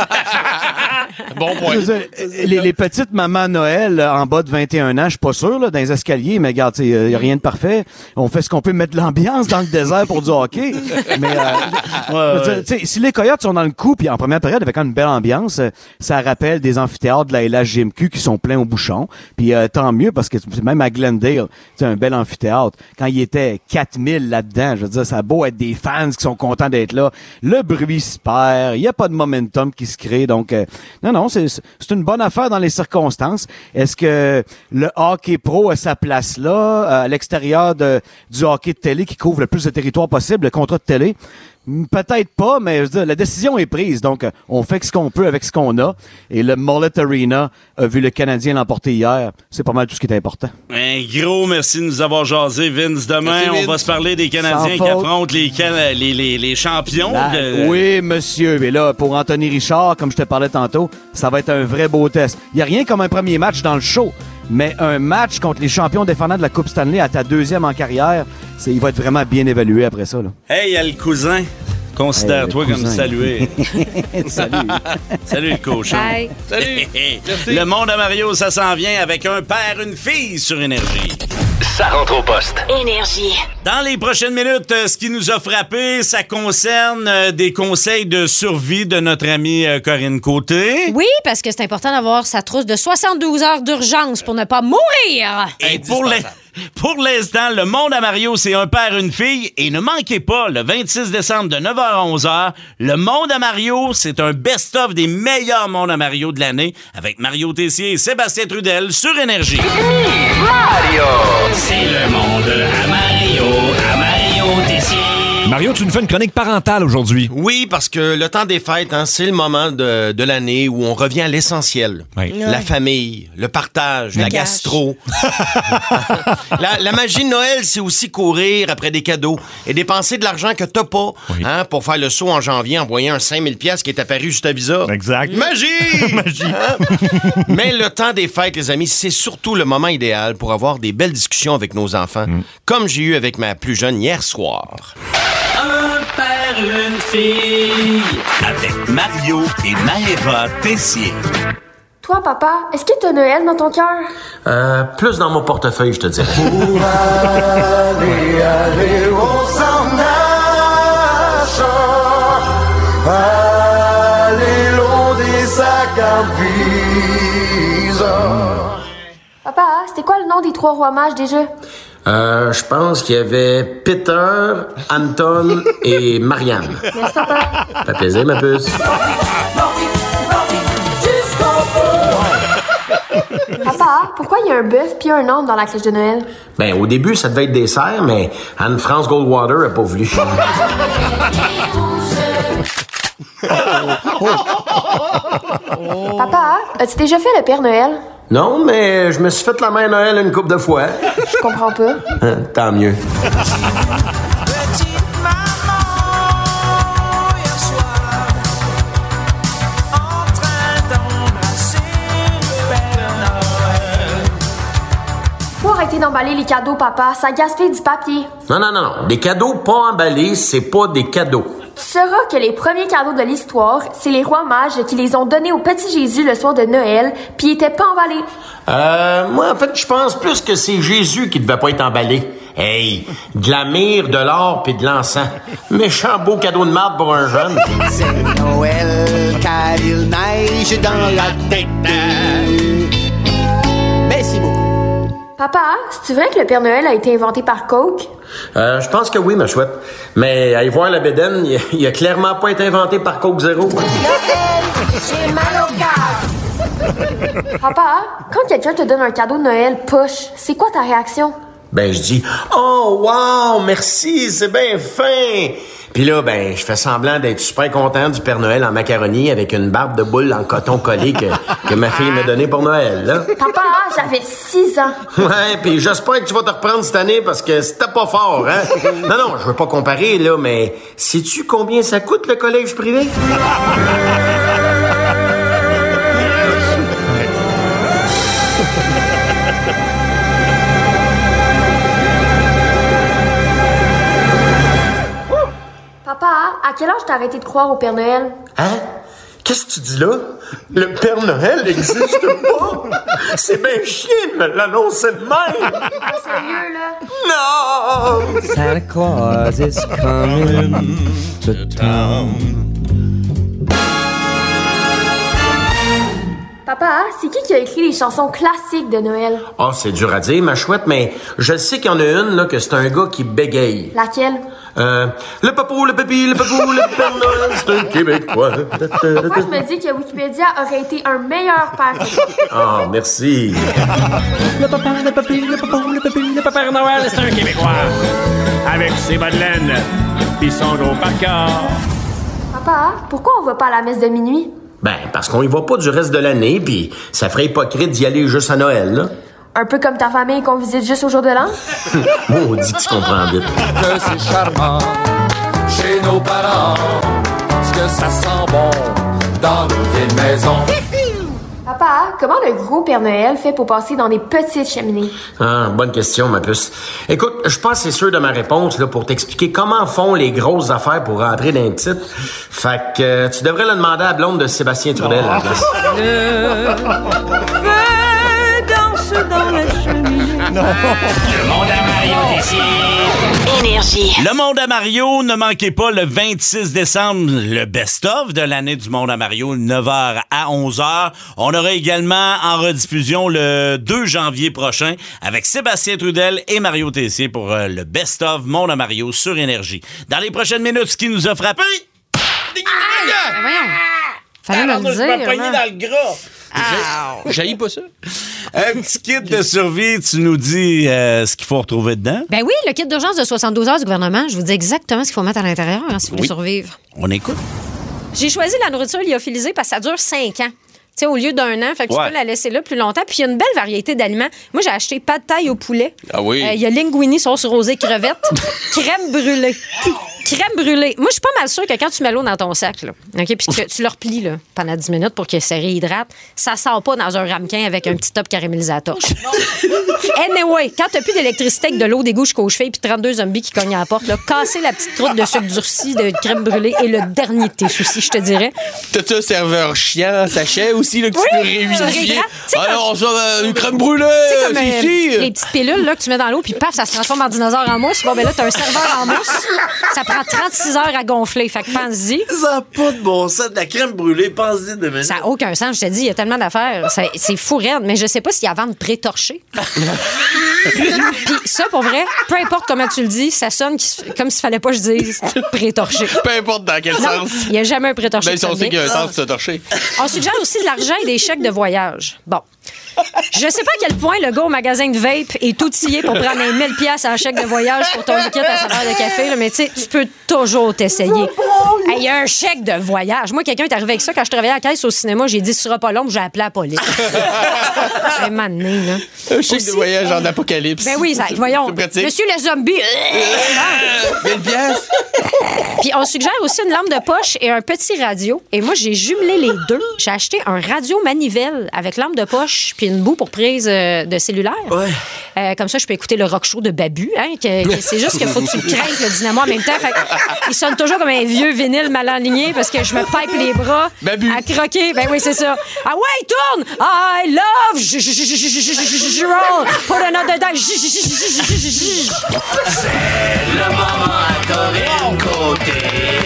Bon point. Je veux dire, les, les petites mamans Noël euh, en bas de vingt et un ans, je suis pas sûr, là, dans les escaliers, mais regarde, il n'y a rien de parfait. On fait ce qu'on peut mettre de l'ambiance dans le désert pour du hockey. Mais euh, je veux dire, tu sais, si les Coyotes sont dans le coup, puis en première période, avec une belle ambiance, euh, ça rappelle des amphithéâtres de la L H G M Q qui sont pleins au bouchon. Puis euh, tant mieux, parce que même à Glendale, c'est un bel amphithéâtre. Quand il était quatre mille là-dedans, je veux dire, ça a beau être des fans qui sont contents d'être là. Le bruit se perd, il n'y a pas de momentum qui se crée. Donc, euh, non, non, c'est, c'est une bonne affaire dans les circonstances. Est-ce que le hockey pro a sa place là, à l'extérieur de, du hockey de télé qui couvre le plus de territoire possible, le contrat de télé? Peut-être pas, mais je veux dire, la décision est prise. Donc, on fait ce qu'on peut avec ce qu'on a. Et le Mullet Arena a vu le Canadien l'emporter hier. C'est pas mal tout ce qui est important. Un gros merci de nous avoir jasé, Vince. Demain, Merci, Vince. on va se parler des Canadiens Sans qui faute. affrontent les, Can- les, les, les champions. Là, de- Oui, monsieur. Et là, pour Anthony Richard, comme je te parlais tantôt, ça va être un vrai beau test. Il n'y a rien comme un premier match dans le show, mais un match contre les champions défendants de la Coupe Stanley à ta deuxième en carrière, c'est, il va être vraiment bien évalué après ça. Là. Hey, il y a le cousin. Considère-toi Hey, le comme cousin. salué. Salut. Salut le cochon. Bye. Salut. Le monde à Mario, ça s'en vient avec un père, une fille sur Énergie. Ça rentre au poste. Énergie. Dans les prochaines minutes, euh, ce qui nous a frappé, ça concerne euh, des conseils de survie de notre amie euh, Corinne Côté. Oui, parce que c'est important d'avoir sa trousse de soixante-douze heures d'urgence pour ne pas mourir. Et pour les- Pour l'instant, le monde à Mario, c'est un père, une fille. Et ne manquez pas, le vingt-six décembre de neuf heures à onze heures, le monde à Mario, c'est un best-of des meilleurs mondes à Mario de l'année avec Mario Tessier et Sébastien Trudel sur Énergie. Mario! C'est le monde à Mario, à Mario Tessier. Mario, tu nous fais une chronique parentale aujourd'hui. Oui, parce que le temps des fêtes, hein, c'est le moment de, de l'année où on revient à l'essentiel. Oui. La famille, le partage, Le la cash. gastro. la, la magie de Noël, c'est aussi courir après des cadeaux et dépenser de l'argent que t'as pas hein, pour faire le saut en janvier en voyant un cinq mille piastres qui est apparu sur ta visa. Exact. Magie! Magie. Hein? Mais le temps des fêtes, les amis, c'est surtout le moment idéal pour avoir des belles discussions avec nos enfants, comme j'ai eu avec ma plus jeune hier soir. Un père, une fille. Avec Mario et Maëva Tessier. Toi, papa, est-ce que t'as Noël dans ton cœur? Euh, plus dans mon portefeuille, je te dirais. Allez, allez, on s'en nage. Allez, l'eau des sacs à vise. Papa, c'était quoi le nom des trois rois mages déjà? Euh, je pense qu'il y avait Peter, Anton et Marianne. Merci, papa. Ça fait plaisir, ma puce. Papa, pourquoi il y a un bœuf puis un âne dans la cloche de Noël? Ben, au début, ça devait être dessert, mais Anne-France Goldwater a pas voulu. Papa, as-tu déjà fait le Père Noël? Non, mais je me suis fait la Mère Noël une couple de fois. Je comprends pas. Hein, tant mieux. Faut arrêter d'emballer les cadeaux, papa. Ça gaspille du papier. Non, non, non, non. Des cadeaux pas emballés, c'est pas des cadeaux. Tu sauras que les premiers cadeaux de l'histoire, c'est les rois mages qui les ont donnés au petit Jésus le soir de Noël, puis ils étaient pas emballés. Euh, moi, en fait, je pense plus que c'est Jésus qui devait pas être emballé. Hey, de la myrrhe, de l'or pis de l'encens. Méchant beau cadeau de marde pour un jeune. C'est Noël car il neige dans la tête. Merci beaucoup. Papa, c'est vrai que le Père Noël a été inventé par Coke? Euh, je pense que oui, ma chouette. Mais allez voir la bédaine, il, il a clairement pas été inventé par Coke Zéro. J'ai mal au cœur. Papa, quand quelqu'un te donne un cadeau de Noël poche, c'est quoi ta réaction? Ben, je dis « Oh, wow, merci, c'est bien fin! » Puis là, ben, je fais semblant d'être super content du Père Noël en macaroni avec une barbe de boule en coton collé que, que ma fille m'a donné pour Noël, là. Papa, j'avais six ans. Ouais, puis j'espère que tu vas te reprendre cette année parce que c'était pas fort, hein? Non, non, je veux pas comparer, là, mais sais-tu combien ça coûte le collège privé? Papa, à quel âge t'as arrêté de croire au Père Noël? Hein? Qu'est-ce que tu dis là? Le Père Noël n'existe pas! C'est bien chiant de me l'annoncer de même! Sérieux, là? Non! Santa Claus is coming to town. Papa, c'est qui qui a écrit les chansons classiques de Noël? Ah, oh, c'est dur à dire, ma chouette, mais je sais qu'il y en a une, là, que c'est un gars qui bégaye. Laquelle? Euh, le papou, le papi, le papou, le Père Noël, c'est un Québécois. Pourquoi je me dis que Wikipédia aurait été un meilleur père que toi? Ah, oh, merci. Le papa, le papi, le papou, le papi, le Père Noël, c'est un Québécois. Avec ses bas de laine, pis son gros parka. Papa, pourquoi on va pas à la messe de minuit? Ben, parce qu'on y va pas du reste de l'année, puis ça ferait hypocrite d'y aller juste à Noël, là. Un peu comme ta famille qu'on visite juste au jour de l'an? Maudit que tu comprends vite. Que c'est charmant chez nos parents, que ça sent bon dans nos vieilles maisons. Papa, comment le gros Père Noël fait pour passer dans des petites cheminées? Ah, bonne question, ma puce. Écoute, je suis pas assez sûr de ma réponse là, pour t'expliquer comment font les grosses affaires pour rentrer dans les petites. Fait que euh, tu devrais le demander à la blonde de Sébastien Trudel à la place. Dans la cheminée. Non. Le monde à Mario ici. Énergie. Le monde à Mario, ne manquez pas le vingt-six décembre, le best-of de l'année du monde à Mario, neuf heures à onze heures. On aura également en rediffusion le deux janvier prochain avec Sébastien Trudel et Mario Tessier pour euh, le best-of monde à Mario sur Énergie. Dans les prochaines minutes, ce qui nous a frappé... Ah, voyons. Fallait me le dire. Je m'ai pogné dans le gras. J'haïs pas ça. Un petit kit de survie, tu nous dis euh, ce qu'il faut retrouver dedans? Ben oui, le kit d'urgence de soixante-douze heures du gouvernement. Je vous dis exactement ce qu'il faut mettre à l'intérieur hein, si vous voulez Oui. survivre. On écoute. J'ai choisi la nourriture lyophilisée parce que ça dure cinq ans. Tu sais, au lieu d'un an, fait que Ouais. tu peux la laisser là plus longtemps. Puis il y a une belle variété d'aliments. Moi, j'ai acheté pad thaï au poulet. Ah oui? Euh, Il y a linguini, sauce rosée, crevettes, crème brûlée. Crème brûlée. Moi, je suis pas mal sûre que quand tu mets l'eau dans ton sac, là, OK, puis que tu le replies là, pendant dix minutes pour qu'il se réhydrate, ça sort pas dans un ramequin avec un petit top caramélisé à la torche. Anyway, quand t'as plus d'électricité avec de l'eau d'égout jusqu'aux chevilles puis trente-deux zombies qui cognent à la porte, là, casser la petite croûte de sucre durci de crème brûlée est le dernier de tes soucis, je te dirais. T'as-tu un serveur chiant, sachet aussi, là, que Oui, tu peux tu réunifier? réhydrates. Tu sais, Alors, ça, euh, une crème brûlée, Tu sais, comme c'est euh, ici. les petites pilules là, que tu mets dans l'eau, puis paf, ça se transforme en dinosaure en mousse. Bon, ben là, t'as un serveur en mousse. Ça prend prend trente-six heures à gonfler. Fait que pense-y. Ça n'a pas de bon sens. De la crème brûlée, pense-y de minutes. Ça n'a aucun sens. Je te dis, il y a tellement d'affaires. Ça- C'est fou raide. Mais je sais pas s'il y a à vendre pré-torché. Puis ça, pour vrai, peu importe comment tu le dis, ça sonne qui se- comme s'il fallait pas que je dise pré-torché. Peu importe dans quel Non, sens. il n'y a jamais un pré-torché. Même qui si on sonne sait qu'il y a un bien. sens de se torcher. On suggère aussi de l'argent et des chèques de voyage. Bon. Je sais pas à quel point le gars au magasin de vape est outillé pour prendre un mille piastres en chèque de voyage pour ton liquide à saveur de café, là, mais tu sais, tu peux toujours t'essayer. Hey, il y a un chèque de voyage. Moi, quelqu'un est arrivé avec ça quand je travaillais à la caisse au cinéma. J'ai dit, ce sera pas long, j'ai appelé la police. Un moment donné, là. Un chèque Aussi, de voyage en apocalypse. Ben oui, ça, voyons. C'est pratique. Monsieur le zombie. mille piastres. Puis on suggère aussi une lampe de poche et un petit radio. Et moi, j'ai jumelé les deux. J'ai acheté un radio manivelle avec lampe de poche puis une boue pour prise euh, de cellulaire. Euh, comme ça, je peux écouter le rock show de Babu. Hein, que- que c'est juste qu'il faut que tu le craignes, le dynamo en même temps. Fait que il sonne toujours comme un vieux vinyle mal aligné parce que je me pipe les bras Babu. à croquer. Ben oui, c'est ça. Ah ouais, tourne! I love j- j- j- j- j- j- j- j- roll. Put another die. J- j- j- j- j- j- j- C'est le moment à Corinne Côté.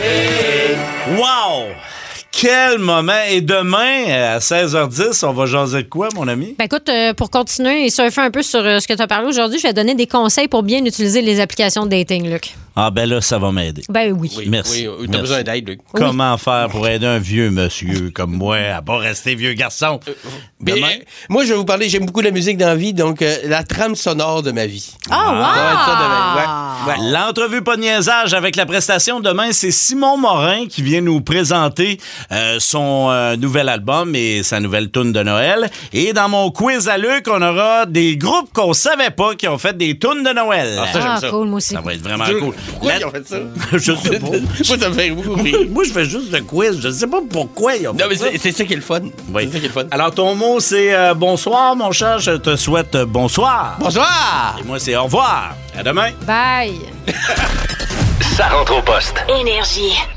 Wow! Quel moment! Et demain, à seize heures dix, on va jaser de quoi, mon ami? Ben écoute, euh, pour continuer et surfer un peu sur euh, ce que tu as parlé aujourd'hui, je vais donner des conseils pour bien utiliser les applications de dating, Luc. Ah, ben là, ça va m'aider. Ben oui. Merci. Oui, t'as Merci. besoin d'aide, Luc. Comment faire pour aider un vieux monsieur comme moi à pas rester vieux garçon? Mais, Demain? euh, moi, je vais vous parler, j'aime beaucoup la musique dans la vie, donc euh, la trame sonore de ma vie. Ah, Ça va être ça demain. Ouais, ouais. L'entrevue pas de niaisage avec la prestation demain, c'est Simon Morin qui vient nous présenter euh, son euh, nouvel album et sa nouvelle toune de Noël. Et dans mon quiz à Luc, on aura des groupes qu'on savait pas qui ont fait des tounes de Noël. Ah, ça, j'aime Ah, ça. cool, moi aussi. Ça va être vraiment Je- cool. Pourquoi La- ils ont fait ça? Je sais pas. Moi, ça me fait beaucoup rire. Moi, je fais juste le quiz. Je sais pas pourquoi ils ont Non, fait mais ça. c'est c'est ça qui est le fun. Oui. C'est ça qui est le fun. Alors, ton mot, c'est euh, bonsoir, mon chat. Je te souhaite euh, bonsoir. Bonsoir! Et moi, c'est au revoir. À demain. Bye! Ça rentre au poste. Énergie.